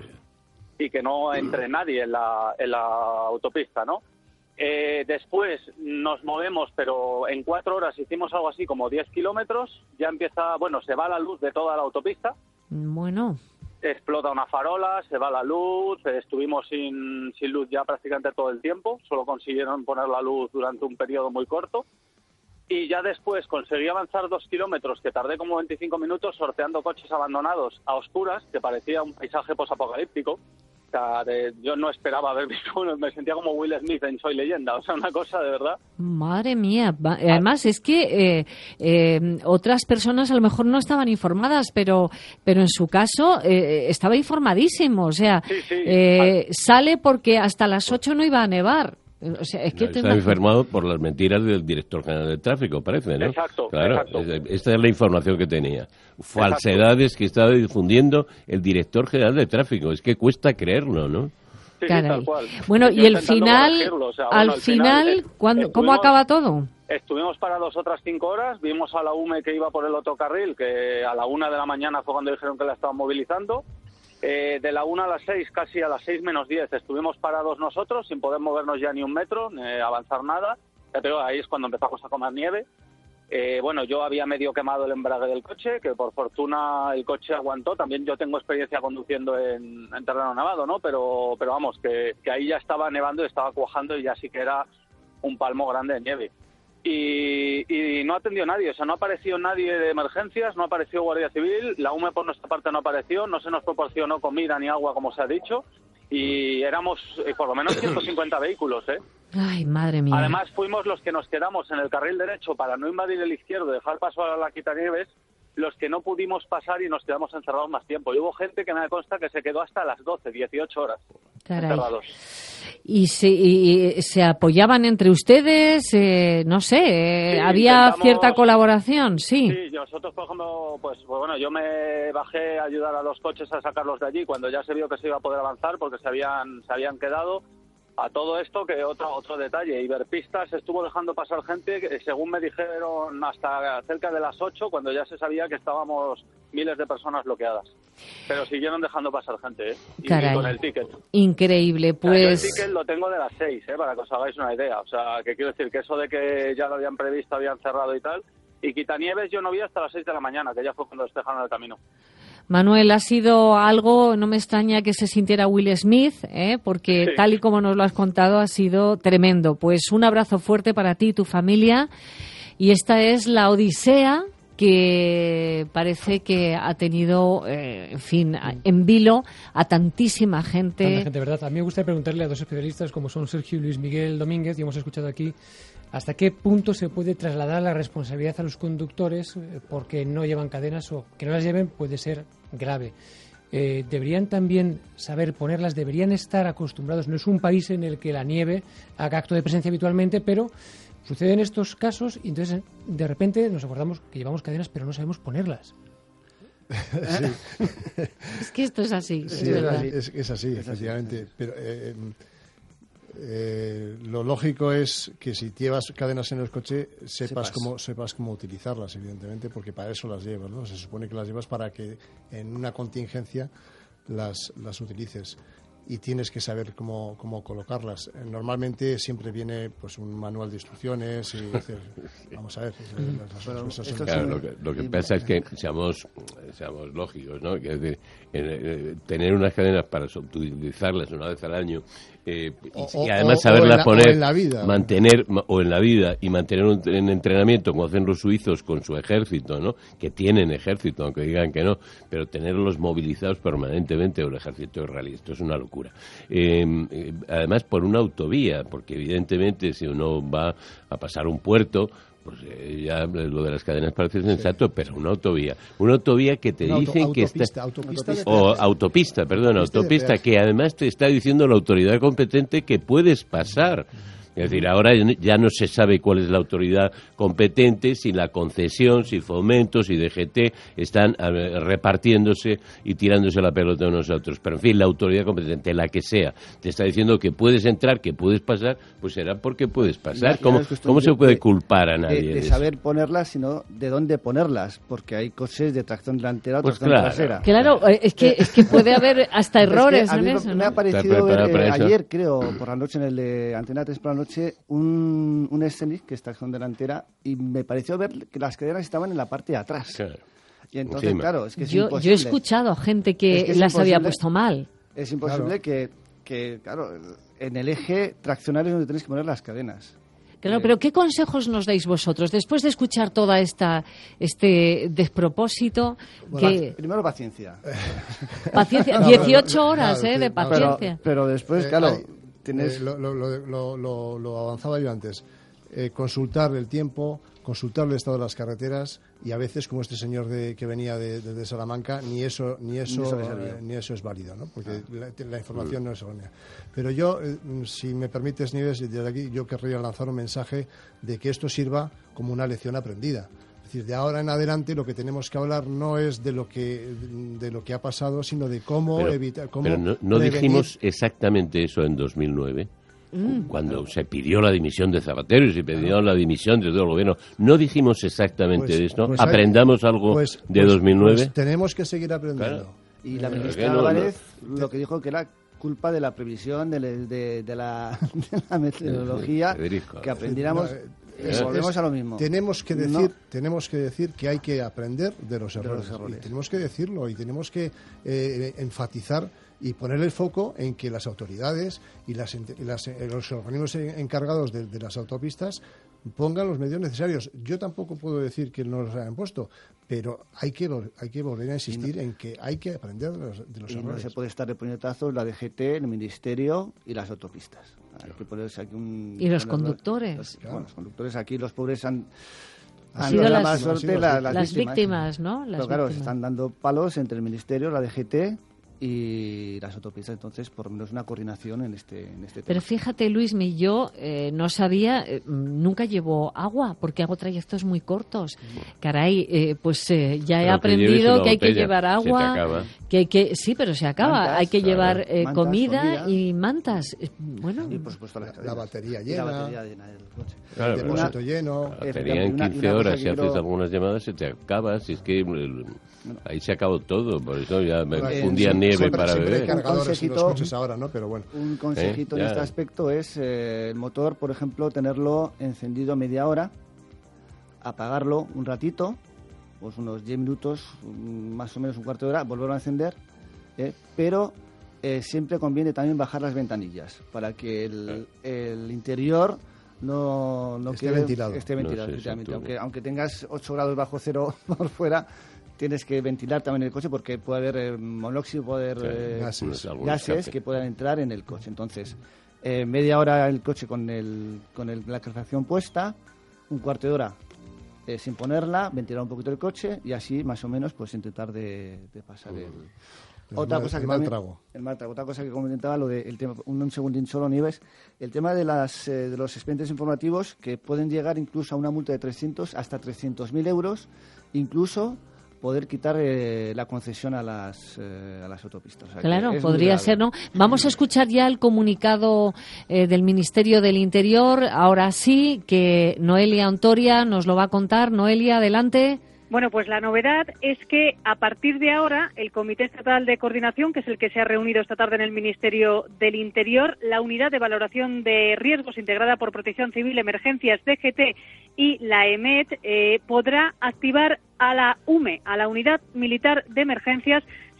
y que no entre nadie en la, en la autopista, ¿no? Eh, después nos movemos, pero en cuatro horas hicimos algo así como diez kilómetros, ya empieza, bueno, se va la luz de toda la autopista. Bueno. Explota una farola, se va la luz, estuvimos sin, sin luz ya prácticamente todo el tiempo, solo consiguieron poner la luz durante un periodo muy corto, y ya después conseguí avanzar dos kilómetros, que tardé como veinticinco minutos sorteando coches abandonados a oscuras, que parecía un paisaje posapocalíptico. O sea, de, yo no esperaba haber visto uno, me sentía como Will Smith en Soy Leyenda, o sea, una cosa de verdad. Madre mía, va- además es que eh, eh, otras personas a lo mejor no estaban informadas, pero pero en su caso eh, estaba informadísimo, o sea, Sí, sí. eh, sale porque hasta las ocho no iba a nevar. O sea, es que No, te está imag- enfermado por las mentiras del director general de tráfico, parece, ¿no? Exacto, Claro, exacto. es- esta es la información que tenía. Falsedades que estaba difundiendo el director general de tráfico. Es que cuesta creerlo, ¿no? Sí, sí, Caray. tal cual. Bueno, Yo y el intentando final, corregirlo, o sea, al bueno, al final, eh, ¿cuándo- ¿cómo estuvimos- acaba todo? Estuvimos parados otras cinco horas, vimos a la U M E que iba por el otro carril, que a la una de la mañana fue cuando dijeron que la estaban movilizando. Eh, de la una a las seis, casi a las seis menos diez, estuvimos parados nosotros, sin poder movernos ya ni un metro, ni avanzar nada. Ya te digo, ahí es cuando empezamos a comer nieve. Eh, bueno, yo había medio quemado el embrague del coche, que por fortuna el coche aguantó. También yo tengo experiencia conduciendo en, en terreno nevado, ¿no? Pero, pero vamos, que, que ahí ya estaba nevando y estaba cuajando y ya sí que era un palmo grande de nieve. Y, y no atendió nadie, o sea, no apareció nadie de emergencias, no apareció Guardia Civil, la U M E por nuestra parte no apareció, no se nos proporcionó comida ni agua, como se ha dicho, y éramos eh, por lo menos ciento cincuenta vehículos, ¿eh? Ay, madre mía. Además, fuimos los que nos quedamos en el carril derecho para no invadir el izquierdo, dejar paso a la quitanieves, los que no pudimos pasar y nos quedamos encerrados más tiempo. Y hubo gente que me consta que se quedó hasta las doce, dieciocho horas Caray. encerrados. ¿Y se, y se apoyaban entre ustedes? Eh, no sé, eh, Sí, ¿había intentamos- cierta colaboración? Sí. Sí, nosotros, por ejemplo, pues, pues bueno, yo me bajé a ayudar a los coches a sacarlos de allí cuando ya se vio que se iba a poder avanzar porque se habían, se habían quedado. A todo esto, que otro otro detalle, Iberpistas estuvo dejando pasar gente, que, según me dijeron, hasta cerca de las ocho, cuando ya se sabía que estábamos miles de personas bloqueadas. Pero siguieron dejando pasar gente, ¿eh? Y, Caray. con el ticket. Increíble, O sea, yo el pues... ticket lo tengo de las seis, ¿eh? Para que os hagáis una idea. O sea, que quiero decir que eso de que ya lo habían previsto, habían cerrado y tal. Y quitanieves yo no vi hasta las seis de la mañana, que ya fue cuando despejaron el camino. Manuel, ha sido algo, no me extraña que se sintiera Will Smith, ¿eh? Porque Sí. tal y como nos lo has contado ha sido tremendo. Pues un abrazo fuerte para ti y tu familia. Y esta es la odisea que parece que ha tenido, eh, en fin, a- en vilo a tantísima gente. Tanta gente, ¿verdad? A mí me gustaría preguntarle a dos especialistas como son Sergio y Luis Miguel Domínguez, y hemos escuchado aquí, hasta qué punto se puede trasladar la responsabilidad a los conductores eh, porque no llevan cadenas o que no las lleven puede ser grave. Eh, deberían también saber ponerlas, deberían estar acostumbrados. No es un país en el que la nieve haga acto de presencia habitualmente, pero suceden estos casos y entonces de repente nos acordamos que llevamos cadenas pero no sabemos ponerlas. Es que esto es así. Sí, es verdad. es, es así, efectivamente. Pero eh, eh, lo lógico es que si llevas cadenas en el coche, sepas, Sepas. cómo sepas cómo utilizarlas, evidentemente, porque para eso las llevas, ¿no? Se supone que las llevas para que en una contingencia las, las utilices. Y tienes que saber cómo, cómo colocarlas. Eh, Normalmente siempre viene pues un manual de instrucciones y dices, vamos a ver. eh, las- las- Bueno, las- las- esto Claro, es un- lo que, lo que pasa es que seamos, seamos lógicos, ¿no? Que es decir, en- eh, tener unas cadenas para utilizarlas una vez al año Eh, y, O- y además o- saberla o en la- poner, o en la vida. mantener, ma- o en la vida, y mantener un, en entrenamiento, como hacen los suizos con su ejército, ¿no? Que tienen ejército, aunque digan que no, pero tenerlos movilizados permanentemente, o el ejército israelí, esto es una locura. Eh, eh, además, por una autovía, porque evidentemente si uno va a pasar un puerto, pues eh, ya lo de las cadenas parece sensato, pero una autovía. Una autovía que te Una auto- dicen que autopista, está... autopista de o peaje. autopista, perdón, Autopista de autopista, peaje. que además te está diciendo la autoridad competente que puedes pasar. Es decir, ahora ya no se sabe cuál es la autoridad competente, si la concesión, si Fomento, si D G T están a ver, repartiéndose y tirándose la pelota unos a otros. Pero en fin, la autoridad competente, la que sea, te está diciendo que puedes entrar, que puedes pasar, pues será porque puedes pasar. Ya- ya ¿Cómo, no es cuestión cómo de- se puede de- culpar a nadie de, de de eso? saber ponerlas, sino de dónde ponerlas, porque hay coches de tracción delantera o Pues tracción claro. trasera. Claro, eh, es que, es que puede haber hasta Es que errores a en mí me- eso, me ¿no? ha parecido ¿Estás ver preparado para eh, eso? ayer, creo, por la noche en el de Antena tres por la noche, un, un Scenic que es tracción delantera, y me pareció ver que las cadenas estaban en la parte de atrás. Claro. Y entonces, Encima. claro, es que es yo, yo imposible. he escuchado a gente que, Es que es las había imposible. puesto mal. Es imposible que, que, claro, en el eje traccional es donde tenéis que poner las cadenas. Claro, pero ¿qué consejos nos dais vosotros después de escuchar toda esta este despropósito? Bueno, que primero paciencia. Paciencia, No, dieciocho no, horas no, eh, sí, de no, paciencia. Pero, pero después, Eh, claro, hay- tienes... eh, lo, lo- lo- lo- lo- lo avanzaba yo antes. Eh, consultar el tiempo, consultar el estado de las carreteras, y a veces, como este señor de, que venía de, de- de Salamanca, ni eso ni eso Ni eso le servía. eh, ni eso es válido, ¿no? Porque la, la información no es errónea. Pero yo, eh, si me permites, Nieves, desde aquí yo querría lanzar un mensaje de que esto sirva como una lección aprendida. Es decir, de ahora en adelante lo que tenemos que hablar no es de lo que de lo que ha pasado, sino de cómo Pero, evitar, cómo pero no, no prevenir. dijimos exactamente eso en dos mil nueve. Mm. Cuando se pidió la dimisión de Zapatero y se pidió la dimisión de todo el gobierno, no dijimos exactamente Pues- eso. pues hay- ¿Aprendamos algo pues- de pues- dos mil nueve? pues tenemos que seguir aprendiendo. Claro. Y la Eh, ministra que no, no. Álvarez lo que dijo que era culpa de la previsión, de, le- de- de la, de la meteorología, Federico. que aprendiéramos... No, eh, y es- volvemos es- a lo mismo. Tenemos que No. decir, tenemos que decir que hay que aprender de los De los errores. errores. Y tenemos que decirlo y tenemos que eh, enfatizar y poner el foco en que las autoridades y las, ent- y las- eh, los organismos en- encargados de, de las autopistas pongan los medios necesarios. Yo tampoco puedo decir que no los hayan puesto, pero hay que vol- hay que volver a insistir en que hay que aprender de los, de los Y no errores. se puede estar de puñetazos la D G T, el Ministerio y las autopistas. Hay que ponerse aquí un... Y los ponerlo- conductores. los- bueno, los conductores aquí, los pobres han... Han han sido dado la las- mala han suerte, sido la- las las, víctimas, ¿no? Las Pero claro, se víctimas. están dando palos entre el Ministerio, la D G T y las autopistas. Entonces, por lo menos una coordinación en este, en este Pero tema. fíjate, Luismi, yo eh, no sabía, eh, nunca llevo agua porque hago trayectos muy cortos. Caray, eh, pues eh, ya he Pero que lleves aprendido una que hay que botella, llevar se te agua, acaba. que hay que sí, pero se acaba. Mantas, hay que claro. llevar eh, Mantas, comida, comida. y mantas. Eh, Bueno, Y por supuesto las La cadenas. batería Y llena. la batería llena del coche. Claro, el pero depósito lleno. la batería Efectivamente, en una- y quince una cosa horas, que si haces quiero- algunas llamadas, se te acaba. Si es que el- ahí se acabó todo. Por eso ya me Bueno, fundía son- nieve son- para Siempre hay beber. cargadores en los consejito- coches ahora, ¿no? Pero bueno. Un consejito Eh, en ya. este aspecto es eh, el motor, por ejemplo, tenerlo encendido media hora, apagarlo un ratito, pues unos diez minutos, mm, más o menos un cuarto de hora, volverlo a encender, eh, pero eh, siempre conviene también bajar las ventanillas para que el, el interior no, no Esté quede- ventilado. esté ventilado, No se efectivamente. sature. aunque, aunque tengas ocho grados bajo cero por fuera, tienes que ventilar también el coche porque puede haber eh, monóxido, puede haber Sí, eh, gases. Algún gases escape. que puedan entrar en el coche. Entonces, eh, media hora el coche con, el, con el- la calefacción puesta, un cuarto de hora eh, sin ponerla, ventilar un poquito el coche y así más o menos pues intentar de, de pasar el... El Otra mal- cosa el que mal también- trago. el mal trago. Otra cosa que comentaba, lo de, el tema, un, un segundín solo, Nieves, el tema de, las, eh, de los expedientes informativos que pueden llegar incluso a una multa de trescientos hasta trescientos mil euros, incluso poder quitar eh, la concesión a las, eh, a las autopistas. O sea, que claro, es muy podría grave. ser, ¿no? Vamos a escuchar ya el comunicado eh, del Ministerio del Interior. Ahora sí, que Noelia Ontoria nos lo va a contar. Noelia, adelante. Bueno, pues la novedad es que a partir de ahora el Comité Estatal de Coordinación, que es el que se ha reunido esta tarde en el Ministerio del Interior, la Unidad de Valoración de Riesgos integrada por Protección Civil, Emergencias, D G T y la E M E T, eh, podrá activar a la U M E, a la Unidad Militar de Emergencias,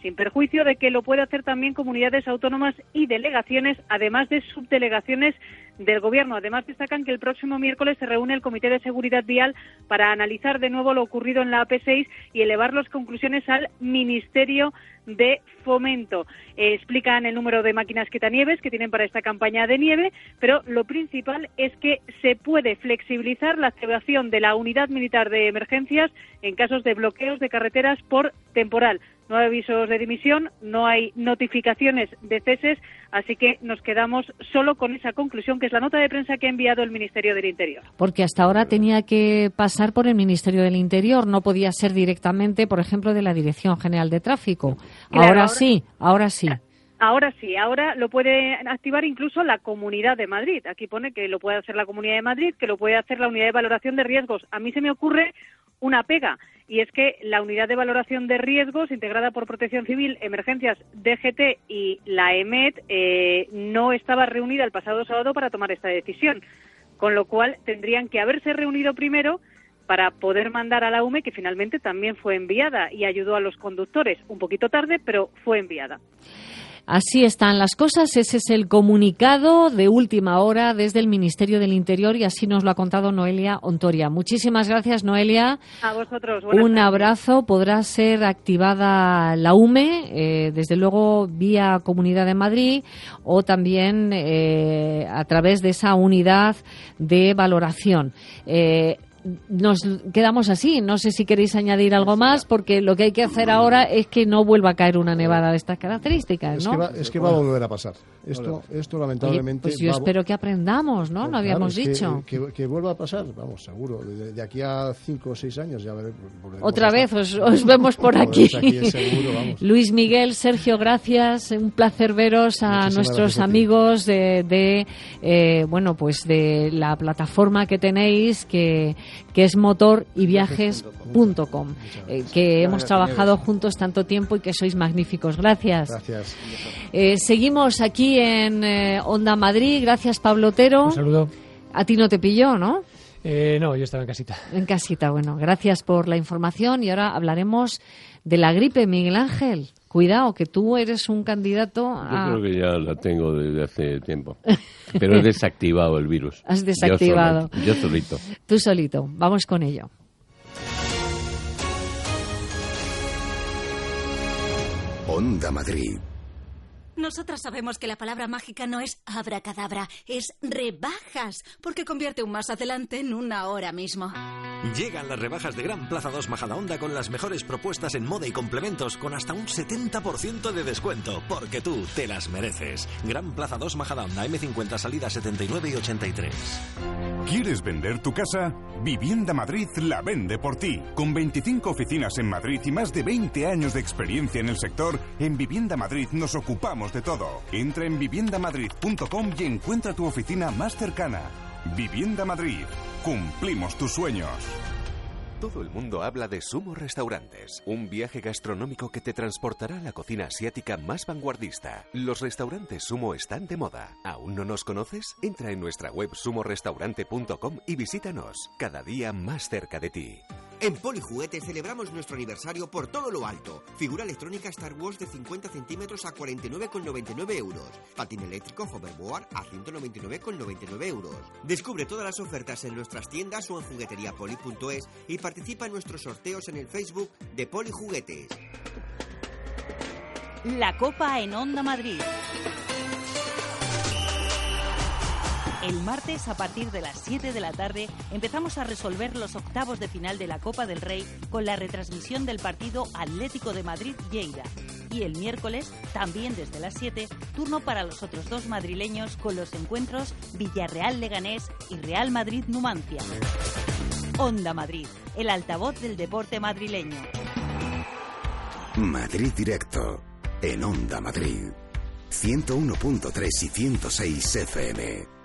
sin perjuicio de que lo puede hacer también comunidades autónomas y delegaciones, además de subdelegaciones del Gobierno. Además, destacan que el próximo miércoles se reúne el Comité de Seguridad Vial para analizar de nuevo lo ocurrido en la A P seis y elevar las conclusiones al Ministerio de Fomento. Eh, explican el número de máquinas quitanieves que tienen para esta campaña de nieve, pero lo principal es que se puede flexibilizar la activación de la unidad militar de emergencias en casos de bloqueos de carreteras por temporal. No hay avisos de dimisión, no hay notificaciones de ceses, así que nos quedamos solo con esa conclusión, que es la nota de prensa que ha enviado el Ministerio del Interior. Porque hasta ahora tenía que pasar por el Ministerio del Interior, no podía ser directamente, por ejemplo, de la Dirección General de Tráfico. Claro, ahora, ahora sí, ahora sí. Ahora sí, ahora lo puede activar incluso la Comunidad de Madrid. Aquí pone que lo puede hacer la Comunidad de Madrid, que lo puede hacer la Unidad de Valoración de Riesgos. A mí se me ocurre una pega, y es que la Unidad de Valoración de Riesgos, integrada por Protección Civil, Emergencias, D G T y la E M E T, eh, no estaba reunida el pasado sábado para tomar esta decisión, con lo cual tendrían que haberse reunido primero para poder mandar a la U M E, que finalmente también fue enviada y ayudó a los conductores. Un poquito tarde, pero fue enviada. Así están las cosas. Ese es el comunicado de última hora desde el Ministerio del Interior, y así nos lo ha contado Noelia Ontoria. Muchísimas gracias, Noelia. A vosotros. Buenas Un tardes. abrazo. Podrá ser activada la U M E, eh, desde luego vía Comunidad de Madrid, o también eh, a través de esa unidad de valoración. Eh, Nos quedamos así. No sé si queréis añadir algo más, porque lo que hay que hacer ahora es que no vuelva a caer una nevada de estas características, Es, ¿no? que va, es que va a volver a pasar. Esto, esto lamentablemente... Oye, pues yo va a- espero que aprendamos, ¿no? Pues Lo habíamos claro, es que- dicho. Que, que vuelva a pasar, vamos, seguro. De, de aquí a cinco o seis años ya veremos. Otra vez os, os vemos por Nos aquí. vemos aquí, seguro, vamos. Luis Miguel, Sergio, gracias. Un placer veros a Muchísimas nuestros gracias a ti. amigos de, de eh, bueno, pues de la plataforma que tenéis, que, que es motor y viajes punto com, eh, que hemos Gracias, trabajado Nieves. juntos tanto tiempo y que sois magníficos. Gracias. Gracias. Eh, seguimos aquí en eh, Onda Madrid. Gracias, Pablo Otero. Un saludo. A ti no te pilló, ¿no? Eh, no, yo estaba en casita. En casita, bueno, gracias por la información, y ahora hablaremos de la gripe, Miguel Ángel. Cuidado, que tú eres un candidato Yo a... creo que ya la tengo desde hace tiempo. Pero he desactivado el virus. Has desactivado. Yo, solo- yo solito. Tú solito. Vamos con ello. Onda Madrid. Nosotras sabemos que la palabra mágica no es abracadabra, es rebajas, porque convierte un más adelante en una ahora mismo. Llegan las rebajas de Gran Plaza dos Majadahonda con las mejores propuestas en moda y complementos con hasta un setenta por ciento de descuento, porque tú te las mereces. Gran Plaza dos Majadahonda, eme cincuenta, salida setenta y nueve y ochenta y tres. ¿Quieres vender tu casa? Vivienda Madrid la vende por ti. Con veinticinco oficinas en Madrid y más de veinte años de experiencia en el sector, en Vivienda Madrid nos ocupamos de todo. Entra en vivienda madrid punto com y encuentra tu oficina más cercana. Vivienda Madrid. Cumplimos tus sueños. Todo el mundo habla de Sumo Restaurantes, un viaje gastronómico que te transportará a la cocina asiática más vanguardista. Los restaurantes Sumo están de moda. ¿Aún no nos conoces? Entra en nuestra web sumo restaurante punto com y visítanos, cada día más cerca de ti. En Polijuguetes celebramos nuestro aniversario por todo lo alto. Figura electrónica Star Wars de cincuenta centímetros a cuarenta y nueve con noventa y nueve euros. Patín eléctrico Hoverboard a ciento noventa y nueve con noventa y nueve euros. Descubre todas las ofertas en nuestras tiendas o en jugueteriapoli punto es y participa en nuestros sorteos en el Facebook de Polijuguetes. La Copa en Onda Madrid. El martes, a partir de las siete de la tarde, empezamos a resolver los octavos de final de la Copa del Rey con la retransmisión del partido Atlético de Madrid-Lleida. Y el miércoles, también desde las siete, turno para los otros dos madrileños con los encuentros Villarreal-Leganés y Real Madrid-Numancia. Onda Madrid, el altavoz del deporte madrileño. Madrid Directo, en Onda Madrid. ciento uno punto tres y ciento seis F M.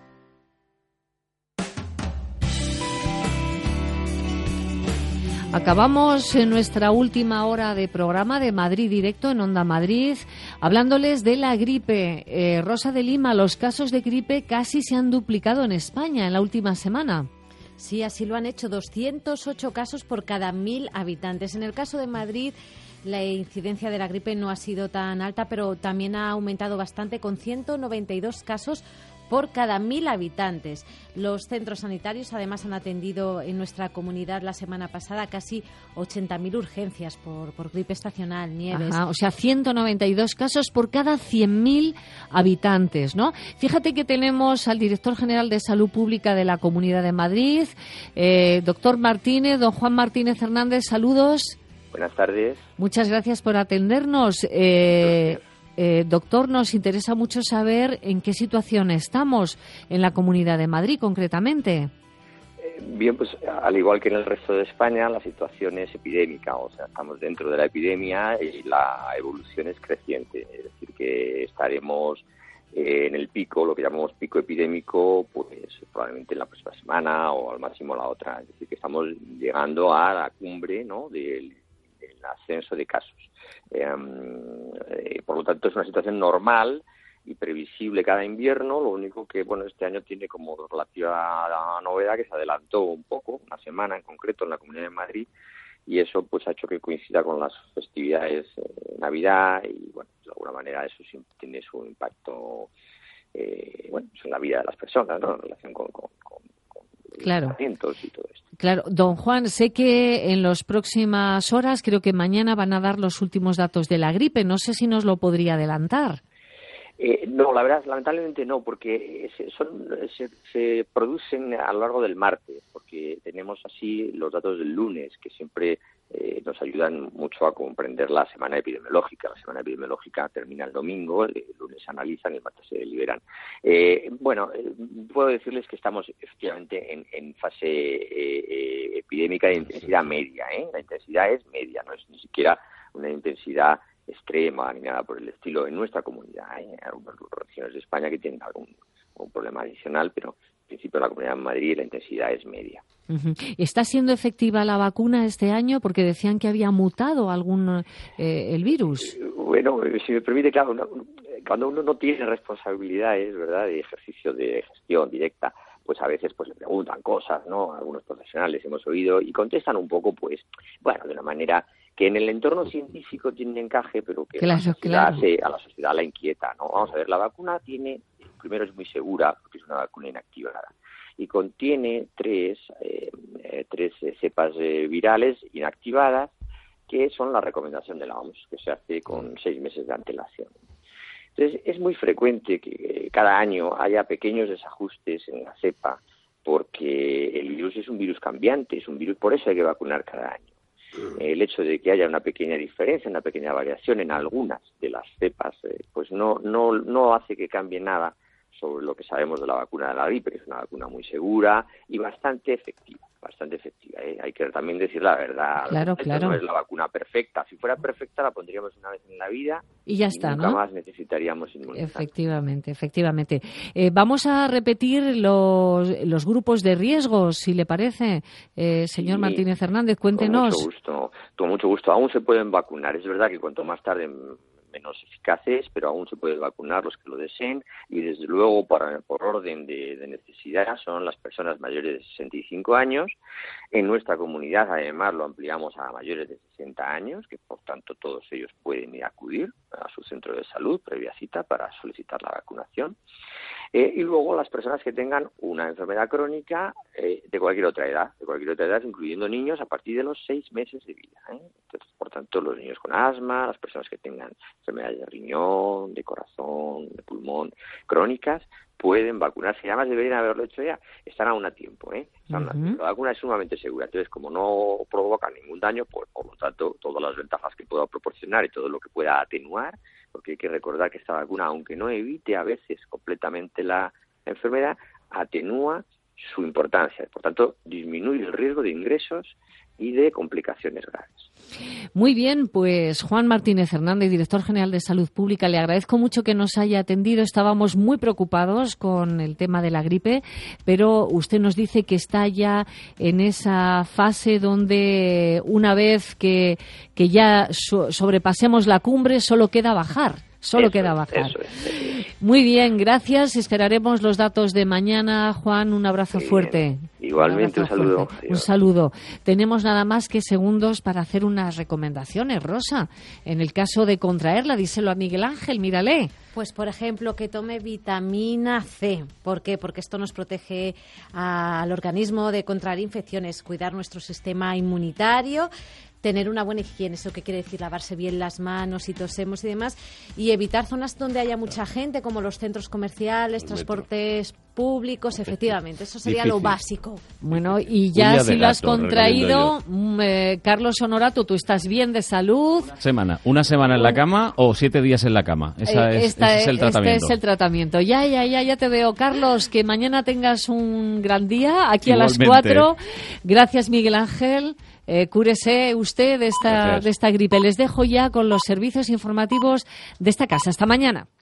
Acabamos en nuestra última hora de programa de Madrid Directo en Onda Madrid, hablándoles de la gripe. Eh, Rosa de Lima, los casos de gripe casi se han duplicado en España en la última semana. Sí, así lo han hecho, doscientos ocho casos por cada mil habitantes. En el caso de Madrid la incidencia de la gripe no ha sido tan alta, pero también ha aumentado bastante, con ciento noventa y dos casos por cada mil habitantes. Los centros sanitarios además han atendido en nuestra comunidad la semana pasada casi ochenta mil urgencias por, por gripe estacional, Nieves. Ajá, o sea, ciento noventa y dos casos por cada cien mil habitantes, ¿no? Fíjate que tenemos al director general de Salud Pública de la Comunidad de Madrid, eh, doctor Martínez, don Juan Martínez Hernández, saludos. Buenas tardes. Muchas gracias por atendernos. Eh, Eh, doctor, nos interesa mucho saber en qué situación estamos en la Comunidad de Madrid, concretamente. Bien, pues al igual que en el resto de España, la situación es epidémica, o sea, estamos dentro de la epidemia y la evolución es creciente, es decir, que estaremos eh, en el pico, lo que llamamos pico epidémico, pues probablemente en la próxima semana o al máximo la otra, es decir, que estamos llegando a la cumbre, ¿no?, del, del ascenso de casos. Eh, por lo tanto, es una situación normal y previsible cada invierno. Lo único que, bueno, este año tiene como relativa novedad que se adelantó un poco, una semana en concreto en la Comunidad de Madrid, y eso pues ha hecho que coincida con las festividades de eh, Navidad y, bueno, de alguna manera eso sí tiene su impacto eh, bueno, en la vida de las personas, ¿no?, en relación con, con, con, con claro. los tratamientos y todo esto. Claro, don Juan, sé que en las próximas horas, creo que mañana van a dar los últimos datos de la gripe. No sé si nos lo podría adelantar. Eh, no, la verdad, lamentablemente no, porque se, son, se, se producen a lo largo del martes, porque tenemos así los datos del lunes, que siempre eh, nos ayudan mucho a comprender la semana epidemiológica. La semana epidemiológica termina el domingo, el lunes se analizan y el martes se deliberan. Eh, bueno, eh, puedo decirles que estamos efectivamente en, en fase eh, eh, epidémica de intensidad media, ¿eh? La intensidad es media, no es ni siquiera una intensidad extrema ni nada por el estilo en nuestra comunidad. Hay ¿eh? algunas regiones de España que tienen algún, algún problema adicional, pero en principio en la Comunidad de Madrid la intensidad es media. Uh-huh. ¿Está siendo efectiva la vacuna este año? Porque decían que había mutado algún eh, el virus. Bueno, si me permite, claro, no, cuando uno no tiene responsabilidades, ¿verdad?, de ejercicio de gestión directa, pues a veces pues le preguntan cosas, ¿no?, a algunos profesionales hemos oído, y contestan un poco, pues, bueno, de una manera que en el entorno científico tiene encaje, pero que claro, a, la sociedad claro. se, a la sociedad la inquieta, ¿no? Vamos a ver, la vacuna tiene, primero es muy segura, porque es una vacuna inactivada, y contiene tres, eh, eh, tres eh, cepas eh, virales inactivadas, que son la recomendación de la O M S, que se hace con seis meses de antelación. Entonces, es muy frecuente que eh, cada año haya pequeños desajustes en la cepa, porque el virus es un virus cambiante, es un virus, por eso hay que vacunar cada año. El hecho de que haya una pequeña diferencia, una pequeña variación en algunas de las cepas, eh, pues no, no, no hace que cambie nada sobre lo que sabemos de la vacuna de la gripe, que es una vacuna muy segura y bastante efectiva, bastante efectiva. ¿eh? Hay que también decir la verdad. Claro, claro. No es la vacuna perfecta. Si fuera perfecta la pondríamos una vez en la vida y ya está, nunca ¿no? más necesitaríamos inmunizar. Efectivamente, efectivamente. Eh, vamos a repetir los, los grupos de riesgo, si le parece, eh, señor sí, Martínez Hernández, cuéntenos. Con mucho gusto, con mucho gusto. Aún se pueden vacunar. Es verdad que cuanto más tarde menos eficaces, pero aún se pueden vacunar los que lo deseen, y desde luego por, por orden de, de necesidad son las personas mayores de sesenta y cinco años. En nuestra comunidad además lo ampliamos a mayores de sesenta años, que por tanto todos ellos pueden ir a acudir a su centro de salud previa cita para solicitar la vacunación. Eh, y luego las personas que tengan una enfermedad crónica eh, de cualquier otra edad, de cualquier otra edad, incluyendo niños a partir de los seis meses de vida. ¿eh? Entonces, por tanto, los niños con asma, las personas que tengan enfermedades de riñón, de corazón, de pulmón, crónicas, pueden vacunarse. Y además deberían haberlo hecho ya. Están aún a tiempo, ¿eh? Están uh-huh. a tiempo. La vacuna es sumamente segura. Entonces, como no provoca ningún daño, pues, por lo tanto, todas las ventajas que pueda proporcionar y todo lo que pueda atenuar, porque hay que recordar que esta vacuna, aunque no evite a veces completamente la enfermedad, atenúa su importancia. Por tanto, disminuye el riesgo de ingresos y de complicaciones graves. Muy bien, pues Juan Martínez Hernández, director general de Salud Pública, le agradezco mucho que nos haya atendido. Estábamos muy preocupados con el tema de la gripe, pero usted nos dice que está ya en esa fase donde una vez que, que ya so- sobrepasemos la cumbre solo queda bajar. Solo eso queda es, bajar. Eso es, eso es. Muy bien, gracias. Esperaremos los datos de mañana. Juan, un abrazo sí, fuerte. Igualmente, un, un saludo. Un saludo. Tenemos nada más que segundos para hacer unas recomendaciones, Rosa. En el caso de contraerla, díselo a Miguel Ángel, mírale. Pues, por ejemplo, que tome vitamina C. ¿Por qué? Porque esto nos protege al organismo de contraer infecciones, cuidar nuestro sistema inmunitario, tener una buena higiene, eso que quiere decir lavarse bien las manos si tosemos y demás, y evitar zonas donde haya mucha gente, como los centros comerciales, transportes públicos, efectivamente. Eso sería Difícil. Lo básico. Bueno, y ya si lo has contraído, eh, Carlos Honorato, ¿tú estás bien de salud? Semana. ¿Una semana en la cama o siete días en la cama? Esa eh, es, esta, ese es el tratamiento. Este es el tratamiento. Ya, ya, ya, ya te veo, Carlos. Que mañana tengas un gran día aquí Igualmente. A las cuatro. Gracias, Miguel Ángel. Eh, cúrese usted de esta, de esta gripe. Les dejo ya con los servicios informativos de esta casa. Hasta mañana.